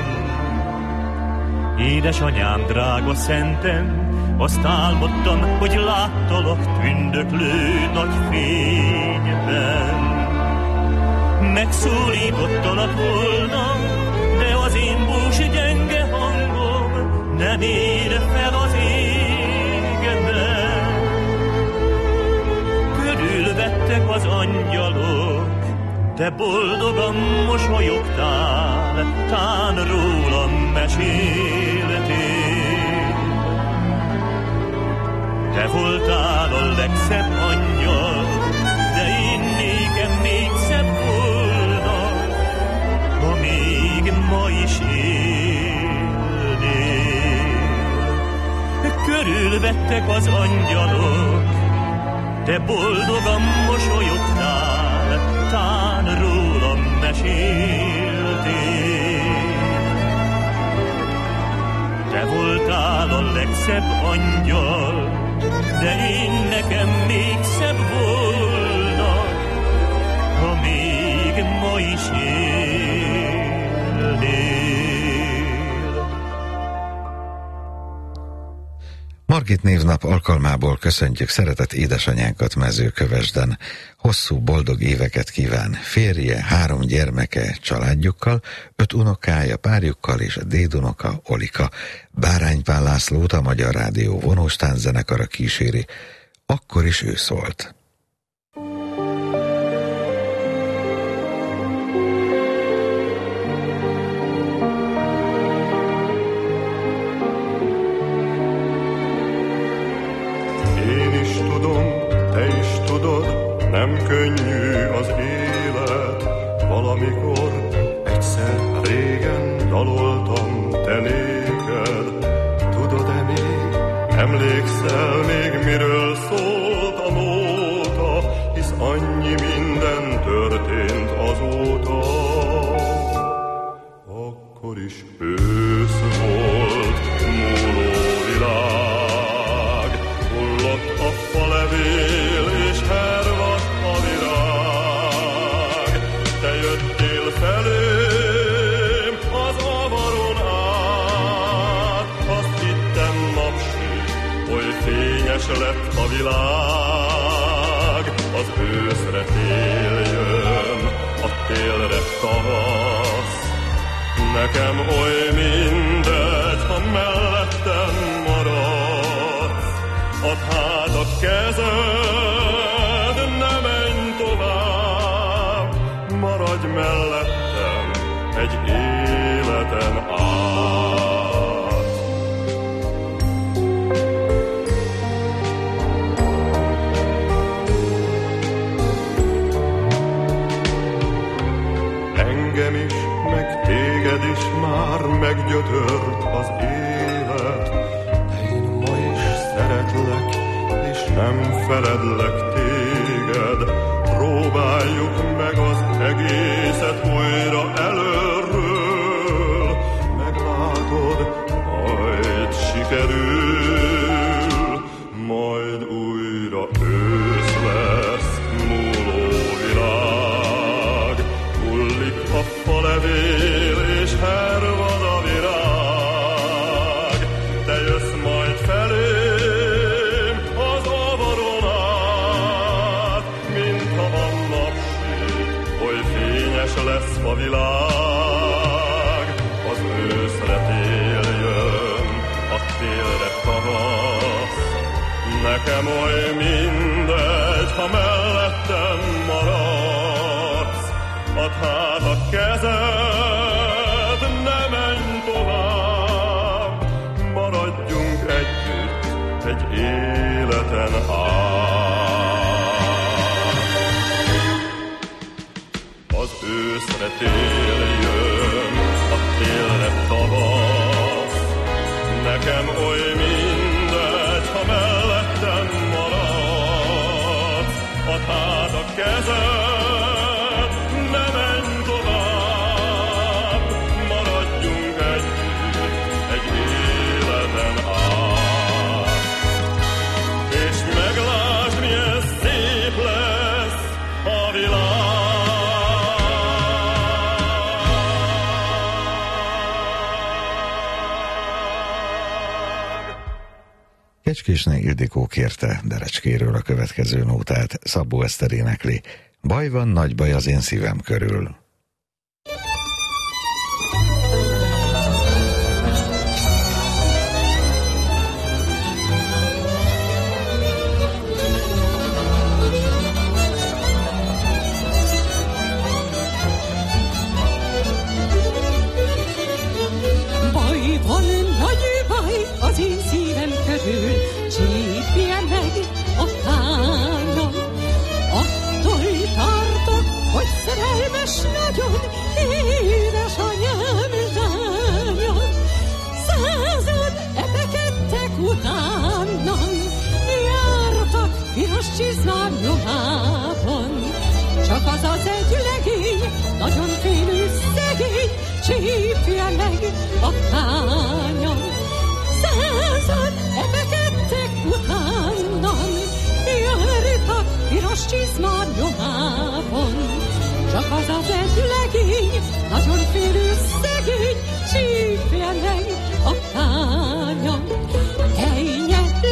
Édesanyám drága szenten, azt álmodtam, hogy láttalak tündöklő nagy fényben. Megszólítottalak volna, de az én bús gyenge hangom nem ér fel az égben. Körülvettek az angyalok, te boldogan mosolyogtál, tán rólam meséltél. Te voltál a legszebb angyal, de én nékem még szebb volna, ha még ma is élnél. Körülvettek az angyalok, te boldogan mosolyogtál, tán rólam meséltél. Te voltál a legszebb angyal, de én nekem még szebb volna, ha még ma is élnél. Margit névnap alkalmából köszöntjük szeretett édesanyánkat Mezőkövesden. Hosszú, boldog éveket kíván férje, három gyermeke családjukkal, öt unokája párjukkal és a dédunoka Olika. Bárány Pál Lászlót a Magyar Rádió vonóstán zenekara kíséri. Akkor is ő szólt. Nem könnyű az élet, valamikor egyszer régen daloltam te néked. Tudod-e még, emlékszel még miről szólt a nóta, hisz annyi minden történt azóta. Akkor is ősz volt, múló világ, hullott a falevél és hervad a virág. Te jöttél felém az avaron át, azt hittem napsüt, oly fényes lett a világ. Az őszre tél jön, a télre tavasz, nekem oly mindegy, ha mellettem maradsz. Add hát a kezed, ne menj tovább, maradj mellettem egy életen át. Engem is, meg téged is már meggyötört az élet, de én ma is szeretlek, és nem feledlek téged. Próbáljuk meg az egészet újra előről, meglátod, majd sikerül, majd újra ősz lesz, múló virág. Hullik a falevél és hervad a virág. Te jössz majd felém az avaron át, mintha van napsüt, oly fényes lesz a világ. Az őszre tél jön, a télre tavasz, nekem oly mindegy, ha mellettem maradsz. Add hát a kezed, ne menj tovább, maradjunk együtt egy életen át. Az őszre tél jön, a télre tavasz, nekem oly mindegy, ha mellettem maradsz. Add hát a kezed, Kecskésné Ildikó kérte Derecskéről a következő nótát, Szabó Eszter énekli. Baj van, nagy baj az én szívem körül. Baj van, nagy baj az én szívem körül, csípje meg a tányom. Attól tartok, hogy szerelmes nagyon, édesanyám lányom. Százan epekedtek utánam, jártak piros csizmám nyomában. Csak az az egy legény, nagyon félő szegény, csípje meg a tányom. Százan epekedtek utánam, jártak piros csizmám nyomában. Csak az az egy legény, nagyon félő szegény, csípje meg a tányom. Ejnye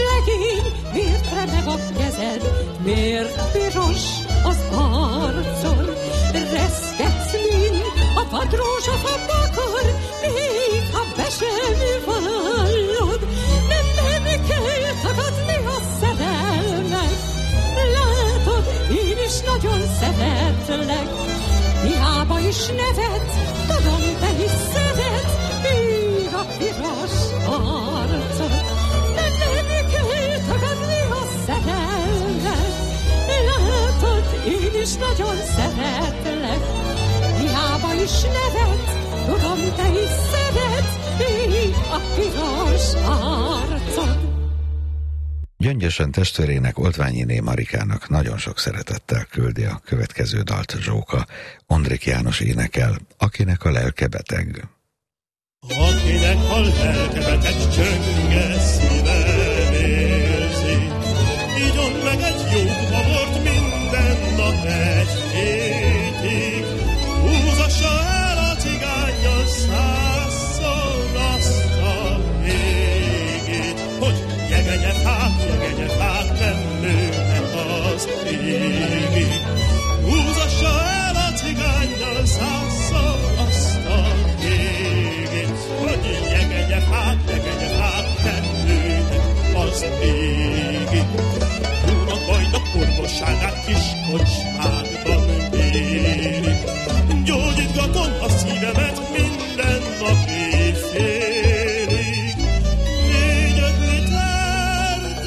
miért piros az arcod? Reszketsz, mint a vadrózsafa bakar, még ha be sem vallod. Nem, nem kell tagadni a szerelmet. Látod, én is nagyon szeretlek. Hiába is nevet, tudom, te is szeret, még a piros arcod. Nem, nem kell tagadni a szerelmet. Látod, én is nagyon szeretlek. Hiába is nevet, tudom, te is szeret, még a piros arcod. Gyöngyösen testvérének, Oldványiné Marikának nagyon sok szeretettel küldi a következő dalt Zsóka. Ondrik János énekel, akinek a lelke beteg. Akinek a lelke beteg, csönge szíven érzi, igyon meg egy jó babort minden nap egy hétig, húzassa el a cigánnyal százszor azt a végét, hogy jegenye fák, jegenye fák nem nőnek az égig. Húzassa el a cigánnyal százszor azt a végét, hogy jegenye fák, jegenye fák nem nőnek az égig. Úrnak bajnak orvosságát kis kocsmákban méri, gyógyítgatom a szívemet minden nap éjfélig. Négy-öt litert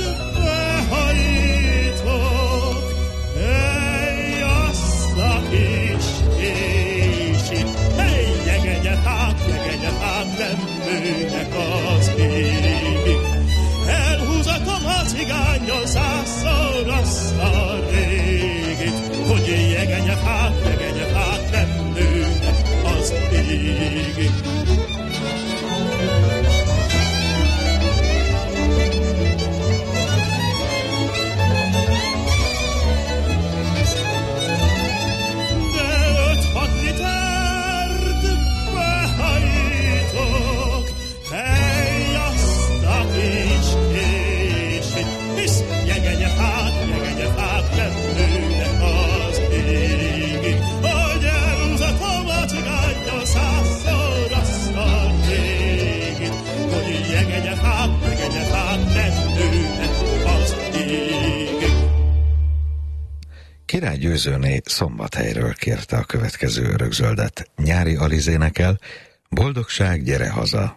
behajítok, hely azt a kis késit. Hely, jegenye fák, jegenye fák nem nőnek az égig. Elhúzatom a cigánnyal százszor azt a régit, hogy jegenye fák, jegenye fák nem nőnek az égig. De öt-hat litert behajítok, hely azt a kis késit, hisz jegenye fák, jegenye fák nem nőnek az égig. Hogy elhúzatom a cigánnyal százszor azt a régit, hogy jegenye fák, jegenye fák nem nőnek az égig. Király Győzőné Szombathelyről kérte a következő örökzöldet. Nyári Aliz énekel, Boldogság, gyere haza.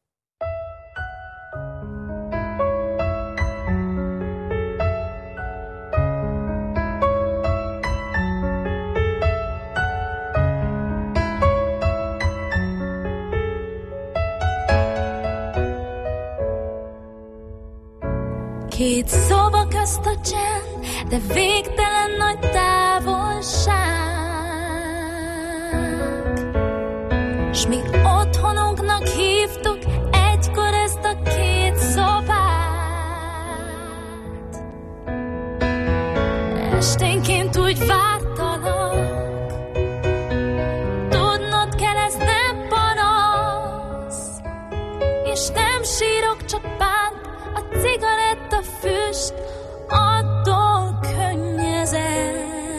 Két szóba közt a csend, de végtelen nagy távolság. S mi otthonunknak hívtuk egykor ezt a két szobát. Esténként úgy vártalak, tudnod kell, ez nem panasz, és nem sírok, csak bánt. A cigaretta füst, attól könnyezem.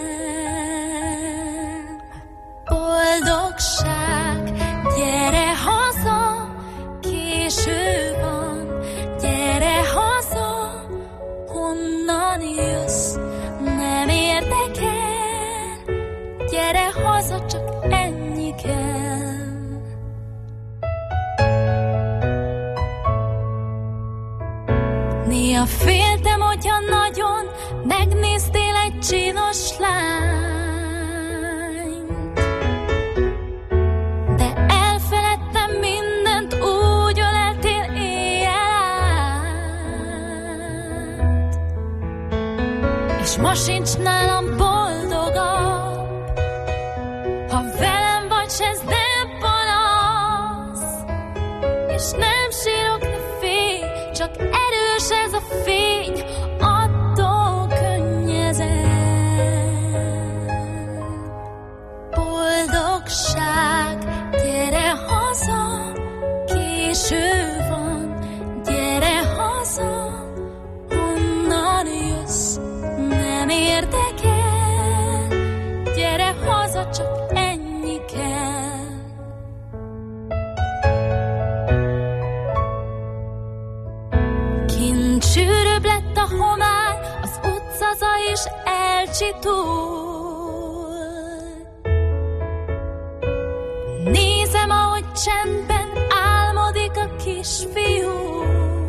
Boldogság, gyere haza, késő van. Gyere haza, honnan jössz, nem érdekel. Gyere haza, csak ennyi kell. Néha féltem, hogyha nagyon megnéztél egy csinos lányt, de elfeledtem mindent, úgy öleltél éjjel át. És ma sincs nálam boldogabb, ha velem vagy, s ez nem panasz, és nem sírok, ne félj, csak erős ez a fény, attól könnyezem. Boldogság, gyere haza, késő van. Gyere haza, honnan jössz, nem a homály, az utcaza is elcsitul. Nézem, ahogy csendben álmodik a kisfiú.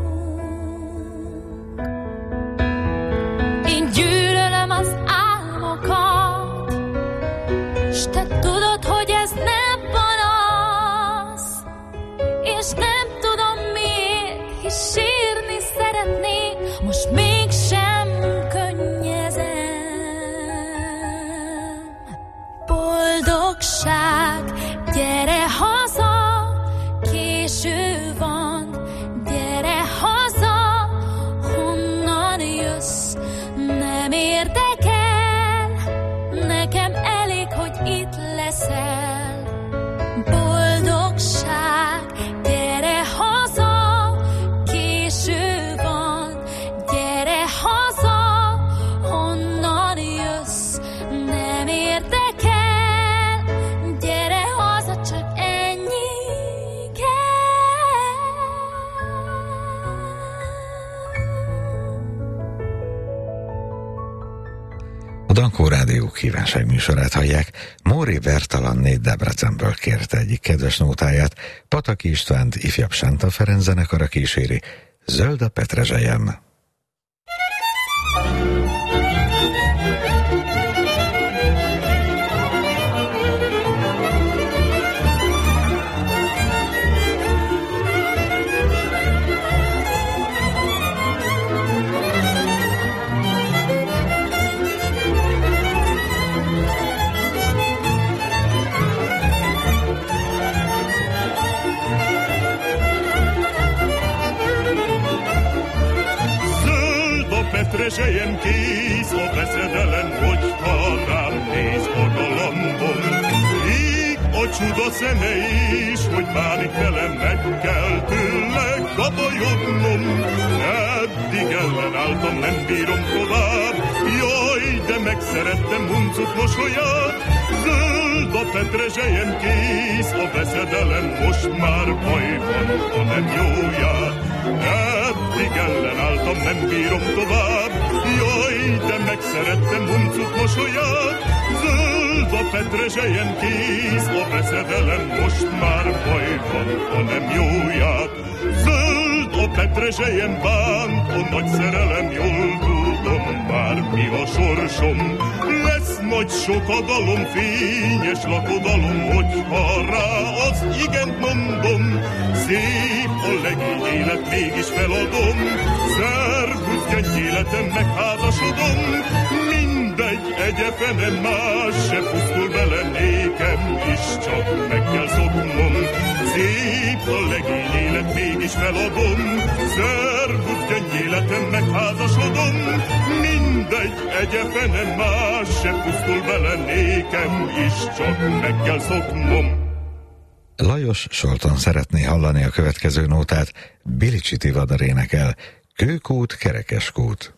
Én gyűlölöm az álmokat, s te tudod, hogy ez nem panasz, és nem tudom miért, hisz sírni szeretnék, most mégsem könnyezem. Boldogság, gyere haza, késő van, gyere haza, honnan jössz, nem érdekel, nekem elég, hogy itt leszel. Boldogság, gyere haza, késő van, gyere haza, honnan jössz, nem érdekel, gyere haza, csak ennyi kell. A Dankó Rádió kívánság műsorát hallják. Móri Bertalanné Debrecenből kérte egyik kedves nótáját, Pataki Istvánt ifjabb Sánta Ferenc zenekara kíséri, Zöld a petrezselyem. Petrezselyem kész a veszedelem, hogyha rám néz a galambom. Ég a csuda szeme is, hogy bánik velem, meg kell tőle kabajodnom. Eddig ellenálltam, nem bírom tovább, jaj, de megszerettem huncut mosolyát. Zöld a petrezselyem kész a veszedelem, most már baj van, ha nem jóját. Eddig ellenálltam, nem bírom tovább, jaj, de megszerettem huncut mosolyát. Zöld a petrezselyem kész a veszedelem, most már baj van, ha nem jóját. Zöld a petrezselyem bánt, a nagy szerelem, jól tudom már mi a sorsom. Lesz nagy sokadalom, fényes lakodalom, hogyha rá az igent mondom. Szép a legény élet, mégis feladom, szervusz gyöngyéletem, megházasodom. Mindegy, egyefenem más se pusztul bele, nékem is csak meg kell szoknom. Szép a legény élet, mégis feladom, szervusz gyöngyéletem, megházasodom. Mindegy, egyefenem más se pusztul bele, nékem is csak meg kell szoknom. Lajos Solton szeretné hallani a következő nótát, Bilicsi Tivadar énekel, Kőkút, Kerekeskút.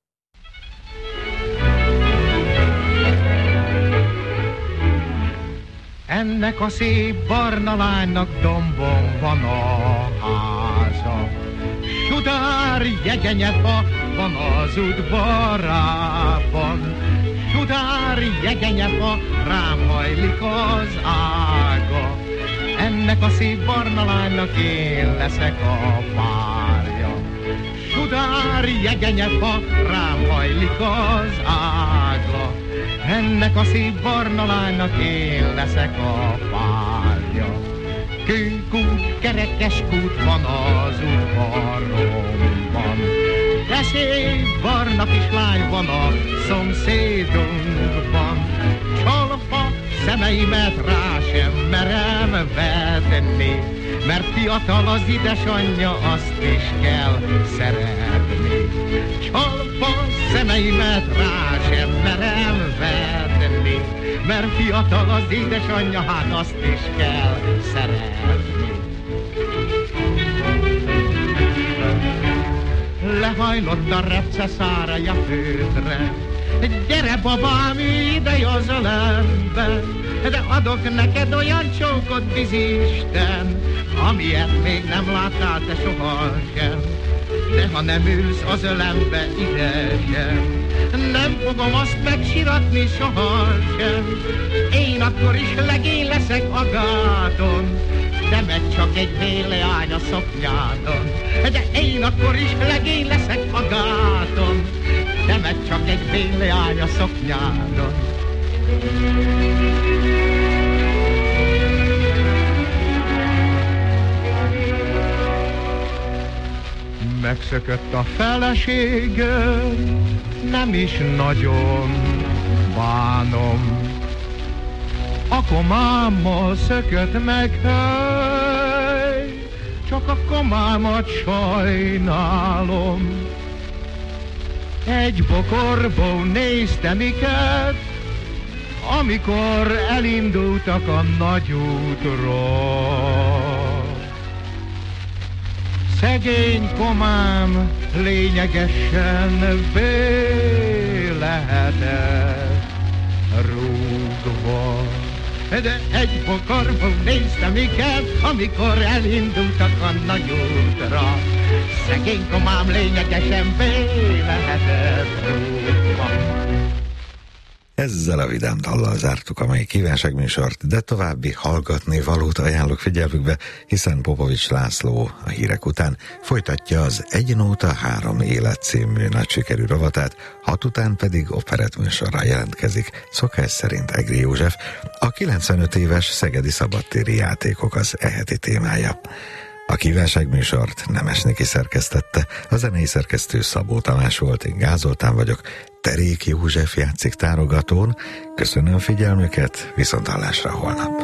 Ennek a szép barna lánynak dombon van a háza, sudár jegenyefa van az udvarában, sudár jegenyefa rám hajlik az ága. Ennek a szép barna lánynak én leszek a párja, sudár jegenyefa rám hajlik az ága. Ennek a szép barna lánynak én leszek a párja. Kőkút, kerekeskút van az udvaromban, de szép barna kislány van a szomszédunkban. Csalfa szemeimet rá sem merem vetni, mert fiatal az édesanyja, azt is kell szeretni. Csalfa szemeimet rá sem merem vetni, mert fiatal az édesanyja, hát azt is kell szeretni. Lehajlott a repce száraja főtre, gyere babám, ide az ölembe, de adok neked olyan csókot, bizisten, amilyet még nem láttál te sohasem. de ha nem ülsz az ölembe idegen, nem fogom azt megsiratni sohasem. Én akkor is legény leszek a gáton, de meg csak egy véleány a szoknyádon. De én akkor is legény leszek a gáton, de meg csak egy véleány a szoknyádon. Megszökött a feleségem, nem is nagyon bánom. A komámmal szökött meg, hely, csak a komámat sajnálom. Egy bokorból néztem iket, amikor elindultak a nagyútról. Szegény komám lényegesen bélehetett rúgva. De egy bokorból néztem iket, amikor elindultak a nagyútra. Szegény komám lényegesen bélehetett rúgva. Ezzel a vidám dallal zártuk a mai kívánságműsort, de további hallgatni valót ajánlok figyelmükbe, hiszen Popovics László a hírek után folytatja az Egy nóta három élet című nagy sikerű rovatát, hat után pedig operettműsorra jelentkezik, szokás szerint Egri József, a kilencvenöt éves szegedi szabadtéri játékok az eheti témája. A kívánságműsort Nemes Niki szerkesztette, a zenei szerkesztő Szabó Tamás volt, én Gál Zoltán vagyok, Terék József játszik tárogatón. Köszönöm figyelmüket, viszonthallásra holnap.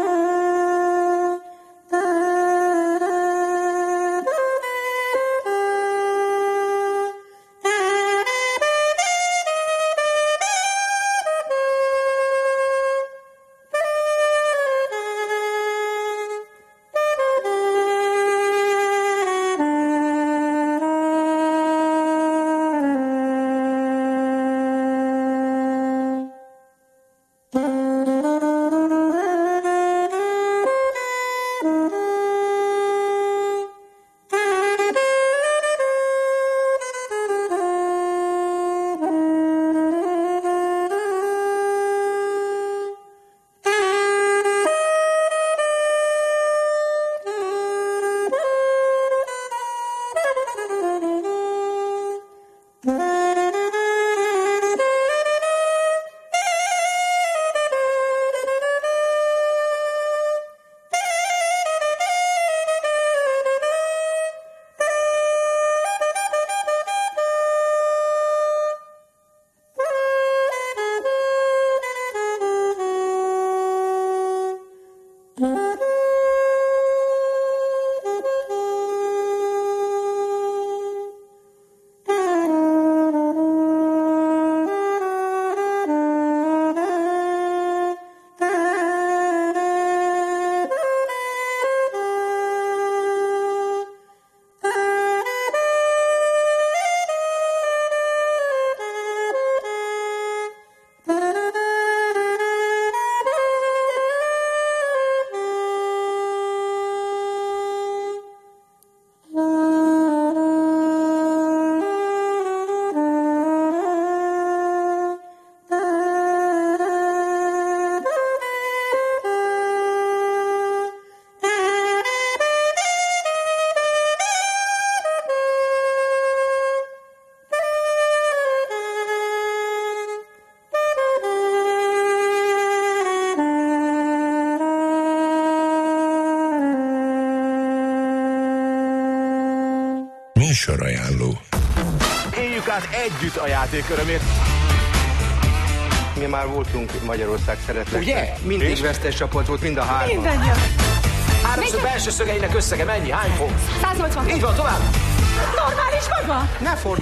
Műsorajánló. Éljük át együtt a játék örömét. Mi már voltunk Magyarország szeretnek. Ugye? Mindig És? vesztes csapat volt, mind a három. Mindennyian. Háromszög belső szögeinek összege mennyi? Hány fok? száznyolcvan. Így van, tovább. Normális maga? Ne fordulj.